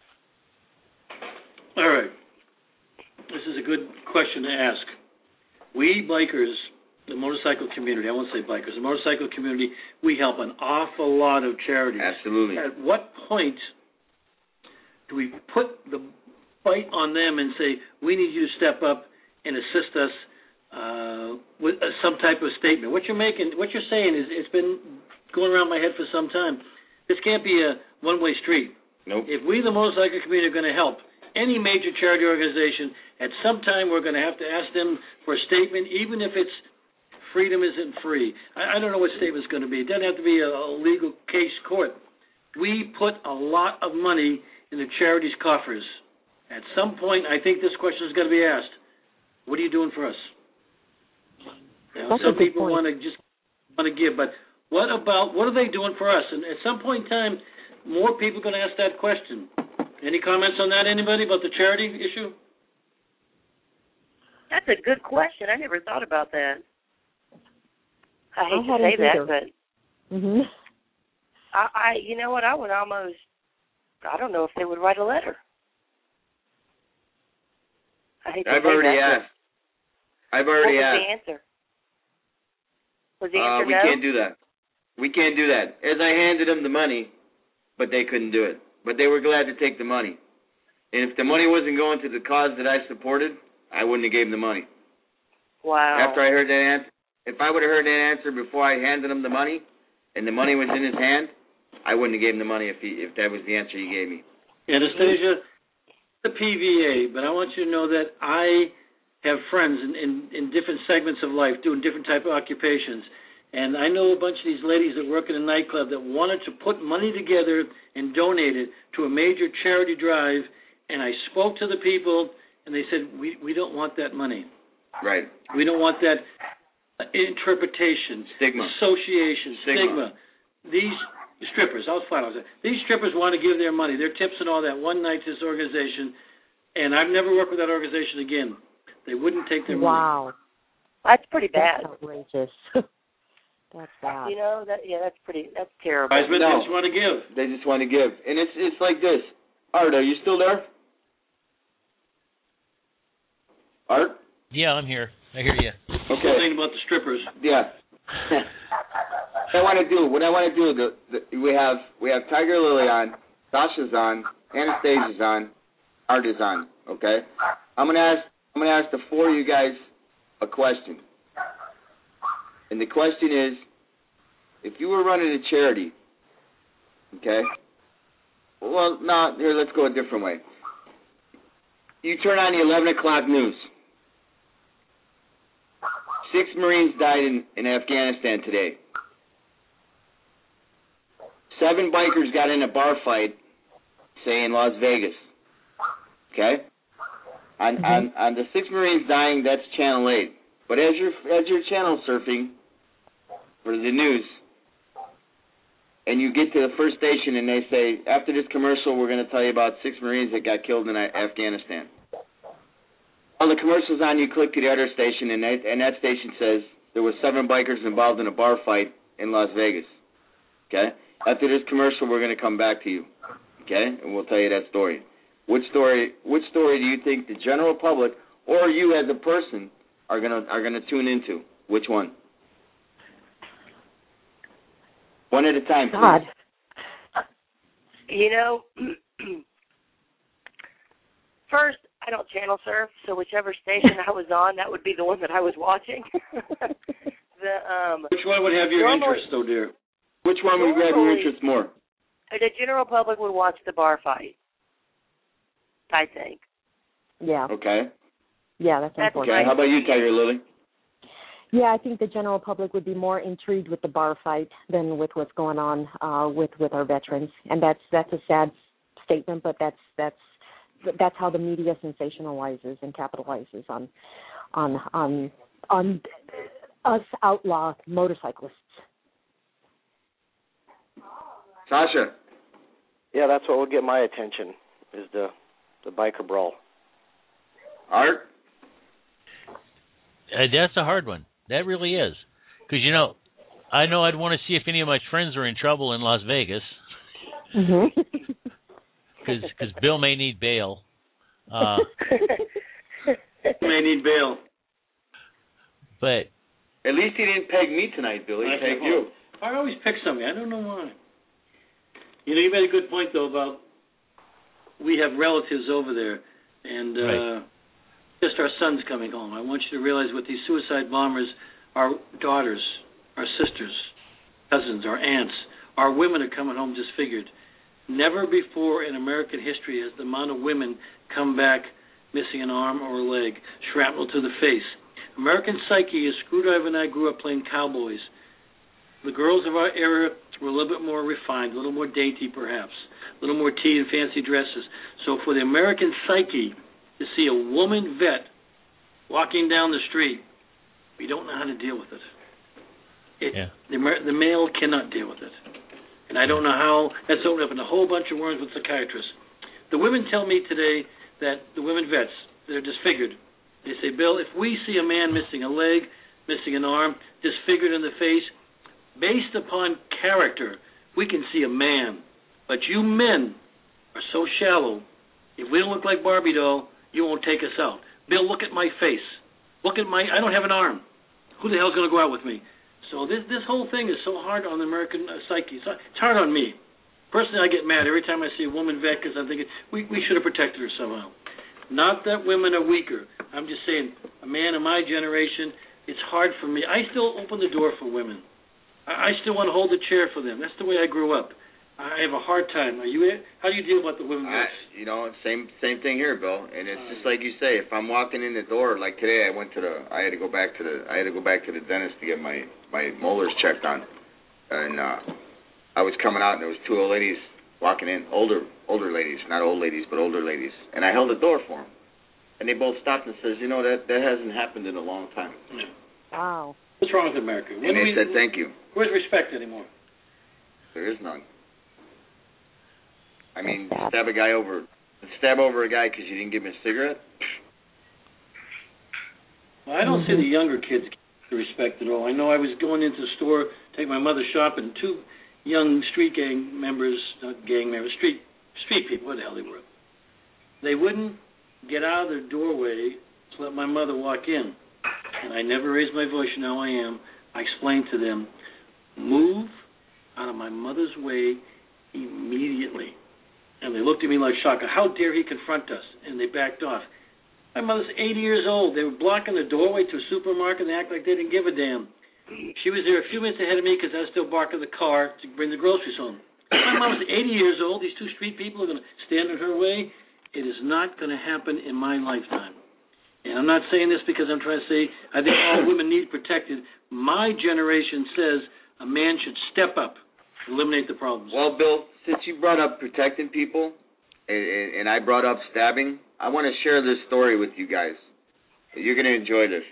All right. This is a good question to ask. We bikers, the motorcycle community, I won't say bikers, the motorcycle community, we help an awful lot of charities. Absolutely. At what point do we put the bite on them and say, we need you to step up and assist us uh, with uh, some type of statement? What you're making, what you're saying is, it's been going around my head for some time. This can't be a one-way street. Nope. If we, the motorcycle community, are going to help any major charity organization, at some time we're going to have to ask them for a statement, even if it's freedom isn't free. I, I don't know what statement's going to be. It doesn't have to be a, a legal case court. We put a lot of money in the charity's coffers. At some point, I think this question is going to be asked. What are you doing for us? You know, That's a some good people point. want to just want to give, but what about, what are they doing for us? And at some point in time, more people are going to ask that question. Any comments on that, anybody, about the charity issue? That's a good question. I never thought about that. I hate I to hadn't say that, either. but Mhm. I, I, you know what? I would almost, I don't know if they would write a letter. I hate to I've say already that, asked. I've already what was asked. the answer? Was the Uh, answer we no? can't do that. We can't do that. As I handed them the money, but they couldn't do it. But they were glad to take the money. And if the money wasn't going to the cause that I supported, I wouldn't have gave them the money. Wow. After I heard that answer, if I would have heard that answer before I handed him the money, and the money was in his hand, I wouldn't have gave him the money if he if that was the answer he gave me. Anastasia, the P V A, but I want you to know that I have friends in, in, in different segments of life doing different type of occupations. And I know a bunch of these ladies that work in a nightclub that wanted to put money together and donate it to a major charity drive, and I spoke to the people, and they said, we, we don't want that money. Right. We don't want that interpretation, stigma, association, stigma. stigma. These strippers, I'll flat out say, these strippers want to give their money, their tips and all that one night to this organization, and I've never worked with that organization again. They wouldn't take their wow. money. Wow. That's pretty bad. That's outrageous. That's bad. You know, that yeah, that's pretty, that's terrible. Guys, but no, they just want to give. They just want to give. And it's it's like this. Art, are you still there? Art? Yeah, I'm here. I hear you. Okay. Something about the strippers. Yeah. what I want to do, what I want to do, the, the, we have we have Tiger Lily on, Sasha's on, Anastasia's on, Art is on. Okay. I'm gonna ask I'm gonna ask the four of you guys a question. And the question is, if you were running a charity, okay, well, no, here, let's go a different way. You turn on the eleven o'clock news. Six Marines died in, in Afghanistan today. Seven bikers got in a bar fight, say, in Las Vegas. Okay? On, mm-hmm. on, on the Six Marines dying, that's Channel eight. But as you're, as you're channel surfing for the news, and you get to the first station and they say, after this commercial, we're going to tell you about six Marines that got killed in Afghanistan. While the commercial's on, you click to the other station, and that, and that station says there were seven bikers involved in a bar fight in Las Vegas. Okay? After this commercial, we're going to come back to you. Okay? And we'll tell you that story. Which story Which story do you think the general public or you as a person are going to are going to tune into? Which one? One at a time, please. God. You know, first, I don't channel surf, so whichever station I was on, that would be the one that I was watching. the um, Which one would have your normally, interest, though, dear? Which one would grab your interest more? The general public would watch the bar fight, I think. Yeah. Okay. Yeah, that's, that's important. Okay, how about you, Tiger Lily? Yeah, I think the general public would be more intrigued with the bar fight than with what's going on uh, with with our veterans, and that's that's a sad statement, but that's that's that's how the media sensationalizes and capitalizes on on on on us outlaw motorcyclists. Sasha. Yeah, that's what will get my attention is the the biker brawl. Art. Uh, that's a hard one. That really is. Because, you know, I know I'd want to see if any of my friends are in trouble in Las Vegas. Because mm-hmm. Bill may need bail. Uh, may need bail. But at least he didn't peg me tonight, Billy. He pegged you. I always pick somebody. I don't know why. You know, you made a good point, though, about we have relatives over there. And... Uh, right. Just our sons coming home. I want you to realize with these suicide bombers, our daughters, our sisters, cousins, our aunts, our women are coming home disfigured. Never before in American history has the amount of women come back missing an arm or a leg, shrapnel to the face. American psyche is Screwdriver and I grew up playing cowboys. The girls of our era were a little bit more refined, a little more dainty perhaps, a little more tea and fancy dresses. So for the American psyche, to see a woman vet walking down the street, we don't know how to deal with it. it yeah. the, the male cannot deal with it. And I don't know how. That's opened up in a whole bunch of worms with psychiatrists. The women tell me today that the women vets, they're disfigured. They say, Bill, if we see a man missing a leg, missing an arm, disfigured in the face, based upon character, we can see a man. But you men are so shallow. If we don't look like Barbie doll, you won't take us out. Bill, look at my face. Look at my, I don't have an arm. Who the hell's going to go out with me? So this this whole thing is so hard on the American uh, psyche. It's, it's hard on me. Personally, I get mad every time I see a woman vet because I'm thinking we, we should have protected her somehow. Not that women are weaker. I'm just saying a man of my generation, it's hard for me. I still open the door for women. I, I still want to hold the chair for them. That's the way I grew up. I have a hard time. Are you? How do you deal with the women vets? I, you know, same same thing here, Bill. And it's just like you say. If I'm walking in the door, like today, I went to the. I had to go back to the. I had to go back to the dentist to get my my molars checked on, and uh, I was coming out, and there was two old ladies walking in, older older ladies, not old ladies, but older ladies, and I held the door for them, and they both stopped and says, you know, that that hasn't happened in a long time. Yeah. Wow. What's wrong with America? When and they we, said thank you. Where's respect anymore? There is none. I mean, stab a guy over, stab over a guy because you didn't give him a cigarette? Well, I don't see the younger kids get respect at all. I know I was going into the store to take my mother shopping. Two young street gang members, not gang members, street street people, what the hell they were. They wouldn't get out of their doorway to let my mother walk in. And I never raised my voice, you know I am. I explained to them, move out of my mother's way immediately. And they looked at me like shocked. How dare he confront us? And they backed off. My mother's eighty years old. They were blocking the doorway to a supermarket and they act like they didn't give a damn. She was there a few minutes ahead of me because I was still barking the car to bring the groceries home. My mom was eighty years old. These two street people are going to stand in her way. It is not going to happen in my lifetime. And I'm not saying this because I'm trying to say I think all women need protected. My generation says a man should step up, eliminate the problems. Well, Bill, since you brought up protecting people, and, and I brought up stabbing, I want to share this story with you guys. You're going to enjoy this.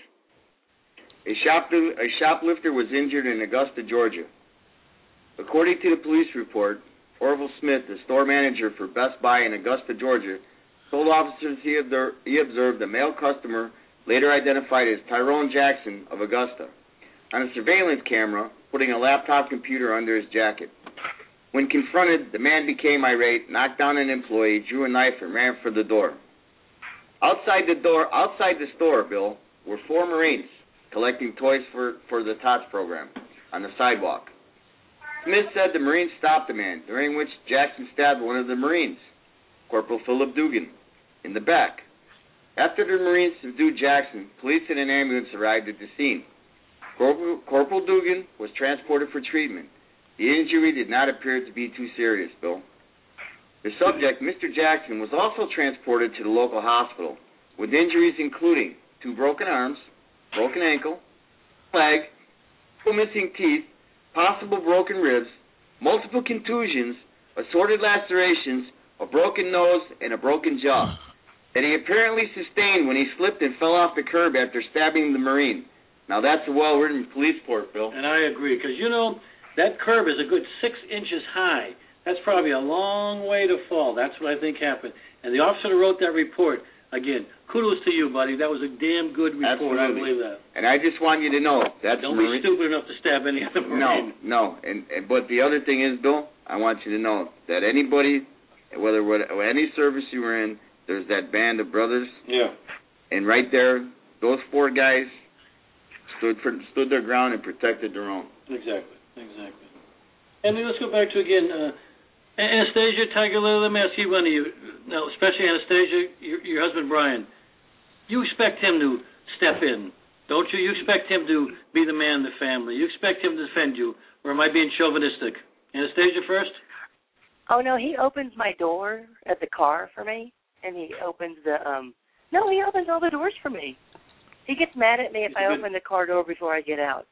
A, shop, a shoplifter was injured in Augusta, Georgia. According to the police report, Orville Smith, the store manager for Best Buy in Augusta, Georgia, told officers he observed, he observed a male customer, later identified as Tyrone Jackson of Augusta, on a surveillance camera, putting a laptop computer under his jacket. When confronted, the man became irate, knocked down an employee, drew a knife, and ran for the door. Outside the door, outside the store, Bill, were four Marines collecting toys for, for the TOTS program on the sidewalk. Smith said the Marines stopped the man, during which Jackson stabbed one of the Marines, Corporal Philip Dugan, in the back. After the Marines subdued Jackson, police and an ambulance arrived at the scene. Corporal, Corporal Dugan was transported for treatment. The injury did not appear to be too serious, Bill. The subject, Mister Jackson, was also transported to the local hospital with injuries including two broken arms, broken ankle, leg, two missing teeth, possible broken ribs, multiple contusions, assorted lacerations, a broken nose, and a broken jaw that he apparently sustained when he slipped and fell off the curb after stabbing the Marine. Now, that's a well-written police report, Bill. And I agree, because, you know, that curb is a good six inches high. That's probably a long way to fall. That's what I think happened. And the officer who wrote that report, again, kudos to you, buddy. That was a damn good report. Absolutely. I believe that. And I just want you to know that's Don't Marine. be stupid enough to stab any other Marine. No, no. And, and but the other thing is, Bill, I want you to know that anybody, whether what any service you were in, there's that band of brothers. Yeah. And right there, those four guys stood for, stood their ground and protected their own. Exactly. Exactly. And then let's go back to again. Uh, Anastasia, Tiger Lily, let me ask you one of you, now, especially Anastasia, your, your husband Brian, you expect him to step in, don't you? You expect him to be the man in the family. You expect him to defend you, or am I being chauvinistic? Anastasia first? Oh, no, he opens my door at the car for me, and he opens the, um, no, he opens all the doors for me. He gets mad at me if I open the car door before I get out.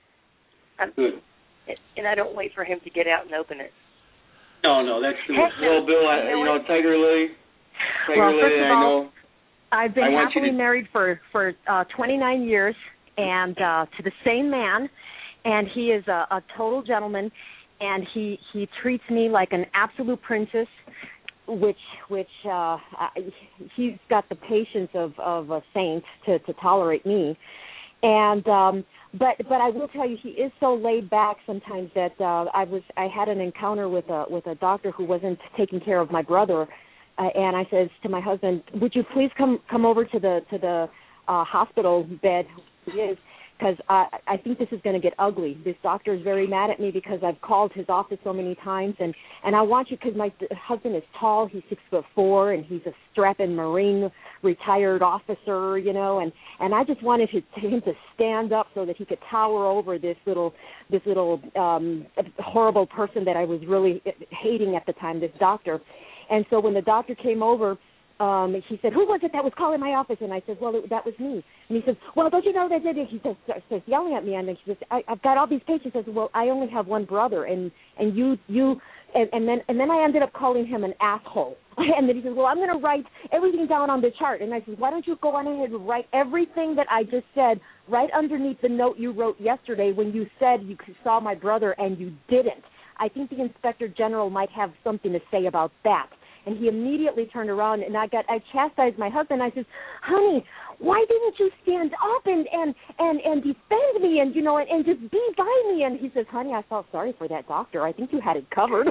I'm, Good. And I don't wait for him to get out and open it. No, no, that's the Well, Bill, I, you know, Tiger Lily, Tiger well, Lily, first of I all, know. I've been I happily to... married for for uh, twenty-nine years, and uh, to the same man, and he is a, a total gentleman, and he he treats me like an absolute princess, which which uh, I, he's got the patience of of a saint to to tolerate me, and. um But but I will tell you, he is so laid back sometimes that uh, I was I had an encounter with a with a doctor who wasn't taking care of my brother, uh, and I says to my husband, "Would you please come come over to the to the uh, hospital bed?" He is, because I, I think this is going to get ugly. This doctor is very mad at me because I've called his office so many times, and, and I want you, because my husband is tall, he's six foot four, and he's a strapping Marine retired officer, you know, and, and I just wanted his, him to stand up so that he could tower over this little this little um, horrible person that I was really hating at the time, this doctor. And so when the doctor came over, Um, he said, who was it that was calling my office? And I said, well, it, that was me. And he says, well, don't you know that? He says, starts yelling at me, and then he says, I, I've got all these patients. I said, well, I only have one brother, and and you you, and, and then and then I ended up calling him an asshole. And then he says, well, I'm going to write everything down on the chart. And I said, why don't you go on ahead and write everything that I just said right underneath the note you wrote yesterday when you said you saw my brother and you didn't. I think the Inspector General might have something to say about that. And he immediately turned around, and I got I chastised my husband. I said, honey, why didn't you stand up and, and, and, and defend me and, you know, and, and just be by me? And he says, honey, I felt sorry for that doctor. I think you had it covered.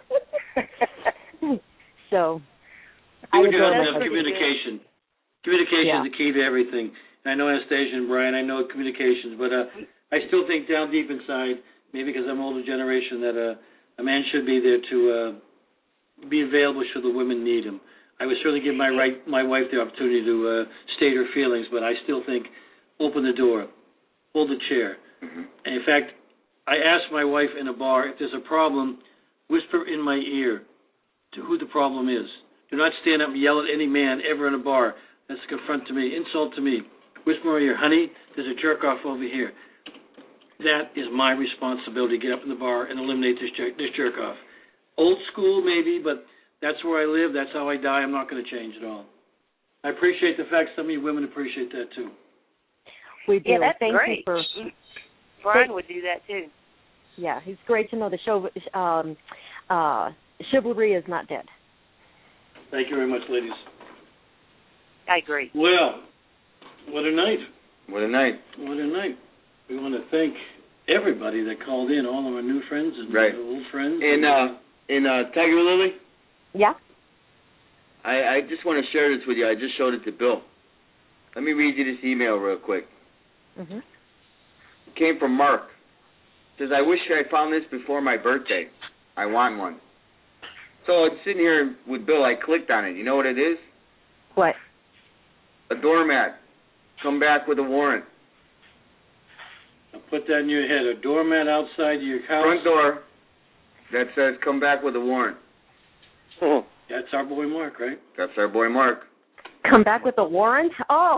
So I would have communication. Communication yeah. is the key to everything. And I know Anastasia and Brian, I know communications, but uh, I still think down deep inside, maybe because I'm older generation, that uh, a man should be there to uh, be available should the women need him. I would certainly give my right, my wife the opportunity to uh, state her feelings, but I still think open the door, hold the chair. Mm-hmm. And in fact, I asked my wife in a bar, if there's a problem, whisper in my ear to who the problem is. Do not stand up and yell at any man ever in a bar. That's a confront to me, insult to me. Whisper in my ear, honey, there's a jerk-off over here. That is my responsibility, get up in the bar and eliminate this, jerk, this jerk-off. Old school, maybe, but that's where I live. That's how I die. I'm not going to change at all. I appreciate the fact some of you women appreciate that, too. We do. Yeah, that's Thank great. You for, Brian would do that, too. Yeah, it's great to know the show, um, uh, chivalry is not dead. Thank you very much, ladies. I agree. Well, what a night. What a night. What a night. We want to thank everybody that called in, all of our new friends and right. old friends. And uh, in uh, Tiger Lily? Yeah? I, I just want to share this with you. I just showed it to Bill. Let me read you this email real quick. Mm-hmm. It came from Mark. It says, I wish I found this before my birthday. I want one. So it's sitting here with Bill. I clicked on it. You know what it is? What? A doormat. Come back with a warrant. I'll put that in your head. A doormat outside your house. Front door that says, come back with a warrant. That's our boy Mark, right? That's our boy Mark. Come back with a warrant? Oh.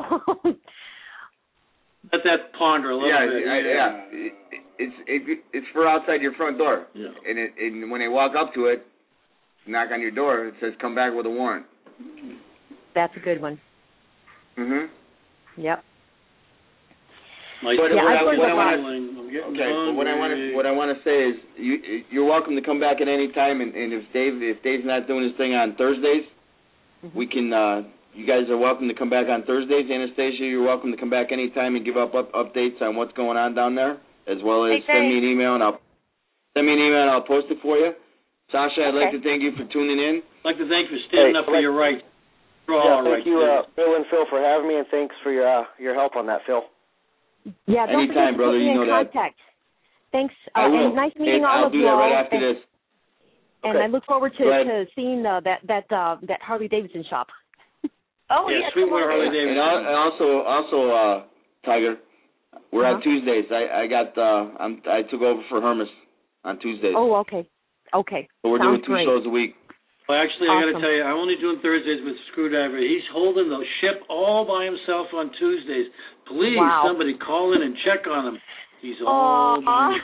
Let that ponder a little yeah, bit. I, yeah, it, it's it, it's for outside your front door. Yeah. And, it, and when they walk up to it, knock on your door, it says, come back with a warrant. That's a good one. Mm-hmm. Yep. Nice. But yeah, what I, I, what I want to okay, but what I want to what I want to say is you you're welcome to come back at any time, and, and if Dave if Dave's not doing his thing on Thursdays, mm-hmm. we can. Uh, you guys are welcome to come back on Thursdays. Anastasia, you're welcome to come back anytime and give up, up updates on what's going on down there, as well as hey, send me an email and I'll send me an email and I'll post it for you. Sasha, I'd okay. like to thank you for tuning in. I'd like to thank you for standing hey, up for your rights. For yeah, all thank rights, you, uh, Bill and Phil, for having me, and thanks for your uh, your help on that, Phil. Yeah, don't Anytime, forget to brother, put me you in know that. contact. Thanks. Uh, I will. And nice meeting and all I'll of do you that all. right after and, this. And okay. I look forward to, right. to seeing uh, that that uh, that Harley Davidson shop. Oh, yeah, yeah, Sweetwater Harley Davidson. And, al- and also, also, uh, Tiger, we're uh-huh. on Tuesdays. I, I got, uh, I'm, I took over for Hermes on Tuesdays. Oh, okay, okay. So we're Sounds doing two great. shows a week. Well, actually, awesome. I got to tell you, I'm only doing Thursdays with Screwdriver. He's holding the ship all by himself on Tuesdays. Please, wow. somebody call in and check on him. He's all by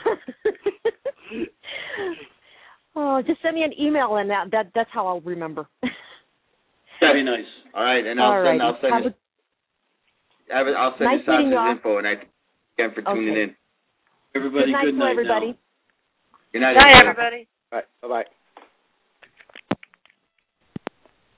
Oh, just send me an email, and that, that that's how I'll remember. That'd be nice. All right, and I'll all send, right. I'll send, it, a, I'll send nice you Sasha's you info, and I thank you again for tuning okay. in. Everybody, good night, good night everybody. now. Good night, Bye, everybody. All right, bye-bye.